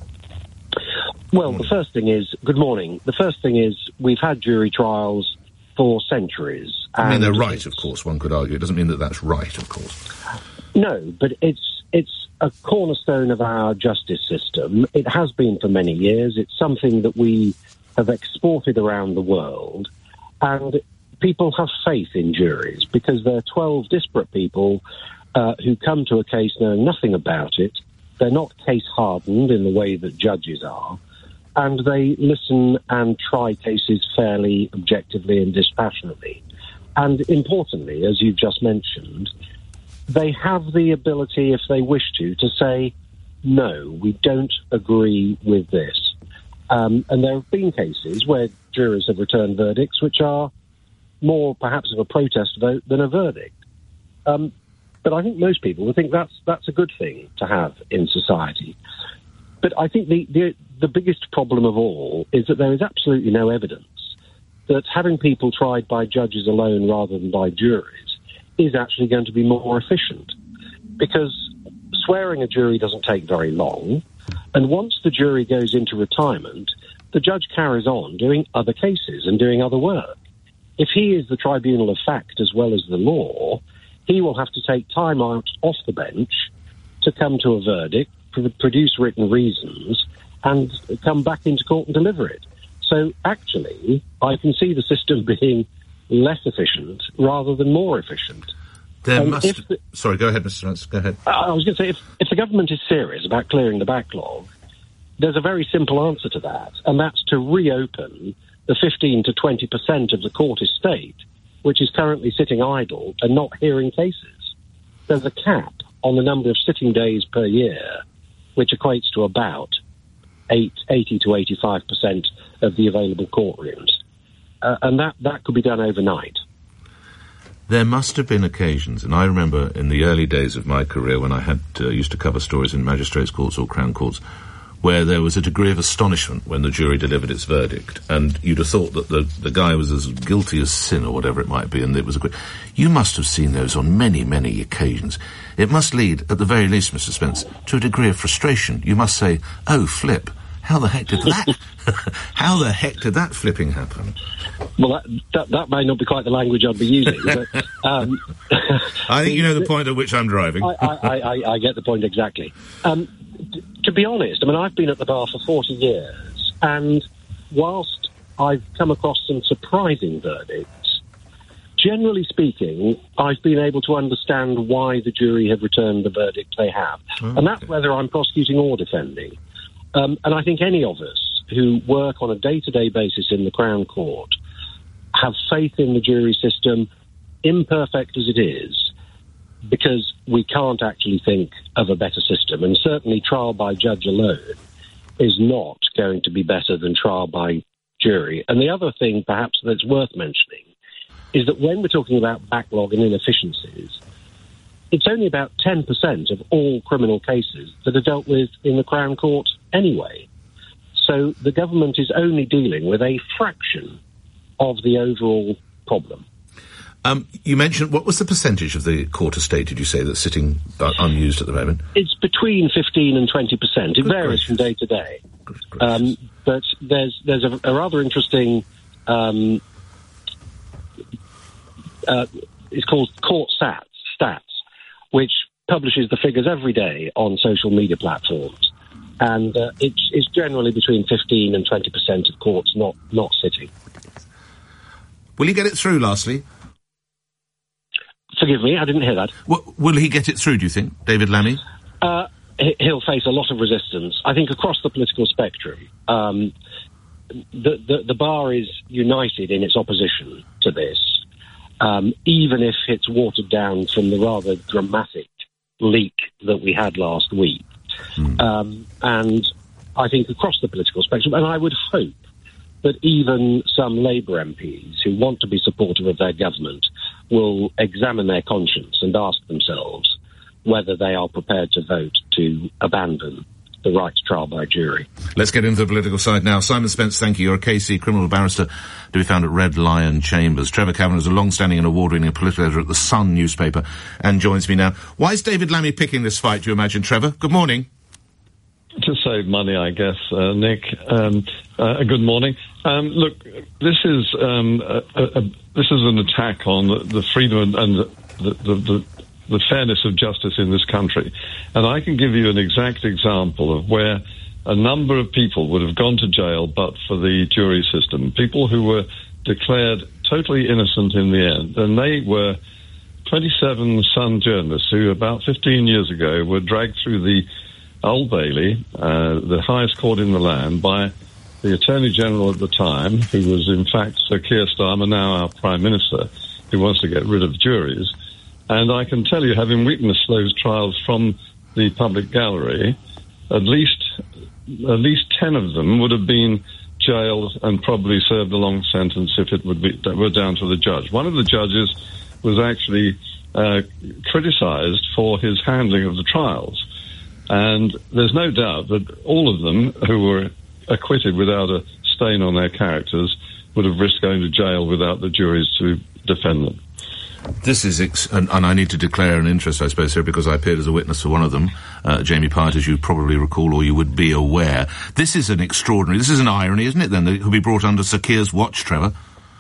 Well, the first thing is, good morning. The first thing is, we've had jury trials for centuries. I mean, they're right, of course, one could argue. It doesn't mean that that's right, of course. No, but it's a cornerstone of our justice system. It has been for many years. It's something that we have exported around the world. And people have faith in juries because they're 12 disparate people who come to a case knowing nothing about it. They're not case-hardened in the way that judges are. And they listen and try cases fairly, objectively and dispassionately. And importantly, as you've just mentioned, they have the ability, if they wish to say, no, we don't agree with this. And there have been cases where jurors have returned verdicts which are more perhaps of a protest vote than a verdict. But I think most people would think that's a good thing to have in society. But I think the biggest problem of all is that there is absolutely no evidence that having people tried by judges alone rather than by juries is actually going to be more efficient. Because swearing a jury doesn't take very long, and once the jury goes into retirement, the judge carries on doing other cases and doing other work. If he is the tribunal of fact as well as the law, he will have to take time out off the bench to come to a verdict, produce written reasons, and come back into court and deliver it. So actually, I can see the system being less efficient rather than more efficient. Sorry, go ahead, Mr. Spence, go ahead. I was going to say, if the government is serious about clearing the backlog, there's a very simple answer to that, and that's to reopen the 15 to 20% of the court estate, which is currently sitting idle and not hearing cases. There's a cap on the number of sitting days per year, which equates to about 80 to 85% of the available courtrooms. And that could be done overnight. There must have been occasions, and I remember in the early days of my career when I had used to cover stories in magistrates' courts or Crown courts, where there was a degree of astonishment when the jury delivered its verdict, and you'd have thought that the guy was as guilty as sin or whatever it might be, and it was You must have seen those on many, many occasions. It must lead, at the very least, Mr. Spence, to a degree of frustration. You must say, oh, flip, how the heck did that flipping happen? Well, that may not be quite the language I'd be using, but... I think you know the point at which I'm driving. I get the point exactly. To be honest, I mean, I've been at the bar for 40 years, and whilst I've come across some surprising verdicts, generally speaking, I've been able to understand why the jury have returned the verdict they have. And that's whether I'm prosecuting or defending. And I think any of us who work on a day-to-day basis in the Crown Court have faith in the jury system, imperfect as it is, because we can't actually think of a better system. And certainly trial by judge alone is not going to be better than trial by jury. And the other thing, perhaps, that's worth mentioning is that when we're talking about backlog and inefficiencies, it's only about 10% of all criminal cases that are dealt with in the Crown Court anyway. So the government is only dealing with a fraction of the overall problem. You mentioned, what was the percentage of the court estate, did you say, that's sitting unused at the moment? It's between 15 and 20%. It varies from day to day. But there's a rather interesting, it's called Court Stats, which publishes the figures every day on social media platforms. And it's generally between 15 and 20% of courts not sitting. Will he get it through, lastly? Forgive me, I didn't hear that. Will he get it through, do you think, David Lammy? He'll face a lot of resistance. I think across the political spectrum, the bar is united in its opposition to this, even if it's watered down from the rather dramatic leak that we had last week. And I think across the political spectrum, and I would hope that even some Labour MPs who want to be supportive of their government will examine their conscience and ask themselves whether they are prepared to vote to abandon the right to trial by jury. Let's get into the political side now. Simon Spence, thank you. You're a KC criminal barrister to be found at Red Lion Chambers. Trevor Kavanagh is a long-standing and award-winning political editor at The Sun newspaper and joins me now. Why is David Lammy picking this fight, do you imagine, Trevor? Good morning. To save money, I guess, Nick. Good morning. Look, this is an attack on the freedom and the fairness of justice in this country. And I can give you an exact example of where a number of people would have gone to jail but for the jury system, people who were declared totally innocent in the end. And they were 27 Sun journalists who about 15 years ago were dragged through the Old Bailey, the highest court in the land, by the Attorney General at the time, who was in fact Sir Keir Starmer, now our Prime Minister, who wants to get rid of juries. And I can tell you, having witnessed those trials from the public gallery, at least 10 of them would have been jailed and probably served a long sentence if it were down to the judge. One of the judges was actually criticised for his handling of the trials. And there's no doubt that all of them who were acquitted without a stain on their characters would have risked going to jail without the juries to defend them. This is, and I need to declare an interest, I suppose, here, because I appeared as a witness for one of them, Jamie Pyatt, as you probably recall, or you would be aware. This is an irony, isn't it, then, that he'll be brought under Sir Keir's watch, Trevor?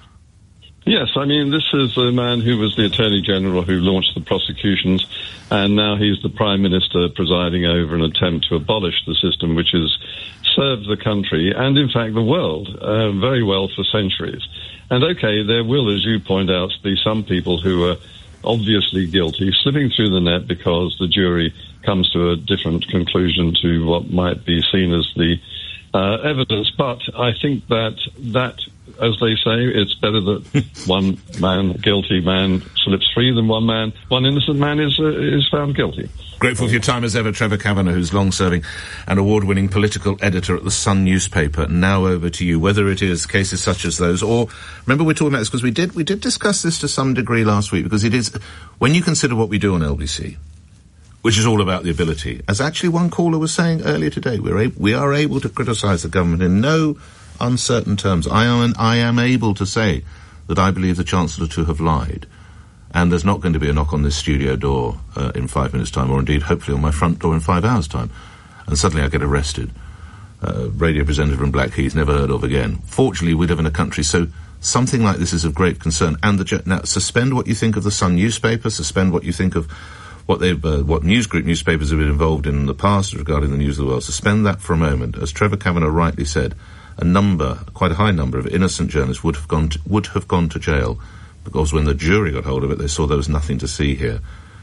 Yes, I mean, this is a man who was the Attorney General who launched the prosecutions, and now he's the Prime Minister presiding over an attempt to abolish the system which has served the country, and in fact the world, very well for centuries. And okay, there will, as you point out, be some people who are obviously guilty slipping through the net because the jury comes to a different conclusion to what might be seen as the evidence. But I think that, as they say, it's better that one guilty man slips free than one innocent man is found guilty. Grateful for your time as ever, Trevor Kavanagh, who's long-serving and award-winning political editor at The Sun newspaper. Now over to you, whether it is cases such as those, or, remember we're talking about this because we did discuss this to some degree last week, because it is, when you consider what we do on LBC, which is all about the ability, as actually one caller was saying earlier today, we are able to criticise the government in no uncertain terms. I am able to say that I believe the Chancellor to have lied. And there's not going to be a knock on this studio door in 5 minutes' time, or indeed, hopefully, on my front door in 5 hours' time. And suddenly I get arrested. Radio presenter from Blackheath, never heard of again. Fortunately, we live in a country, so something like this is of great concern. And now, suspend what you think of the Sun newspaper, suspend what you think of what news group newspapers have been involved in the past regarding the news of the world. Suspend that for a moment. As Trevor Kavanagh rightly said, quite a high number of innocent journalists would have gone to jail, because when the jury got hold of it, they saw there was nothing to see here.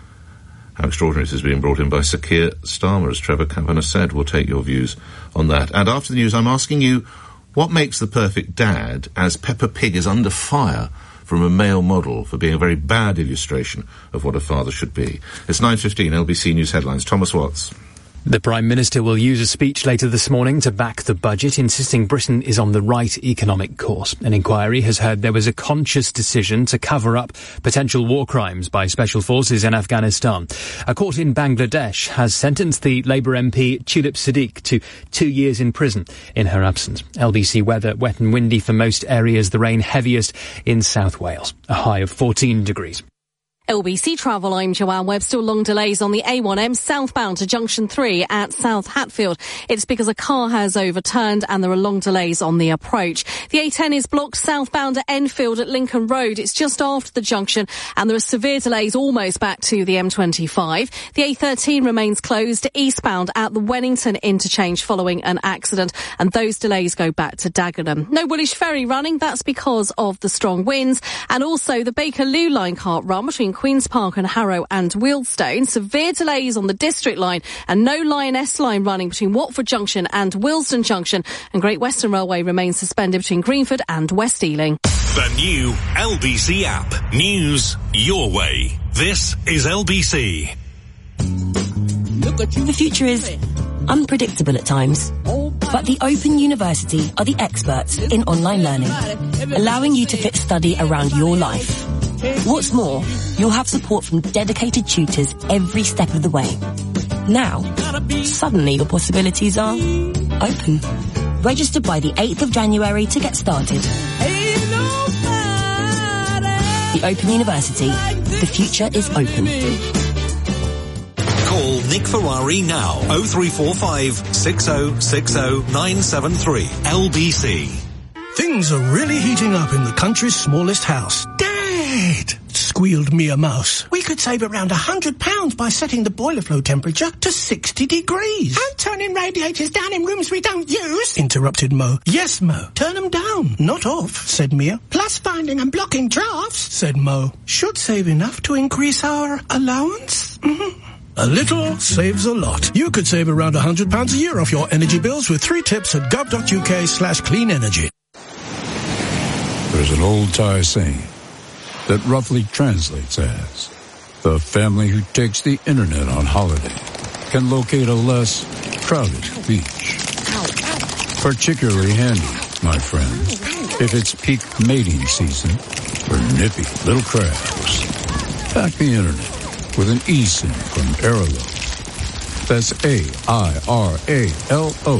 How extraordinary this is being brought in by Sir Keir Starmer, as Trevor Kavanagh said. We'll take your views on that. And after the news, I'm asking you, What makes the perfect dad, as Peppa Pig is under fire from a male model for being a very bad illustration of what a father should be? It's 9:15, LBC News headlines. Thomas Watts. The Prime Minister will use a speech later this morning to back the budget, insisting Britain is on the right economic course. An inquiry has heard there was a conscious decision to cover up potential war crimes by special forces in Afghanistan. A court in Bangladesh has sentenced the Labour MP Tulip Siddiq to 2 years in prison in her absence. LBC weather, wet and windy for most areas, the rain heaviest in South Wales. A high of 14 degrees. LBC Travel, I'm Joanne Webb. Still long delays on the A1M southbound to Junction 3 at South Hatfield. It's because a car has overturned and there are long delays on the approach. The A10 is blocked southbound at Enfield at Lincoln Road. It's just after the junction and there are severe delays almost back to the M25. The A13 remains closed eastbound at the Wennington interchange following an accident, and those delays go back to Dagenham. No Woolwich Ferry running, that's because of the strong winds, and also the Bakerloo line can't run between Queen's Park and Harrow and Wealdstone. Severe delays on the District line and no Lioness line running between Watford Junction and Willesden Junction, and Great Western Railway remains suspended between Greenford and West Ealing. The new LBC app. News your way. This is LBC. The future is unpredictable at times, but the Open University are the experts in online learning, allowing you to fit study around your life. What's more, you'll have support from dedicated tutors every step of the way. Now, suddenly your possibilities are open. Register by the 8th of January to get started. The Open University. The future is open. Call Nick Ferrari now. 0345 6060 973. LBC. Things are really heating up in the country's smallest house. Dad! Squealed Mia Mouse. We could save around £100 by setting the boiler flow temperature to 60 degrees. And turning radiators down in rooms we don't use. Interrupted Mo. Yes, Mo. Turn them down, not off, said Mia. Plus finding and blocking drafts, said Mo. Should save enough to increase our allowance? A little saves a lot. You could save around £100 a year off your energy bills with 3 tips at gov.uk/clean energy. There's an old Thai saying that roughly translates as, the family who takes the internet on holiday can locate a less crowded beach. Particularly handy, my friend, if it's peak mating season for nippy little crabs. Back the internet with an eSIM from Airalo. That's AIRALO.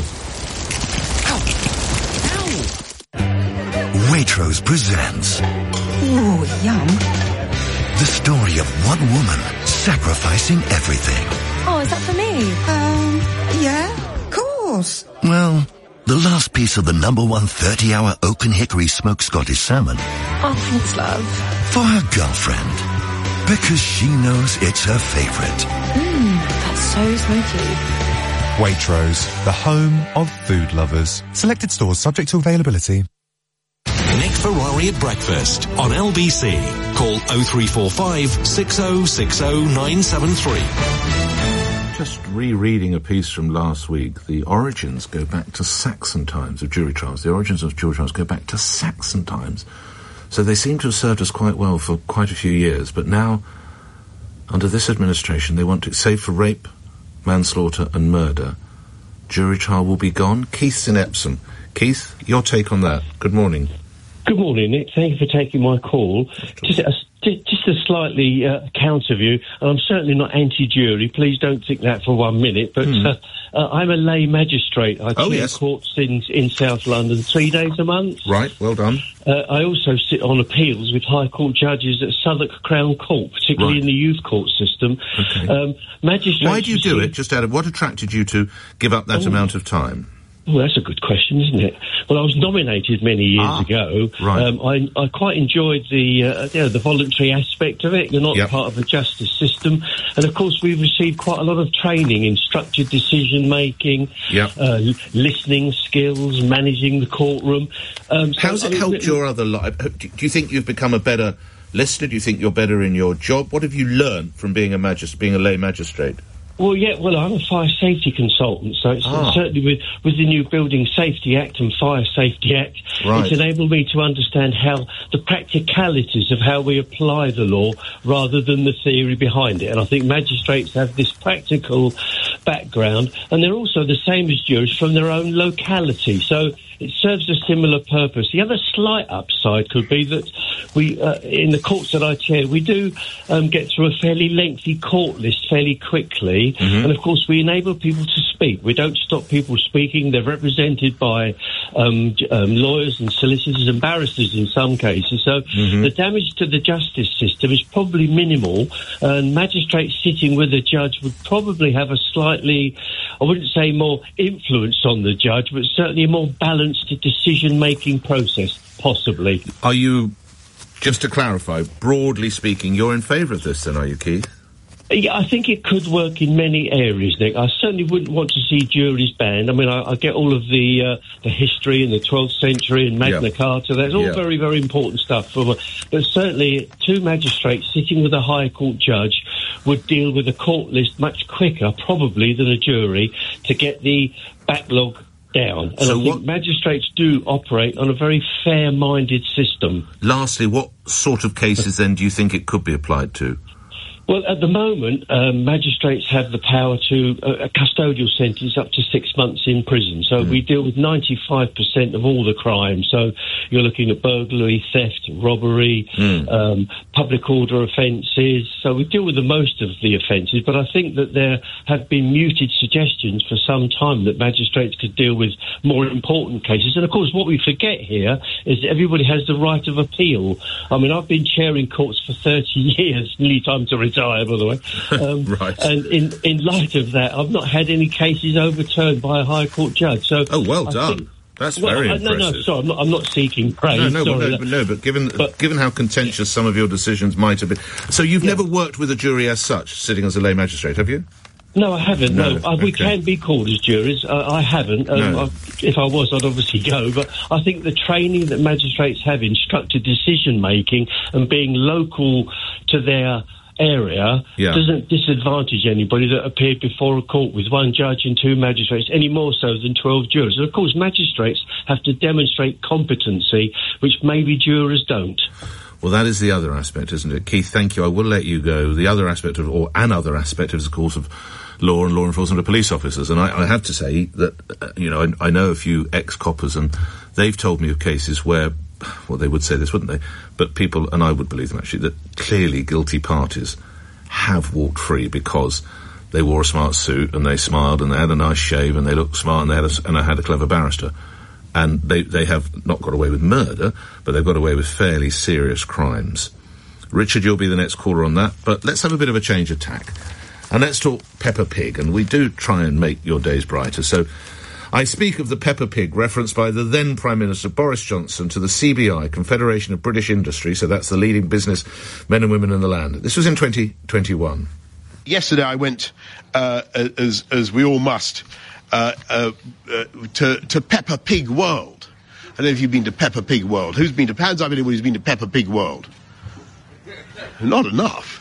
Waitrose presents... Ooh, yum. The story of one woman sacrificing everything. Oh, is that for me? Yeah, of course. Well, the last piece of the #1 30-hour open hickory smoked Scottish salmon. Oh, thanks, love. For her girlfriend. Because she knows it's her favourite. That's so smoky. Waitrose, the home of food lovers. Selected stores subject to availability. Nick Ferrari at breakfast on LBC. Call 0345 6060 973. Just rereading a piece from last week. The origins go back to Saxon times of jury trials. The origins of jury trials go back to Saxon times. So they seem to have served us quite well for quite a few years. But now, under this administration, they want to, save for rape, manslaughter and murder, jury trial will be gone. Keith's in Epsom. Keith, your take on that. Good morning. Good morning, Nick. Thank you for taking my call. Just a slightly counter view, and I'm certainly not anti-jury. Please don't think that for 1 minute. But I'm a lay magistrate. I chair courts in South London 3 days a month. Right, well done. I also sit on appeals with High Court judges at Southwark Crown Court, particularly in the youth court system. Okay. Magistrates. Why do you do it? Just Adam, what attracted you to give up that amount of time? Well, that's a good question, isn't it? Well, I was nominated many years ago. Right. I quite enjoyed the voluntary aspect of it. You're not part of the justice system. And, of course, we've received quite a lot of training in structured decision-making, listening skills, managing the courtroom. How's it helped your other life? Do you think you've become a better listener? Do you think you're better in your job? What have you learned from being a lay magistrate? Well, yeah, I'm a fire safety consultant, so it's certainly with the new Building Safety Act and Fire Safety Act, it's enabled me to understand how the practicalities of how we apply the law rather than the theory behind it. And I think magistrates have this practical background, and they're also the same as jurors from their own locality. So it serves a similar purpose. The other slight upside could be that we, in the courts that I chair, we do get through a fairly lengthy court list fairly quickly. And of course, we enable people to speak. We don't stop people speaking. They're represented by lawyers and solicitors and barristers in some cases. So the damage to the justice system is probably minimal. And magistrates sitting with a judge would probably have a slightly, I wouldn't say more influence on the judge, but certainly a more balanced decision-making process, possibly. Are you, just to clarify, broadly speaking, you're in favour of this then, are you, Keith? Yeah, I think it could work in many areas, Nick. I certainly wouldn't want to see juries banned. I mean, I get all of the history in the 12th century and Magna Carta. That's all very, very important stuff. But certainly, two magistrates sitting with a High Court judge would deal with a court list much quicker, probably, than a jury to get the backlog down. And I think magistrates do operate on a very fair-minded system. Lastly, what sort of cases then do you think it could be applied to? Well, at the moment, magistrates have the power to a custodial sentence up to 6 months in prison. So we deal with 95% of all the crimes. So you're looking at burglary, theft, robbery, public order offences. So we deal with the most of the offences. But I think that there have been muted suggestions for some time that magistrates could deal with more important cases. And of course, what we forget here is that everybody has the right of appeal. I mean, I've been chairing courts for 30 years, nearly time to retire, by the way. And in light of that, I've not had any cases overturned by a High Court judge. So, well done. That's very impressive. No, sorry, I'm not seeking praise. But given how contentious some of your decisions might have been, so you've never worked with a jury as such, sitting as a lay magistrate, have you? No, I haven't. We can be called as juries. I haven't. If I was, I'd obviously go. But I think the training that magistrates have in structured decision making and being local to their area doesn't disadvantage anybody that appeared before a court with one judge and two magistrates any more so than 12 jurors. And of course, magistrates have to demonstrate competency, which maybe jurors don't. Well, that is the other aspect, isn't it? Keith, thank you. I will let you go. The other aspect of, or an other aspect is, of course, of law and law enforcement of police officers. And I have to say that, I know a few ex-coppers, and they've told me of cases where, well, they would say this, wouldn't they? But people, and I would believe them actually, that clearly guilty parties have walked free because they wore a smart suit and they smiled and they had a nice shave and they looked smart and they had a clever barrister. And they have not got away with murder, but they've got away with fairly serious crimes. Richard, you'll be the next caller on that, but let's have a bit of a change of tack. And let's talk Peppa Pig, and we do try and make your days brighter. So I speak of the Peppa Pig referenced by the then Prime Minister Boris Johnson to the CBI, Confederation of British Industry, so that's the leading business men and women in the land. This was in 2021. Yesterday I went, as we all must, to Peppa Pig World. I don't know if you've been to Peppa Pig World. Hands up anyone who's been to Peppa Pig World? Not enough.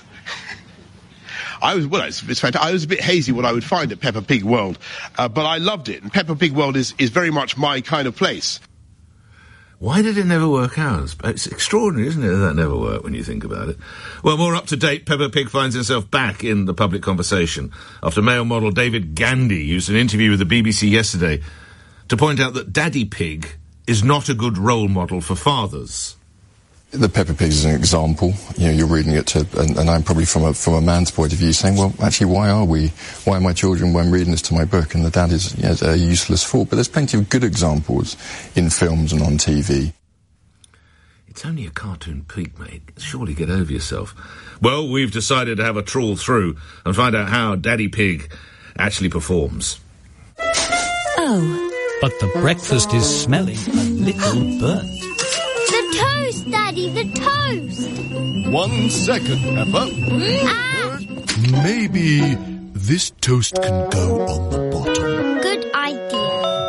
It's fact, I was a bit hazy what I would find at Peppa Pig World, but I loved it, and Peppa Pig World is very much my kind of place. Why did it never work out? It's extraordinary, isn't it, that never worked when you think about it? Well, more up to date, Peppa Pig finds herself back in the public conversation after male model David Gandy used an interview with the BBC yesterday to point out that Daddy Pig is not a good role model for fathers. The Peppa Pig is an example. You're reading it and I'm probably from a man's point of view saying, well, actually, why are my children, when I'm reading this to my book, and the dad is a useless fool? But there's plenty of good examples in films and on TV. It's only a cartoon pig, mate. Surely get over yourself. Well, we've decided to have a trawl through and find out how Daddy Pig actually performs. Oh. But the breakfast is smelling a little burnt. The toast, Daddy, the toast! 1 second, Peppa. Maybe this toast can go on the bottom. Good idea.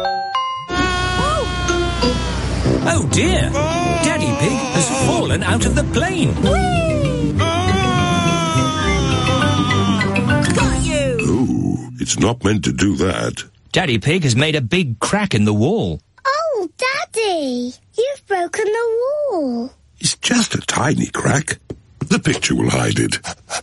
Oh dear! Daddy Pig has fallen out of the plane. Whee! Got you! Ooh. It's not meant to do that. Daddy Pig has made a big crack in the wall. Oh, Daddy, you've broken the wall. It's just a tiny crack. The picture will hide it.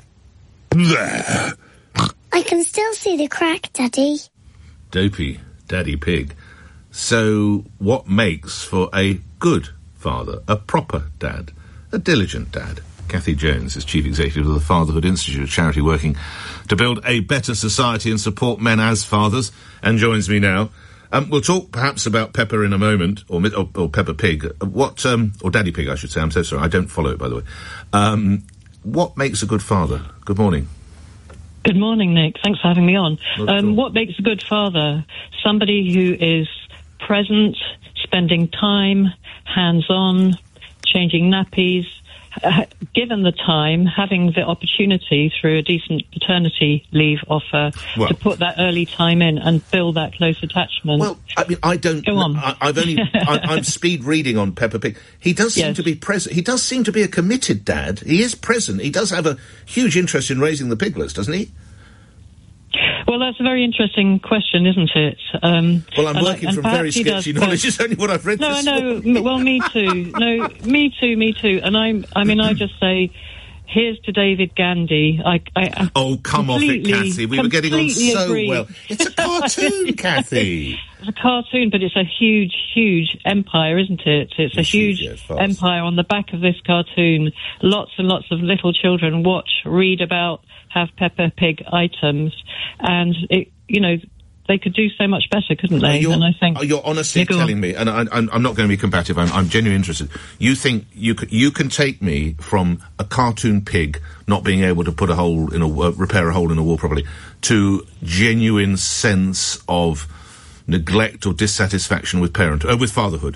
There. I can still see the crack, Daddy. Dopey Daddy Pig. So, what makes for a good father, a proper dad, a diligent dad? Cathy Jones is Chief Executive of the Fatherhood Institute, a charity working to build a better society and support men as fathers, and joins me now. We'll talk perhaps about Peppa in a moment, or Peppa Pig. Or Daddy Pig, I should say. I'm so sorry. I don't follow it, by the way. What makes a good father? Good morning. Good morning, Nick. Thanks for having me on. What makes a good father? Somebody who is present, spending time, hands-on, changing nappies, given the time, having the opportunity through a decent paternity leave offer to put that early time in and build that close attachment. Well, I mean, I don't... Go on. I'm speed reading on Peppa Pig. He does seem to be present. He does seem to be a committed dad. He is present. He does have a huge interest in raising the piglets, doesn't he? Well, that's a very interesting question, isn't it? Well, I'm working from very sketchy knowledge. It's only what I've read. No, I know. Well, me too. No, me too. And I just say, here's to David Gandy. Oh, come off it, Cathy. We were getting on so agree. well. It's a cartoon, Cathy. It's a cartoon, but it's a huge, huge empire, isn't it? It's a huge empire on the back of this cartoon. Lots and lots of little children watch, read about, have Peppa Pig items, and they could do so much better, couldn't they? And I think you're honestly telling me, and I'm not going to be combative. I'm genuinely interested. You think you can take me from a cartoon pig not being able to put a hole in repair a hole in a wall properly, to genuine sense of neglect or dissatisfaction with with fatherhood?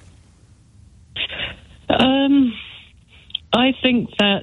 I think that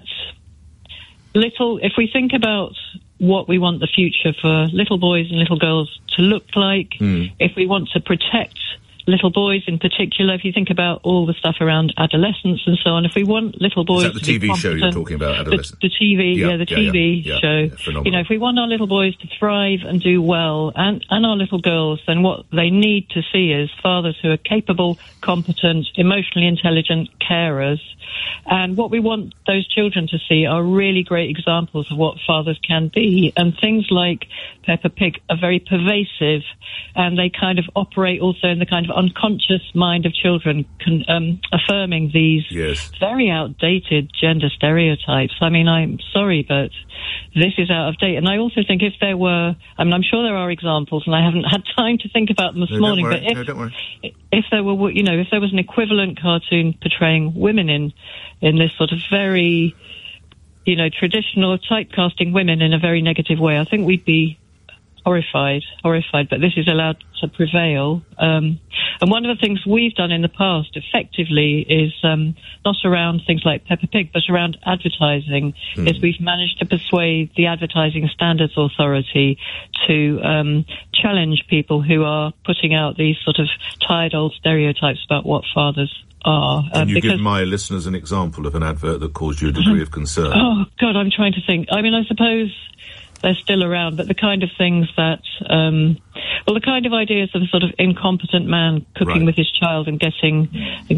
if we think about what we want the future for little boys and little girls to look like, if we want to protect little boys in particular, if you think about all the stuff around adolescence and so on, if we want little boys to be competent... Is that the TV show you're talking about, adolescence? The TV show. Phenomenal. If we want our little boys to thrive and do well, and our little girls, then what they need to see is fathers who are capable, competent, emotionally intelligent carers. And what we want those children to see are really great examples of what fathers can be. And things like Peppa Pig are very pervasive, and they kind of operate also in the kind of unconscious mind of children, affirming these very outdated gender stereotypes. I mean, I'm sorry, but this is out of date. And I also think if there were, I'm sure there are examples, and I haven't had time to think about them this morning, but if there were, if there was an equivalent cartoon portraying women in this sort of very, traditional typecasting women in a very negative way, I think we'd be horrified, but this is allowed to prevail. And one of the things we've done in the past effectively is not around things like Peppa Pig, but around advertising, is we've managed to persuade the Advertising Standards Authority to challenge people who are putting out these sort of tired old stereotypes about what fathers are. Can you give my listeners an example of an advert that caused you a degree of concern? Oh, God, I'm trying to think. I mean, I suppose they're still around, but the kind of things that, the kind of ideas of a sort of incompetent man cooking with his child and getting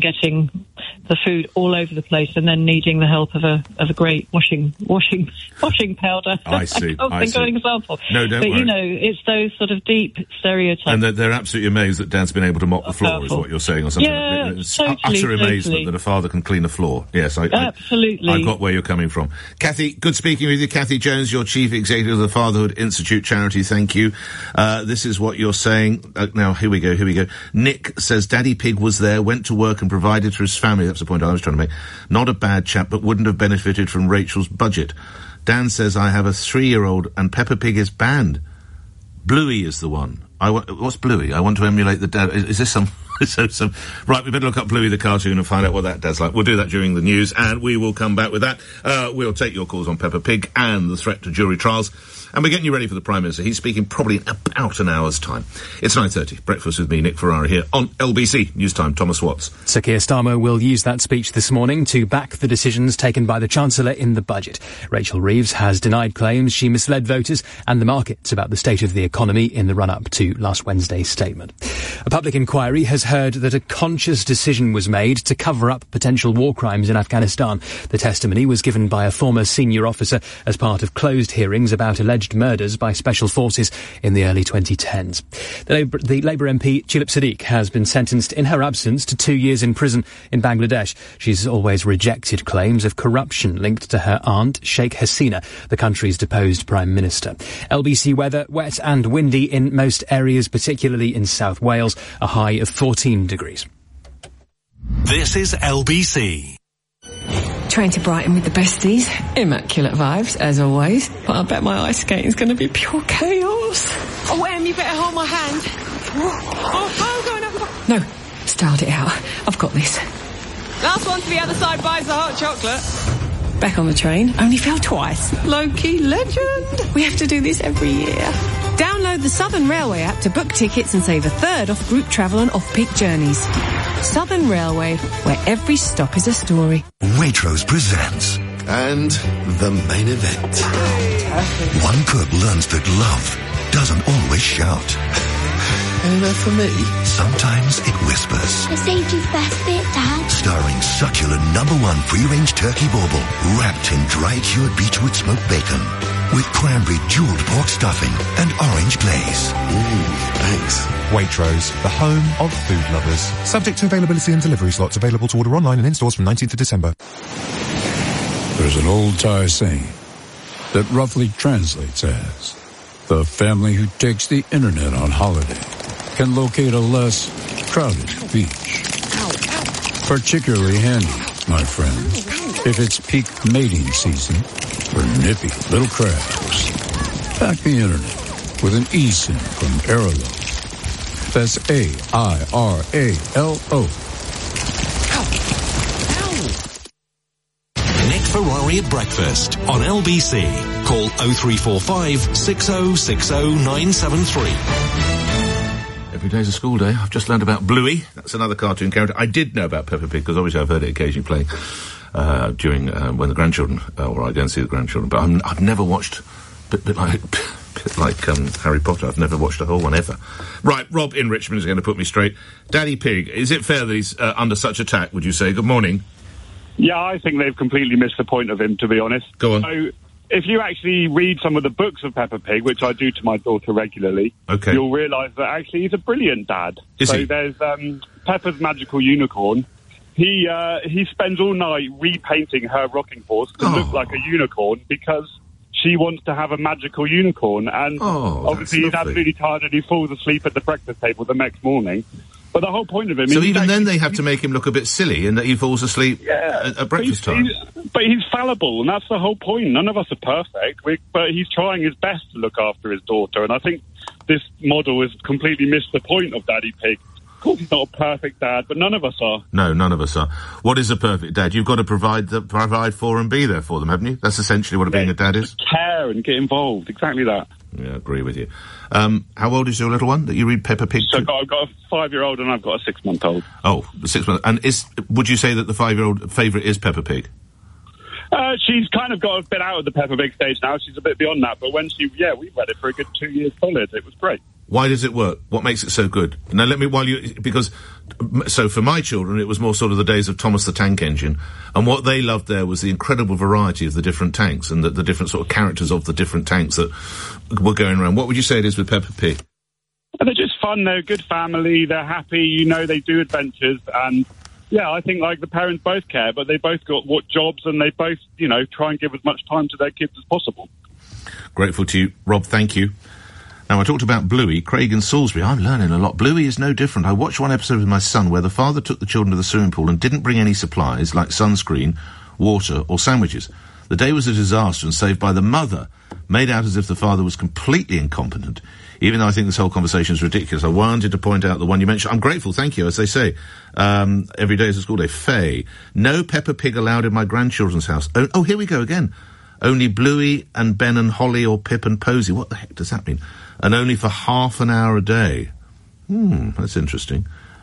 the food all over the place, and then needing the help of a great washing powder. I see. I can't think of an example. No, don't worry. It's those sort of deep stereotypes. And they're absolutely amazed that Dad's been able to mop the floor, is what you're saying, or something. Yeah, it's totally, utter amazement that a father can clean a floor. Yes, absolutely. I got where you're coming from. Cathy, good speaking with you. Cathy Jones, your Chief Executive of the Fatherhood Institute charity. Thank you. This is what you're saying. Now, here we go. Nick says, Daddy Pig was there, went to work and provided for his family. That's the point I was trying to make. Not a bad chap, but wouldn't have benefited from Rachel's budget. Dan says, I have a 3-year-old and Peppa Pig is banned. Bluey is the one. What's Bluey? I want to emulate the dad. Is this some... Right, we better look up Bluey the cartoon and find out what that dad's like. We'll do that during the news, and we will come back with that. We'll take your calls on Peppa Pig and the threat to jury trials. And we're getting you ready for the Prime Minister. He's speaking probably in about an hour's time. It's 9:30. Breakfast with me, Nick Ferrari, here on LBC News Time. Thomas Watts. Sir Keir Starmer will use that speech this morning to back the decisions taken by the Chancellor in the budget. Rachel Reeves has denied claims she misled voters and the markets about the state of the economy in the run-up to last Wednesday's statement. A public inquiry has heard that a conscious decision was made to cover up potential war crimes in Afghanistan. The testimony was given by a former senior officer as part of closed hearings about alleged murders by special forces in the early 2010s. The Labour MP Tulip Siddiq has been sentenced in her absence to 2 years in prison in Bangladesh. She's always rejected claims of corruption linked to her aunt, Sheikh Hasina, the country's deposed Prime Minister. LBC weather, wet and windy in most areas, particularly in South Wales, a high of 14 degrees. This is LBC. Train to Brighton with the besties. Immaculate vibes, as always. But I bet my ice skating's going to be pure chaos. Oh, Em, you better hold my hand. Oh, going up. No, styled it out. I've got this. Last one to the other side buys the hot chocolate. Back on the train, only fell twice. Low-key legend. We have to do this every year. Download the Southern Railway app to book tickets and save a third off group travel and off-peak journeys. Southern Railway, where every stop is a story. Waitrose presents. And the main event. One cook learns that love doesn't always shout. Enough for me. Sometimes it whispers. I saved you best bit, Dad. Starring succulent #1 free-range turkey bauble, wrapped in dry cured beechwood smoked bacon, with cranberry jeweled pork stuffing and orange glaze. Thanks. Waitrose, the home of food lovers. Subject to availability and delivery slots. Available to order online and in stores from 19th of December. There's an old Thai saying that roughly translates as, the family who takes the internet on holiday can locate a less crowded beach. Particularly handy, my friends, if it's peak mating season for nippy little crabs. Back the internet with an eSIM from Airalo. That's AIRALO. Nick Ferrari at breakfast on LBC. Call 0345 6060 973. Every day's a school day. I've just learned about Bluey. That's another cartoon character. I did know about Peppa Pig because obviously I've heard it occasionally playing during when the grandchildren, or I go and see the grandchildren. But I've never watched bit like Harry Potter. I've never watched a whole one ever. Right, Rob in Richmond is going to put me straight. Daddy Pig, is it fair that he's under such attack? Would you say? Good morning. Yeah, I think they've completely missed the point of him, to be honest. Go on. So, if you actually read some of the books of Peppa Pig, which I do to my daughter regularly, okay, you'll realise that actually he's a brilliant dad. Is he? There's Peppa's magical unicorn. He spends all night repainting her rocking horse to look like a unicorn because she wants to have a magical unicorn. And obviously he's absolutely tired and he falls asleep at the breakfast table the next morning. But the whole point of him... So even then they have to make him look a bit silly in that he falls asleep at breakfast time. But he's fallible, and that's the whole point. None of us are perfect, but he's trying his best to look after his daughter, and I think this model has completely missed the point of Daddy Pig. Of course he's not a perfect dad, but none of us are. No, none of us are. What is a perfect dad? You've got to provide for and be there for them, haven't you? That's essentially what being a dad is. Care and get involved, exactly that. Yeah, I agree with you. How old is your little one that you read Peppa Pig to? So I've got a 5-year-old and I've got a 6-month-old. Oh, 6 months. And would you say that the 5-year-old favourite is Peppa Pig? She's kind of got a bit out of the Peppa Pig stage now. She's a bit beyond that. But when we've read it for a good 2 years solid. It was great. Why does it work? What makes it so good? Now, so for my children, it was more sort of the days of Thomas the Tank Engine, and what they loved there was the incredible variety of the different tanks and the different sort of characters of the different tanks that were going around. What would you say it is with Peppa Pig? They're just fun. They're a good family. They're happy. They do adventures. And, yeah, I think, the parents both care, but they both got jobs, and they both, try and give as much time to their kids as possible. Grateful to you. Rob, thank you. Now, I talked about Bluey, Craig in Salisbury. I'm learning a lot. Bluey is no different. I watched one episode with my son where the father took the children to the swimming pool and didn't bring any supplies like sunscreen, water or sandwiches. The day was a disaster and saved by the mother, made out as if the father was completely incompetent, even though I think this whole conversation is ridiculous. I wanted to point out the one you mentioned. I'm grateful, thank you, as they say. Every day is a school day. Faye, no Peppa Pig allowed in my grandchildren's house. Oh, here we go again. Only Bluey and Ben and Holly or Pip and Posy. What the heck does that mean? And only for half an hour a day. That's interesting.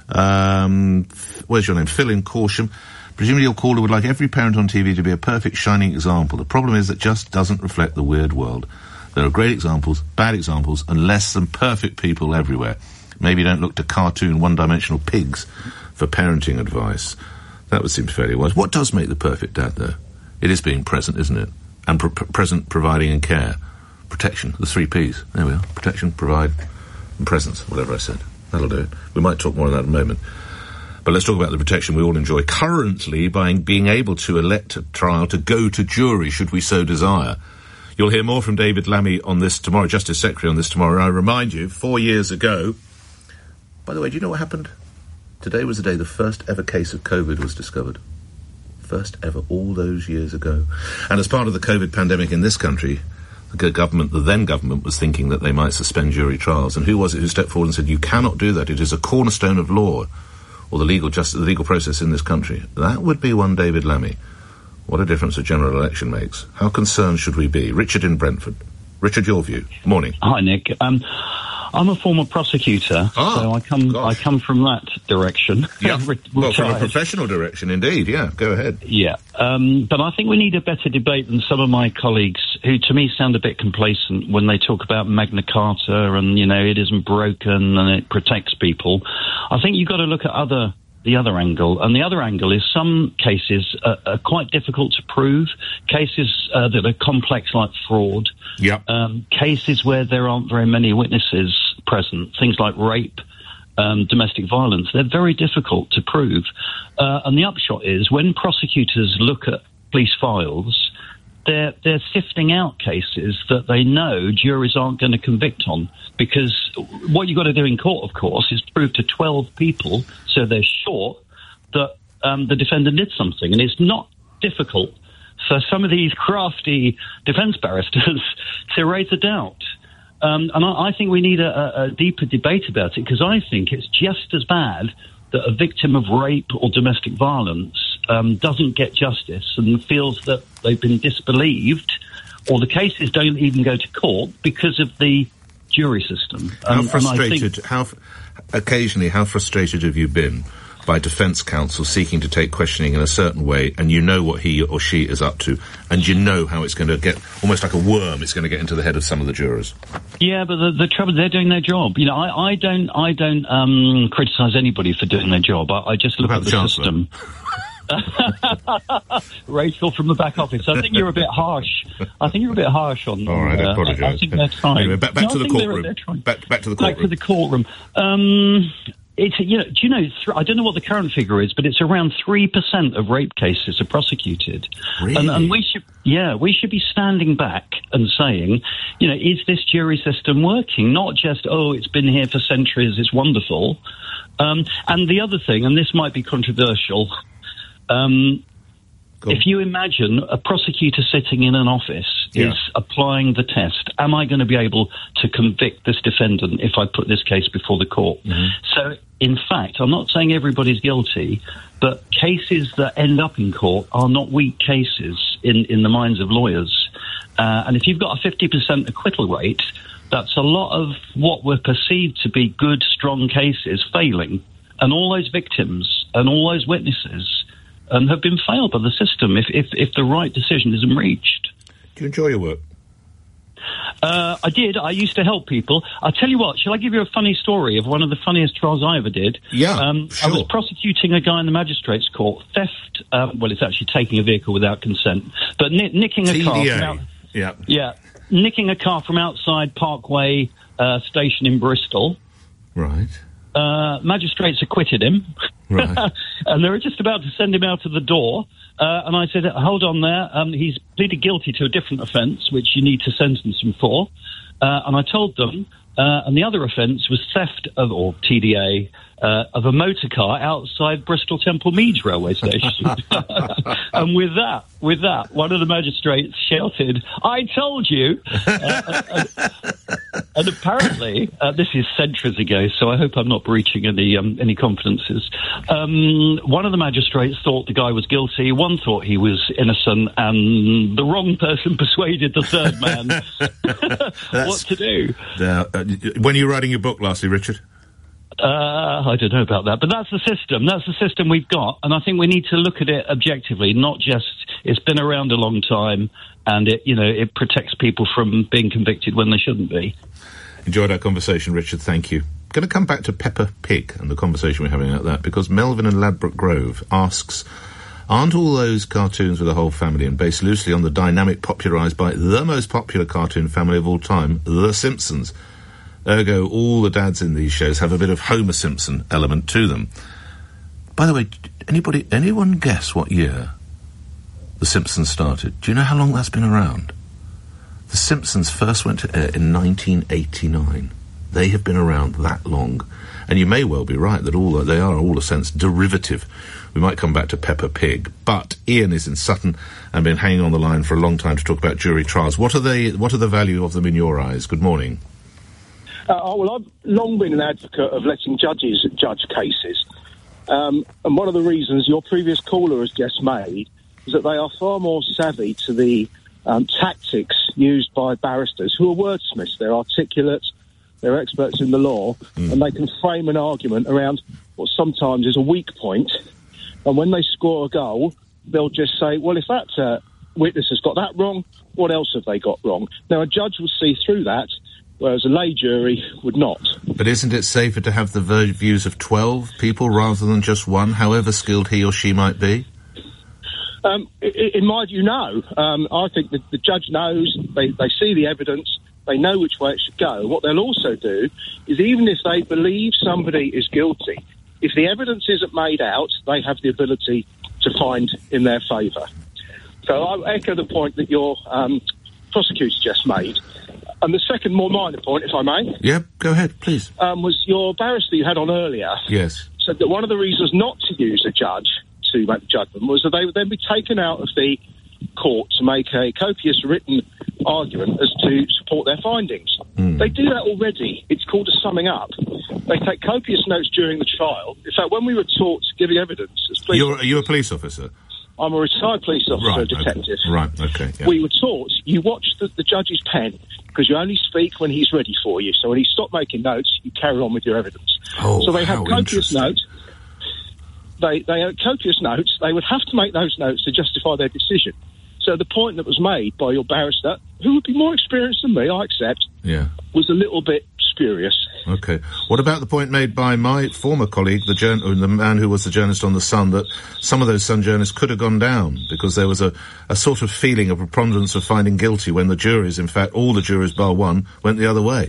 Where's your name? Phil in Corsham. Presumably your caller would like every parent on TV to be a perfect, shining example. The problem is that just doesn't reflect the weird world. There are great examples, bad examples, and less than perfect people everywhere. Maybe don't look to cartoon, one-dimensional pigs for parenting advice. That would seem fairly wise. What does make the perfect dad, though? It is being present, isn't it? And present, providing, and care. Protection, the 3 Ps. There we are. Protection, provide, and presence, whatever I said. That'll do it. We might talk more on that in a moment. But let's talk about the protection we all enjoy currently by being able to elect a trial to go to jury, should we so desire. You'll hear more from David Lammy on this tomorrow, Justice Secretary on this tomorrow. I remind you, 4 years ago... By the way, do you know what happened? Today was the day the first ever case of COVID was discovered. First ever, all those years ago. And as part of the COVID pandemic in this country, the then government, was thinking that they might suspend jury trials. And who was it who stepped forward and said, you cannot do that, it is a cornerstone of law, or the legal process in this country? That would be one David Lammy. What a difference a general election makes. How concerned should we be? Richard in Brentford. Richard, your view. Morning. Hi, Nick. I'm a former prosecutor, so I come from that direction. Yeah. Well, from a professional direction, indeed. Yeah, go ahead. Yeah, but I think we need a better debate than some of my colleagues, who to me sound a bit complacent when they talk about Magna Carta and, you know, it isn't broken and it protects people. I think you've got to look at the other angle, and the other angle is some cases are quite difficult to prove, cases that are complex like fraud, cases where there aren't very many witnesses present, things like rape, domestic violence. They're very difficult to prove. And the upshot is, when prosecutors look at police files, they're sifting out cases that they know juries aren't going to convict on, because what you've got to do in court, of course, is prove to 12 people, so they're sure that the defendant did something. And it's not difficult for some of these crafty defence barristers to raise a doubt. And I think we need a deeper debate about it, because I think it's just as bad that a victim of rape or domestic violence doesn't get justice and feels that they've been disbelieved, or the cases don't even go to court because of the jury system. How frustrated have you been by defence counsel seeking to take questioning in a certain way, and you know what he or she is up to, and you know how it's going to get, almost like a worm, it's going to get into the head of some of the jurors? Yeah, but the trouble, they're doing their job. You know, I don't criticise anybody for doing their job. I just look at the system. Rachel from the back office. I think you're a bit harsh. All right, I apologise. I think they're trying. Anyway, back to the courtroom. Back to the courtroom. It's, you know, do you know, I don't know what the current figure is, but it's around 3% of rape cases are prosecuted. Really? And we should be standing back and saying, you know, is this jury system working? Not just, it's been here for centuries, it's wonderful. And the other thing, and this might be controversial, if you imagine a prosecutor sitting in an office is applying the test, am I going to be able to convict this defendant if I put this case before the court? Mm-hmm. So, in fact, I'm not saying everybody's guilty, but cases that end up in court are not weak cases in the minds of lawyers. And if you've got a 50% acquittal rate, that's a lot of what were perceived to be good, strong cases failing. And all those victims and all those witnesses have been failed by the system if the right decision isn't reached. Do you enjoy your work? I did. I used to help people. I'll tell you what, shall I give you a funny story of one of the funniest trials I ever did? Yeah, sure. I was prosecuting a guy in the magistrate's court. Theft, well, it's actually taking a vehicle without consent, but nicking a car from nicking a car from outside Parkway station in Bristol. Right. Magistrates acquitted him. Right. And they were just about to send him out of the door. And I said, hold on there. He's pleaded guilty to a different offence, which you need to sentence him for. And I told them, and the other offence was theft of, or TDA, of a motor car outside Bristol Temple Meads railway station. And with that, with that, one of the magistrates shouted, "I told you!" And apparently, this is centuries ago, so I hope I'm not breaching any confidences. One of the magistrates thought the guy was guilty, one thought he was innocent, and the wrong person persuaded the third man what to do. When are you writing your book, lastly, Richard? I don't know about that, but that's the system. That's the system we've got, and I think we need to look at it objectively, not just it's been around a long time, and it protects people from being convicted when they shouldn't be. Enjoyed our conversation, Richard. Thank you. Going to come back to Peppa Pig and the conversation we're having about that, because Melvin and Ladbroke Grove asks, aren't all those cartoons with the whole family and based loosely on the dynamic popularised by the most popular cartoon family of all time, The Simpsons? Ergo, all the dads in these shows have a bit of Homer Simpson element to them. By the way, anyone guess what year The Simpsons started? Do you know how long that's been around? The Simpsons first went to air in 1989. They have been around that long. And you may well be right that they are all a sense derivative. We might come back to Peppa Pig. But Ian is in Sutton and been hanging on the line for a long time to talk about jury trials. What are the value of them in your eyes? Good morning. Well, I've long been an advocate of letting judges judge cases. And one of the reasons your previous caller has just made is that they are far more savvy to the tactics used by barristers who are wordsmiths. They're articulate, they're experts in the law, and they can frame an argument around what sometimes is a weak point. And when they score a goal, they'll just say, well, if that witness has got that wrong, what else have they got wrong? Now, a judge will see through that, whereas a lay jury would not. But isn't it safer to have the views of 12 people rather than just one, however skilled he or she might be? In my view, no. I think that the judge knows, they see the evidence, they know which way it should go. What they'll also do is, even if they believe somebody is guilty, if the evidence isn't made out, they have the ability to find in their favour. So I echo the point that your prosecutor just made. And the second, more minor point, if I may. Yeah, go ahead, please. Was your barrister you had on earlier. Yes. Said that one of the reasons not to use a judge to make the judgment was that they would then be taken out of the court to make a copious written argument as to support their findings. They do that already. It's called a summing up. They take copious notes during the trial. In fact, when we were taught giving evidence as police Are you a police officer? I'm a retired police officer, detective. Okay. Right, okay. Yeah. We were taught you watch the judge's pen because you only speak when he's ready for you. So when he stopped making notes, you carry on with your evidence. So they have copious notes. They have copious notes. They would have to make those notes to justify their decision. So the point that was made by your barrister, who would be more experienced than me, I accept, was a little bit spurious. Okay. What about the point made by my former colleague, the man who was the journalist on The Sun, that some of those Sun journalists could have gone down because there was a sort of feeling of preponderance of finding guilty when the juries, in fact, all the juries bar one, went the other way?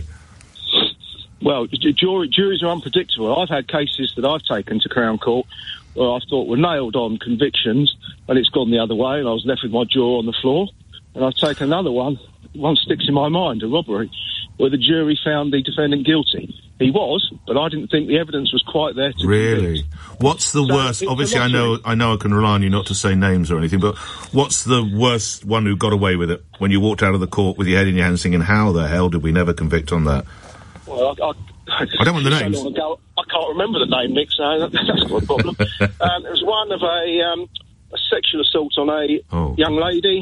Well, juries are unpredictable. I've had cases that I've taken to Crown Court where I thought were nailed on convictions, and it's gone the other way, and I was left with my jaw on the floor. And I've taken another one sticks in my mind, a robbery, where the jury found the defendant guilty. He was, but I didn't think the evidence was quite there to Really? convict. What's the worst? Obviously, I know I can rely on you not to say names or anything, but what's the worst one who got away with it when you walked out of the court with your head in your hands thinking, how the hell did we never convict on that? Well, I don't want the names. I can't remember the name, Nick, so that's not a problem. It was one of a sexual assault on a young lady.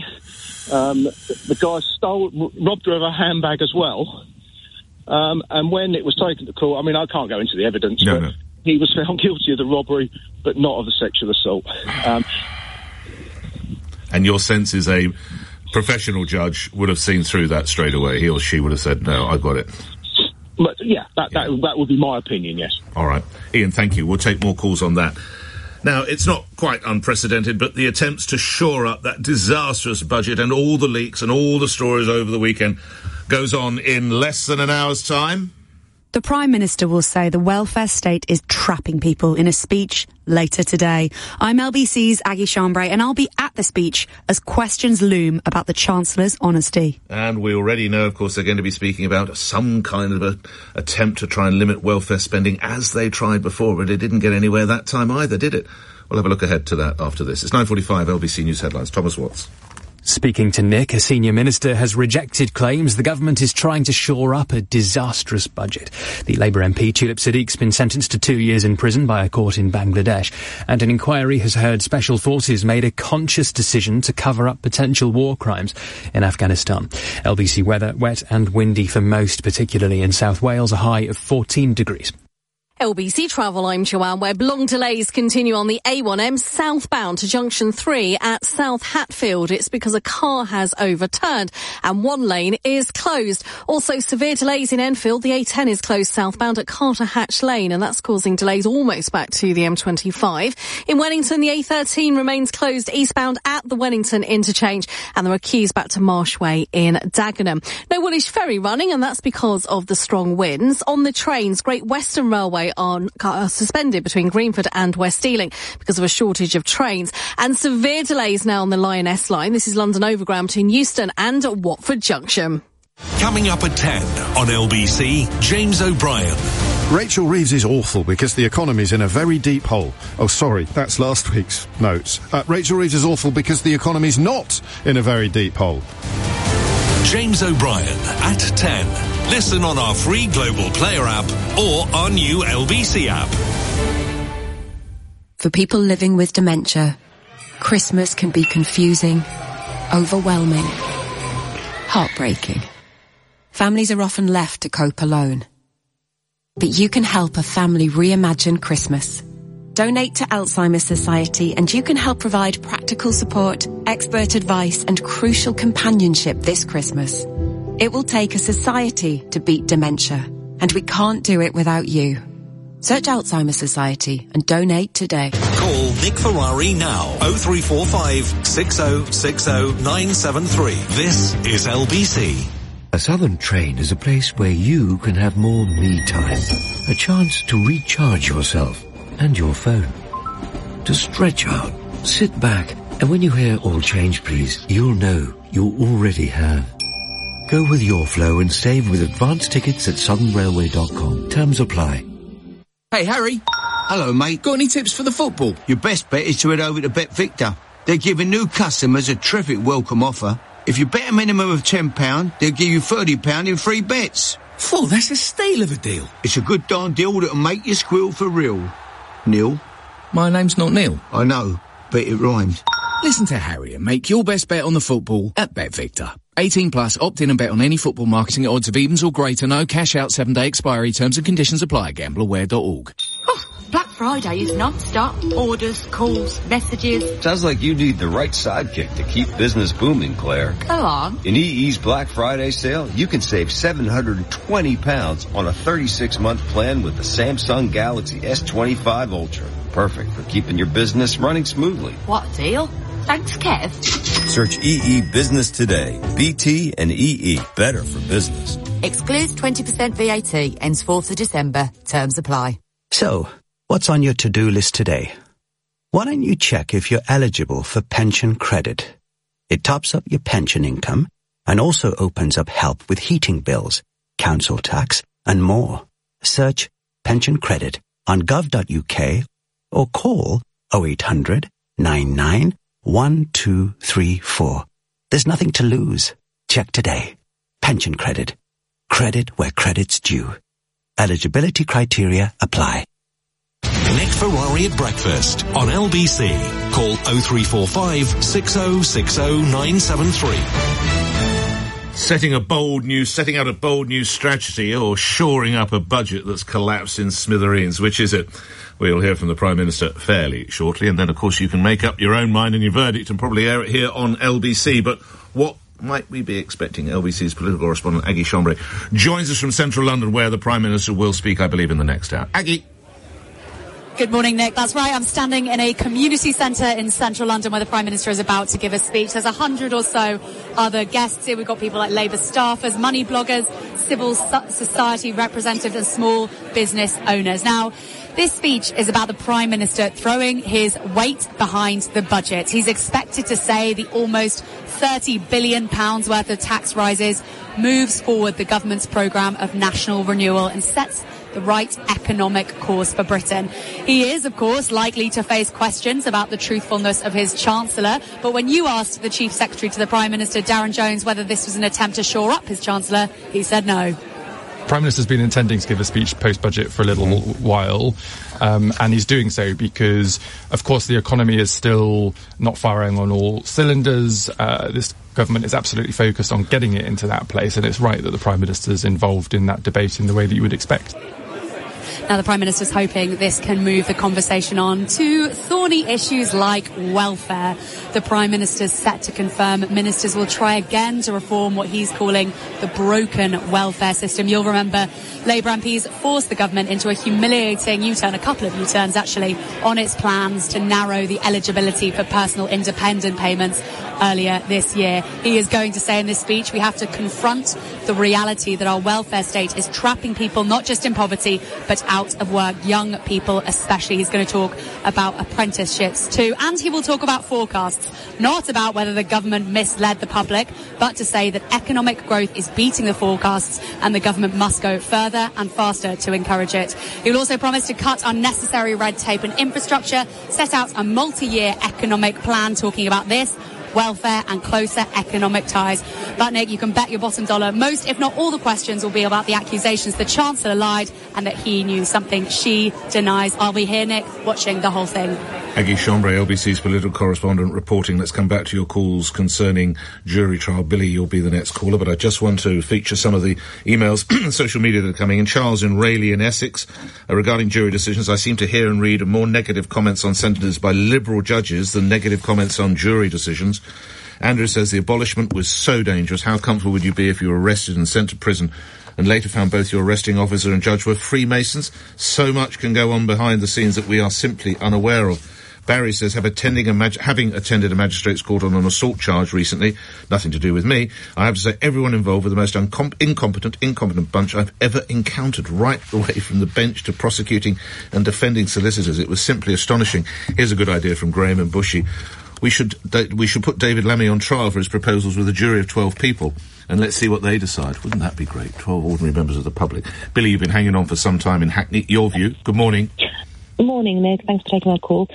The guy robbed her of a handbag as well. And when it was taken to court, I mean, I can't go into the evidence, but he was found guilty of the robbery, but not of the sexual assault. And your sense is a professional judge would have seen through that straight away. He or she would have said, no, I got it. But that would be my opinion, yes. All right. Ian, thank you. We'll take more calls on that. Now, it's not quite unprecedented, but the attempts to shore up that disastrous budget and all the leaks and all the stories over the weekend goes on in less than an hour's time. The Prime Minister will say the welfare state is trapping people in a speech later today. I'm LBC's Aggie Chambray, and I'll be at the speech as questions loom about the Chancellor's honesty. And we already know, of course, they're going to be speaking about some kind of an attempt to try and limit welfare spending as they tried before, but it didn't get anywhere that time either, did it? We'll have a look ahead to that after this. It's 9:45, LBC News Headlines. Thomas Watts. Speaking to Nick, a senior minister has rejected claims the government is trying to shore up a disastrous budget. The Labour MP Tulip Siddique's been sentenced to 2 years in prison by a court in Bangladesh, and an inquiry has heard special forces made a conscious decision to cover up potential war crimes in Afghanistan. LBC weather, wet and windy for most, particularly in South Wales, a high of 14 degrees. LBC Travel, I'm Joanne Webb. Long delays continue on the A1M southbound to Junction 3 at South Hatfield. It's because a car has overturned and one lane is closed. Also severe delays in Enfield. The A10 is closed southbound at Carter Hatch Lane, and that's causing delays almost back to the M25. In Wellington, the A13 remains closed eastbound at the Wellington interchange, and there are queues back to Marsh Way in Dagenham. No Woolwich Ferry running, and that's because of the strong winds. On the trains, Great Western Railway are suspended between Greenford and West Ealing because of a shortage of trains, and severe delays now on the Lioness line. This is London Overground between Euston and Watford Junction. Coming up at 10 on LBC, James O'Brien. Rachel Reeves is awful because the economy's in a very deep hole. Oh, sorry, that's last week's notes. Rachel Reeves is awful because the economy's not in a very deep hole. James O'Brien at 10. Listen on our free Global Player app or our new LBC app. For people living with dementia, Christmas can be confusing, overwhelming, heartbreaking. Families are often left to cope alone. But you can help a family reimagine Christmas. Donate to Alzheimer's Society and you can help provide practical support, expert advice and crucial companionship this Christmas. It will take a society to beat dementia, and we can't do it without you. Search Alzheimer's Society and donate today. Call Nick Ferrari now. 0345 6060 973. This is LBC. A Southern train is a place where you can have more me time. A chance to recharge yourself and your phone. To stretch out, sit back, and when you hear "all change please," you'll know you already have. Go with your flow and save with advance tickets at southernrailway.com. Terms apply. Hey, Harry. Hello, mate. Got any tips for the football? Your best bet is to head over to BetVictor. They're giving new customers a terrific welcome offer. If you bet a minimum of £10, they'll give you £30 in free bets. Phew, that's a steal of a deal. It's a good darn deal that'll make you squeal for real. Neil? My name's not Neil. I know, but it rhymes. Listen to Harry and make your best bet on the football at BetVictor. 18 plus, opt in and bet on any football marketing at odds of evens or greater. No cash out, 7-day expiry. Terms and conditions apply. Gambleaware.org. Black Friday is non-stop. Orders, calls, messages. Sounds like you need the right sidekick to keep business booming, Claire. Go on. In EE's Black Friday sale, you can save £720 on a 36-month plan with the Samsung Galaxy S25 Ultra. Perfect for keeping your business running smoothly. What a deal. Thanks, Kev. Search EE Business today. BT and EE. Better for business. Excludes 20% VAT. Ends 4th of December. Terms apply. So, what's on your to-do list today? Why don't you check if you're eligible for pension credit? It tops up your pension income and also opens up help with heating bills, council tax, and more. Search pension credit on gov.uk or call 0800 99 1234. There's nothing to lose. Check today. Pension credit. Credit where credit's due. Eligibility criteria apply. Nick Ferrari at breakfast on LBC. Call 0345 6060 973. Setting out a bold new strategy or shoring up a budget that's collapsed in smithereens. Which is it? We'll hear from the Prime Minister fairly shortly, and then, of course, you can make up your own mind and your verdict and probably air it here on LBC. But what might we be expecting? LBC's political correspondent, Aggie Chambray, joins us from central London, where the Prime Minister will speak, I believe, in the next hour. Aggie. Good morning, Nick. That's right. I'm standing in a community centre in central London where the Prime Minister is about to give a speech. There's 100 or so other guests here. We've got people like Labour staffers, money bloggers, civil society representatives and small business owners. Now, this speech is about the Prime Minister throwing his weight behind the budget. He's expected to say the almost £30 billion worth of tax rises moves forward the government's programme of national renewal and sets the right economic course for Britain. He is, of course, likely to face questions about the truthfulness of his Chancellor, but when you asked the Chief Secretary to the Prime Minister, Darren Jones, whether this was an attempt to shore up his Chancellor, he said no. Prime Minister's been intending to give a speech post-budget for a little while, and he's doing so because, of course, the economy is still not firing on all cylinders. This government is absolutely focused on getting it into that place, and it's right that the Prime Minister's involved in that debate in the way that you would expect. Now, the Prime Minister's hoping this can move the conversation on to thorny issues like welfare. The Prime Minister's set to confirm ministers will try again to reform what he's calling the broken welfare system. You'll remember Labour MPs forced the government into a humiliating U-turn, a couple of U-turns actually, on its plans to narrow the eligibility for personal independent payments earlier this year. He is going to say in this speech, we have to confront the reality that our welfare state is trapping people not just in poverty, but out of work, young people especially. He's going to talk about apprenticeships too, and he will talk about forecasts, not about whether the government misled the public, but to say that economic growth is beating the forecasts and the government must go further and faster to encourage it. He will also promise to cut unnecessary red tape and infrastructure, set out a multi-year economic plan talking about this, welfare and closer economic ties. But Nick, you can bet your bottom dollar most, if not all, the questions will be about the accusations the Chancellor lied and that he knew, something she denies. I'll be here, Nick, watching the whole thing. Aggie Chambray, LBC's political correspondent, reporting. Let's come back to your calls concerning jury trial. Billy, you'll be the next caller, but I just want to feature some of the emails and social media that are coming in. Charles in Rayleigh in Essex, regarding jury decisions, I seem to hear and read more negative comments on sentences by Liberal judges than negative comments on jury decisions. Andrew says the abolishment was so dangerous. How comfortable would you be if you were arrested and sent to prison and later found both your arresting officer and judge were Freemasons? So much can go on behind the scenes that we are simply unaware of. Barry says, having attended a magistrate's court on an assault charge recently, nothing to do with me, I have to say everyone involved were the most incompetent bunch I've ever encountered, right the way from the bench to prosecuting and defending solicitors. It was simply astonishing. Here's a good idea from Graham and Bushy. We should put David Lammy on trial for his proposals with a jury of 12 people, and let's see what they decide. Wouldn't that be great? 12 ordinary members of the public. Billy, you've been hanging on for some time in Hackney. Your view. Good morning. Good morning, Nick. Thanks for taking my call.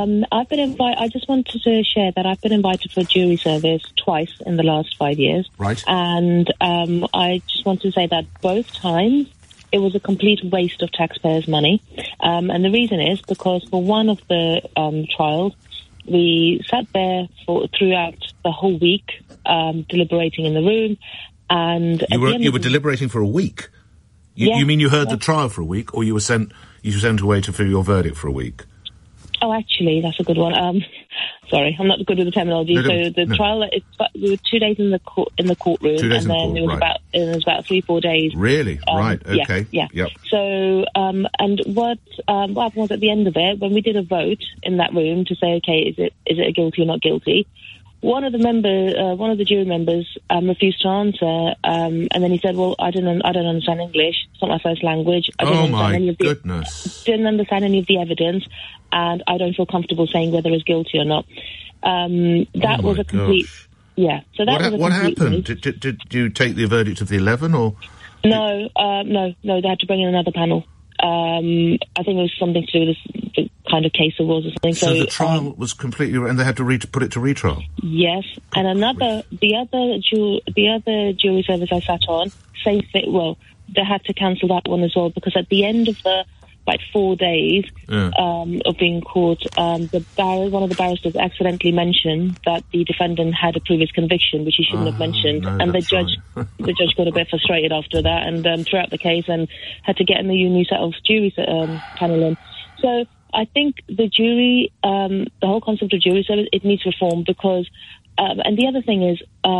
I just wanted to share that I've been invited for jury service twice in the last 5 years. Right. And I just want to say that both times it was a complete waste of taxpayers' money. And the reason is because for one of the trials, we sat there throughout the whole week, deliberating in the room, and you were deliberating for a week. You mean you heard the trial for a week, or you were sent away for your verdict for a week? Oh, actually, that's a good one. Sorry, I'm not good with the terminology. Trial, we were 2 days in the courtroom, and then it was about 3-4 days. Really? Right. Okay. Yeah. Yep. So, and what happened was at the end of it, when we did a vote in that room to say, okay, is it a guilty or not guilty? One of the jury members refused to answer, and then he said, "Well, I don't understand English. It's not my first language. I didn't understand any of the evidence, and I don't feel comfortable saying whether he's guilty or not." That was a complete, yeah. So that was a what happened? Did you take the verdict of the 11 or? No. They had to bring in another panel. I think it was something to do with the kind of case it was or something. So the trial was completely, and they had to put it to retrial. Yes, and the other jury service I sat on, same thing. Well, they had to cancel that one as well because at the end of the 4 days of being caught, one of the barristers accidentally mentioned that the defendant had a previous conviction, which he shouldn't have mentioned, no, and the judge got a bit frustrated after that and threw out the case and had to get a new set of jury panel in. So I think the jury, the whole concept of jury service, it needs reform because, and the other thing is,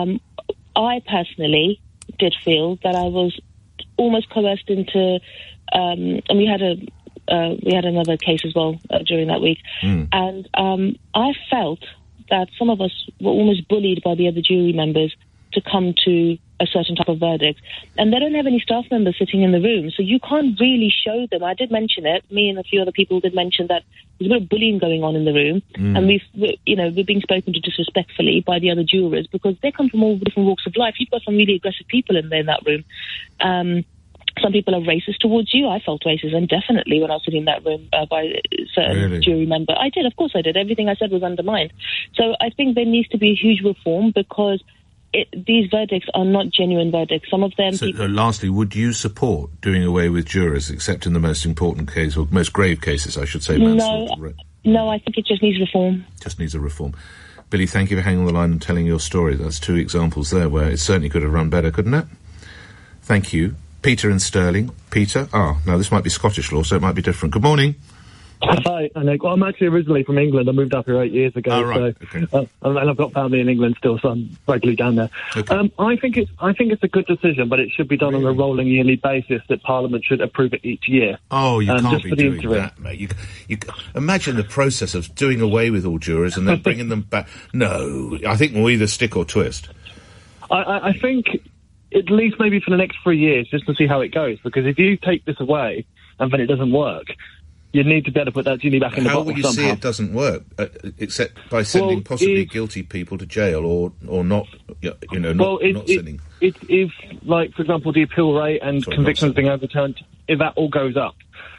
I personally did feel that I was almost coerced into. And we had another case as well during that week, and I felt that some of us were almost bullied by the other jury members to come to a certain type of verdict, and they don't have any staff members sitting in the room, so you can't really show them. I did mention it. Me and a few other people did mention that there's a bit of bullying going on in the room, and we're being spoken to disrespectfully by the other jurors because they come from all different walks of life. You've got some really aggressive people in there in that room. some people are racist towards you. I felt racism, definitely, when I was sitting in that room by a certain jury member. I did, of course I did. Everything I said was undermined. So I think there needs to be a huge reform because these verdicts are not genuine verdicts. Some of them... So, lastly, would you support doing away with jurors, except in the most important case, or most grave cases, I should say, manslaughter? No, I think it just needs reform. Just needs a reform. Billy, thank you for hanging on the line and telling your story. That's 2 examples there where it certainly could have run better, couldn't it? Thank you. Peter in Stirling. Peter? Now this might be Scottish law, so it might be different. Good morning. Hi, Nick. Well, I'm actually originally from England. I moved up here 8 years ago. Right. So, and I've got family in England still, so I'm regularly down there. Okay. I think it's a good decision, but it should be done on a rolling yearly basis. That Parliament should approve it each year. Oh, you can't just be for the doing interim. that, mate. You imagine the process of doing away with all jurors and then bringing them back. No, I think we'll either stick or twist. I think at least maybe for the next 3 years, just to see how it goes. Because if you take this away and then it doesn't work, you need to be able to put that genie back in the bottle somehow. How will you see it doesn't work, except by sending possibly guilty people to jail or not, not sending? If, like, for example, the appeal rate and convictions being overturned, if that all goes up.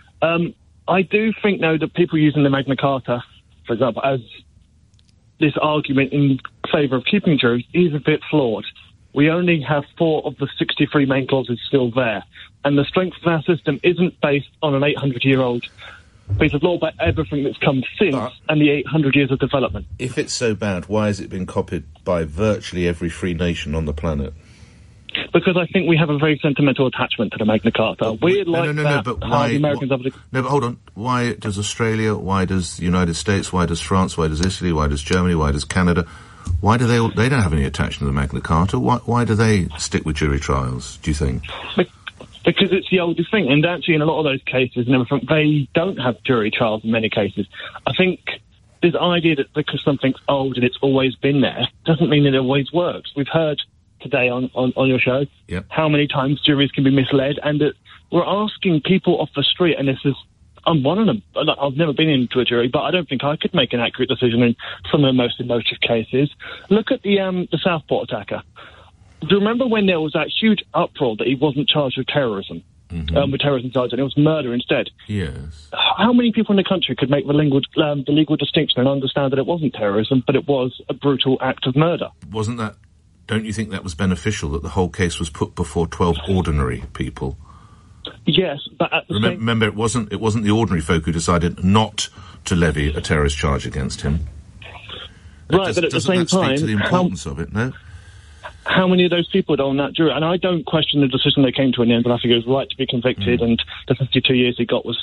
I do think, though, that people using the Magna Carta, for example, as this argument in favour of keeping juries is a bit flawed. We only have 4 of the 63 main clauses still there. And the strength of our system isn't based on an 800-year-old piece of law, but everything that's come since and the 800 years of development. If it's so bad, why has it been copied by virtually every free nation on the planet? Because I think we have a very sentimental attachment to the Magna Carta. But why? But hold on. Why does Australia? Why does the United States? Why does France? Why does Italy? Why does Germany? Why does Canada? Why do they don't have any attachment to the Magna Carta? Why do they stick with jury trials, do you think? Because it's the oldest thing, and actually in a lot of those cases and everything, they don't have jury trials in many cases. I think this idea that because something's old and it's always been there doesn't mean that it always works. We've heard today on your show how many times juries can be misled, and that we're asking people off the street, and I'm one of them. I've never been into a jury, but I don't think I could make an accurate decision in some of the most emotive cases. Look at the Southport attacker. Do you remember when there was that huge uproar that he wasn't charged with terrorism, with terrorism charge, and it was murder instead? Yes. How many people in the country could make the legal distinction and understand that it wasn't terrorism, but it was a brutal act of murder? Don't you think that was beneficial, that the whole case was put before 12 ordinary people? Yes, but at the remember, it wasn't the ordinary folk who decided not to levy a terrorist charge against him. Right, but at the same time, speak to the importance of it, no? How many of those people are on that jury? And I don't question the decision they came to in the end, but I think it was right to be convicted, and the 52 years he got was,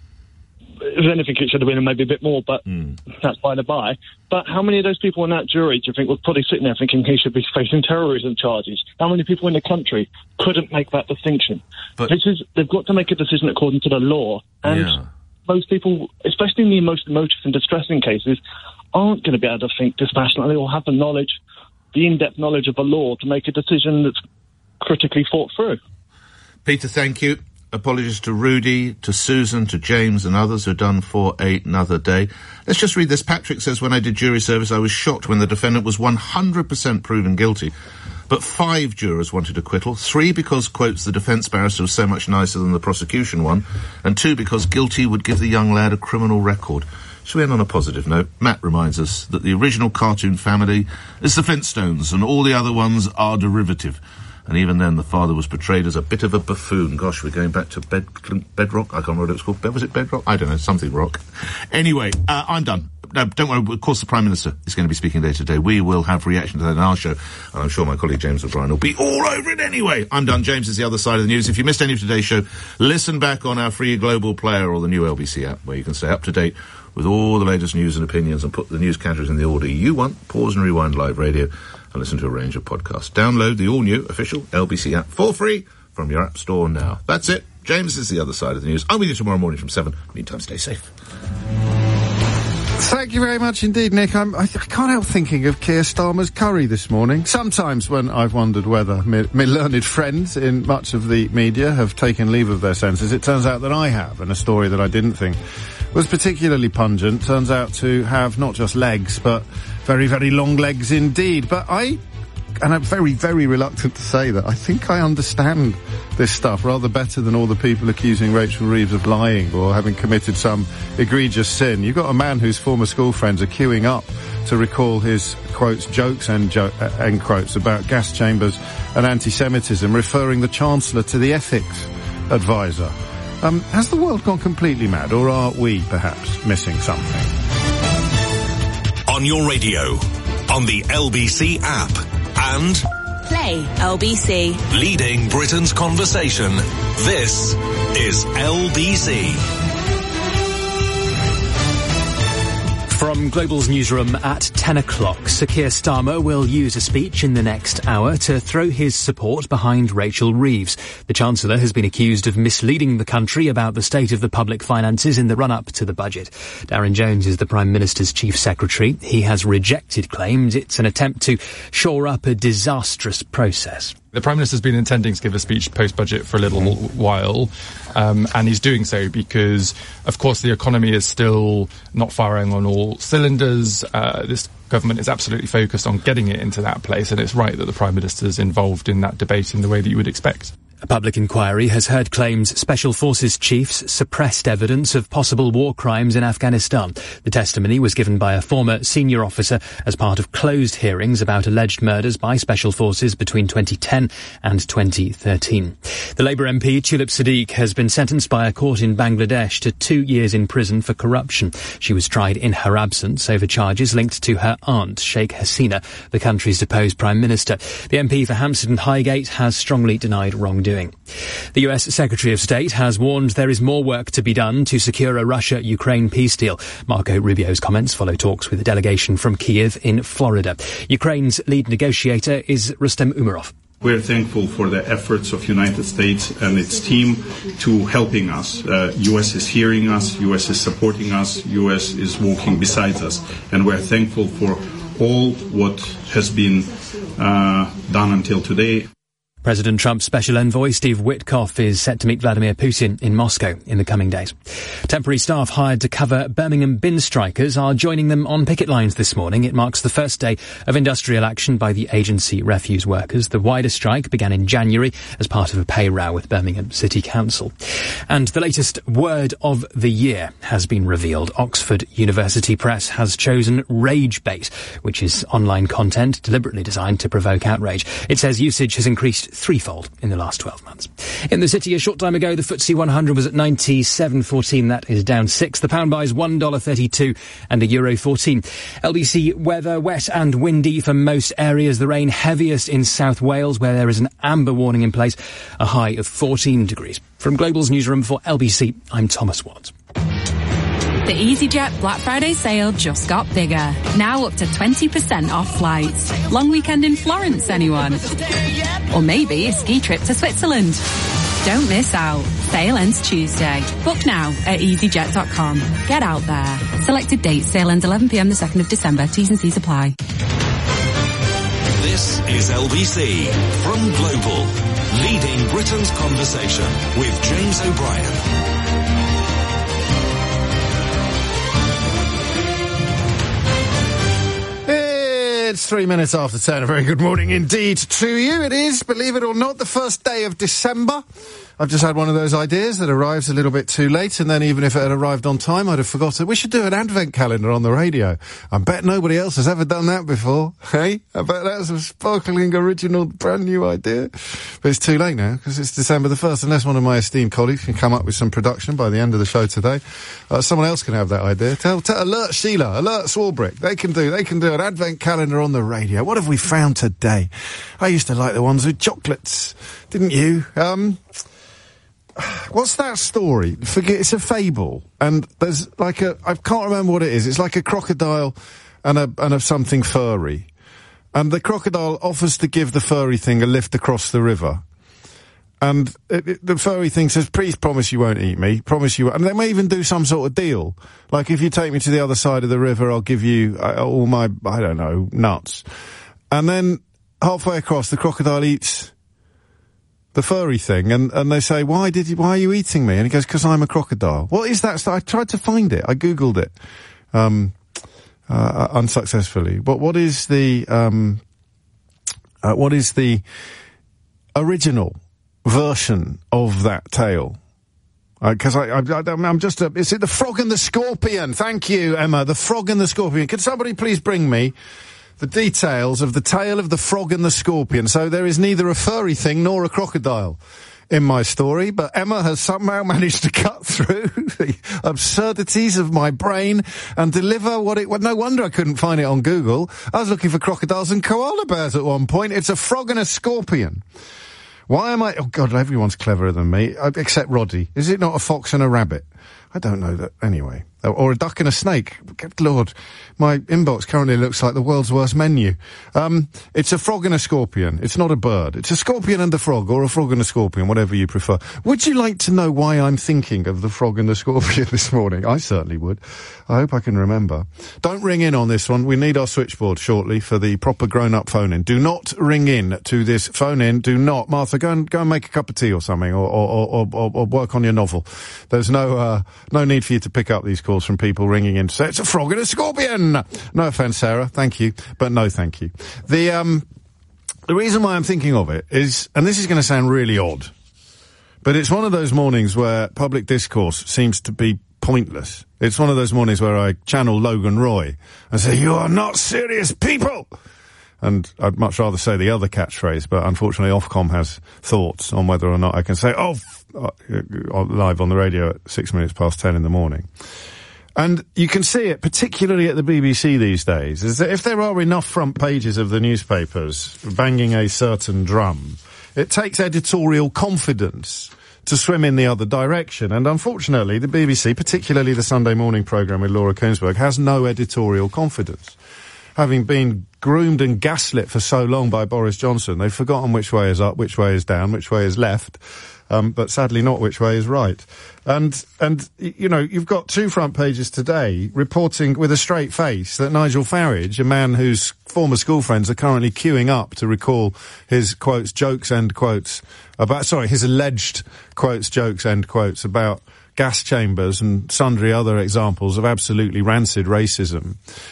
if anything, it should have been maybe a bit more, but that's by the by. But how many of those people on that jury do you think were probably sitting there thinking he should be facing terrorism charges? How many people in the country couldn't make that distinction? But they've got to make a decision according to the law, and most people, especially in the most emotive and distressing cases, aren't going to be able to think dispassionately or have the knowledge, the in-depth knowledge of the law to make a decision that's critically thought through. Peter, thank you. Apologies to Rudy, to Susan, to James and others who are done for another day. Let's just read this. Patrick says, when I did jury service, I was shocked when the defendant was 100% proven guilty. But 5 jurors wanted acquittal. 3 because, quotes, the defence barrister was so much nicer than the prosecution one. And 2 because guilty would give the young lad a criminal record. Shall we end on a positive note? Matt reminds us that the original cartoon family is the Flintstones and all the other ones are derivative. And even then, the father was portrayed as a bit of a buffoon. Gosh, we're going back to Bedrock? I can't remember what it was called. Was it Bedrock? I don't know, something rock. Anyway, I'm done. No, don't worry, of course the Prime Minister is going to be speaking later today. We will have reaction to that in our show, and I'm sure my colleague James O'Brien will be all over it anyway. I'm done. James is the other side of the news. If you missed any of today's show, listen back on our free global player or the new LBC app, where you can stay up to date with all the latest news and opinions and put the news categories in the order you want. Pause and rewind live radio and listen to a range of podcasts. Download the all-new official LBC app for free from your app store now. That's it. James is the other side of the news. I'm with you tomorrow morning from 7. Meantime, stay safe. Thank you very much indeed, Nick. I can't help thinking of Keir Starmer's curry this morning. Sometimes when I've wondered whether my learned friends in much of the media have taken leave of their senses, it turns out that I have, and a story that I didn't think was particularly pungent turns out to have not just legs, but very, very long legs indeed. But I and I'm very, very reluctant to say that. I think I understand this stuff rather better than all the people accusing Rachel Reeves of lying or having committed some egregious sin. You've got a man whose former school friends are queuing up to recall his, quotes, jokes, end quotes, about gas chambers and anti-Semitism, referring the Chancellor to the ethics advisor. Has the world gone completely mad, or are we perhaps missing something? On your radio, on the LBC app, and Play LBC. leading Britain's conversation. This is LBC. From Global's newsroom at 10 o'clock, Sir Keir Starmer will use a speech in the next hour to throw his support behind Rachel Reeves. The Chancellor has been accused of misleading the country about the state of the public finances in the run-up to the budget. Darren Jones is the Prime Minister's Chief Secretary. He has rejected claims it's an attempt to shore up a disastrous process. The Prime Minister's been intending to give a speech post-budget for a little while, and he's doing so because, of course, the economy is still not firing on all cylinders. This government is absolutely focused on getting it into that place, and it's right that the Prime Minister's involved in that debate in the way that you would expect. A public inquiry has heard claims Special Forces chiefs suppressed evidence of possible war crimes in Afghanistan. The testimony was given by a former senior officer as part of closed hearings about alleged murders by Special Forces between 2010 and 2013. The Labour MP Tulip Siddique has been sentenced by a court in Bangladesh to 2 years in prison for corruption. She was tried in her absence over charges linked to her aunt, Sheikh Hasina, the country's deposed Prime Minister. The MP for Hampstead and Highgate has strongly denied wrongdoing. The US Secretary of State has warned there is more work to be done to secure a Russia-Ukraine peace deal. Marco Rubio's comments follow talks with a delegation from Kyiv in Florida. Ukraine's lead negotiator is Rustem Umerov. We're thankful for the efforts of United States and its team to helping us. US is hearing us, US is supporting us, US is walking beside us. And we're thankful for all what has been done until today. President Trump's special envoy, Steve Witkoff, is set to meet Vladimir Putin in Moscow in the coming days. Temporary staff hired to cover Birmingham bin strikers are joining them on picket lines this morning. It marks the first day of industrial action by the agency refuse workers. The wider strike began in January as part of a pay row with Birmingham City Council. And the latest word of the year has been revealed. Oxford University Press has chosen rage bait, which is online content deliberately designed to provoke outrage. It says usage has increased threefold in the last 12 months. In the city, a short time ago, the FTSE 100 was at 97.14. That is down 6. The pound buys $1.32 and €1.14. LBC weather, wet and windy for most areas. The rain heaviest in South Wales, where there is an amber warning in place. A high of 14 degrees. From Global's newsroom for LBC, I'm Thomas Watt. The EasyJet Black Friday sale just got bigger. Now up to 20% off flights. Long weekend in Florence, anyone? Or maybe a ski trip to Switzerland. Don't miss out. Sale ends Tuesday. Book now at easyjet.com. Get out there. Selected dates. Sale ends 11 p.m. the 2nd of December. T's and C's apply. This is LBC from Global, leading Britain's conversation with James O'Brien. It's 3 minutes after 10. A very good morning indeed to you. It is, believe it or not, the first day of December. I've just had one of those ideas that arrives a little bit too late, and then even if it had arrived on time, I'd have forgotten. We should do an advent calendar on the radio. I bet nobody else has ever done that before. Hey? I bet that's a sparkling, original, brand new idea. But it's too late now, because it's December the 1st, unless one of my esteemed colleagues can come up with some production by the end of the show today. Someone else can have that idea. Tell alert Sheila, alert Swarbrick. They can do an advent calendar on the radio. What have we found today? I used to like the ones with chocolates. Didn't you? What's that story? It's a fable, and there's I can't remember what it is. It's like a crocodile and a something furry, and the crocodile offers to give the furry thing a lift across the river, and the furry thing says, "Please promise you won't eat me. Promise you." And they may even do some sort of deal, like if you take me to the other side of the river, I'll give you all my nuts. And then halfway across, the crocodile eats the furry thing, and they say, why are you eating me? And he goes, because I'm a crocodile. What is that? So I tried to find it. I Googled it, unsuccessfully. But what is the, what is the original version of that tale? Because I'm just is it The Frog and the Scorpion? Thank you, Emma. The Frog and the Scorpion. Could somebody please bring me the details of the tale of the Frog and the Scorpion? So there is neither a furry thing nor a crocodile in my story, but Emma has somehow managed to cut through the absurdities of my brain and deliver no wonder I couldn't find it on Google. I was looking for crocodiles and koala bears at one point. It's a frog and a scorpion. Why am I... Oh, God, everyone's cleverer than me, except Roddy. Is it not a fox and a rabbit? I don't know that. Anyway. Or a duck and a snake. Good Lord. My inbox currently looks like the world's worst menu. It's a frog and a scorpion. It's not a bird. It's a scorpion and a frog, or a frog and a scorpion, whatever you prefer. Would you like to know why I'm thinking of the frog and the scorpion this morning? I certainly would. I hope I can remember. Don't ring in on this one. We need our switchboard shortly for the proper grown-up phone-in. Do not ring in to this phone-in. Do not. Martha, go and make a cup of tea or something, or work on your novel. There's no need for you to pick up these calls from people ringing in to say it's a frog and a scorpion. No offence, Sarah. Thank you, but no thank you. The reason why I'm thinking of it is, and this is going to sound really odd, but it's one of those mornings where public discourse seems to be pointless. It's one of those mornings where I channel Logan Roy and say, "You are not serious people." And I'd much rather say the other catchphrase, but unfortunately Ofcom has thoughts on whether or not I can say, live on the radio at 6 minutes past 10 in the morning. And you can see it, particularly at the BBC these days, is that if there are enough front pages of the newspapers banging a certain drum, it takes editorial confidence to swim in the other direction. And unfortunately, the BBC, particularly the Sunday morning programme with Laura Koonsberg, has no editorial confidence. Having been groomed and gaslit for so long by Boris Johnson, they've forgotten which way is up, which way is down, which way is left, but sadly not which way is right. And you know, you've got two front pages today reporting with a straight face that Nigel Farage, a man whose former school friends are currently queuing up to recall his quotes, jokes, end quotes, his alleged quotes, jokes, end quotes about gas chambers and sundry other examples of absolutely rancid racism.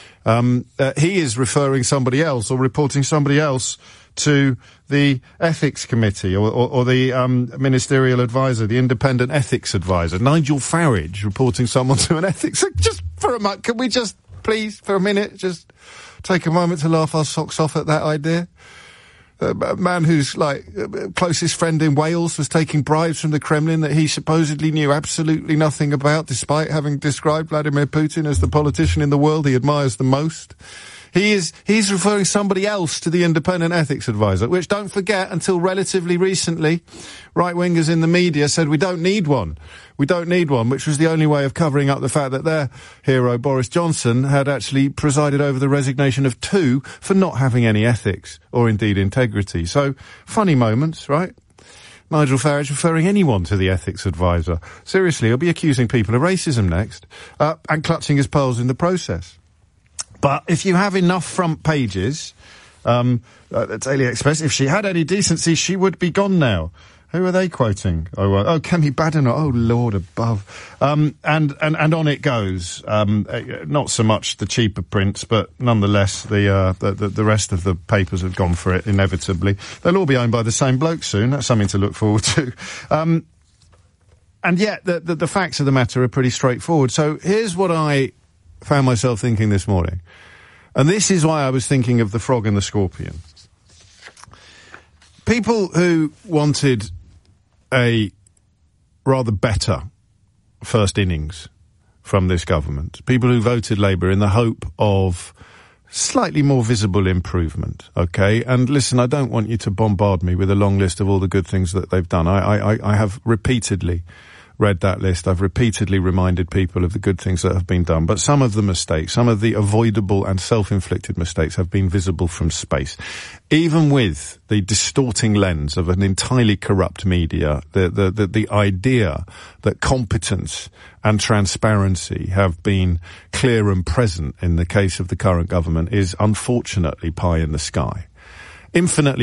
He is referring somebody else or reporting somebody else to the ethics committee or the ministerial advisor, the independent ethics advisor. Nigel Farage reporting someone to an ethics... Just for a moment, can we just, please, for a minute, just take a moment to laugh our socks off at that idea? A man whose, closest friend in Wales was taking bribes from the Kremlin that he supposedly knew absolutely nothing about, despite having described Vladimir Putin as the politician in the world he admires the most. He's referring somebody else to the independent ethics advisor, which, don't forget, until relatively recently, right-wingers in the media said we don't need one. We don't need one, which was the only way of covering up the fact that their hero, Boris Johnson, had actually presided over the resignation of two for not having any ethics or indeed integrity. So, funny moments, right? Nigel Farage referring anyone to the ethics advisor. Seriously, he'll be accusing people of racism next, and clutching his pearls in the process. But if you have enough front pages, the Daily Express, if she had any decency, she would be gone now. Who are they quoting? Kemi Badenoch. Oh, Lord above. And on it goes. Not so much the cheaper prints, but nonetheless, the rest of the papers have gone for it, inevitably. They'll all be owned by the same bloke soon. That's something to look forward to. And yet, the facts of the matter are pretty straightforward. So here's what I found myself thinking this morning. And this is why I was thinking of the frog and the scorpion. People who wanted a rather better first innings from this government, people who voted Labour in the hope of slightly more visible improvement, okay? And listen, I don't want you to bombard me with a long list of all the good things that they've done. I have repeatedly read that list. I've repeatedly reminded people of the good things that have been done. But some of the mistakes, some of the avoidable and self-inflicted mistakes have been visible from space. Even with the distorting lens of an entirely corrupt media, the idea that competence and transparency have been clear and present in the case of the current government is unfortunately pie in the sky. Infinitely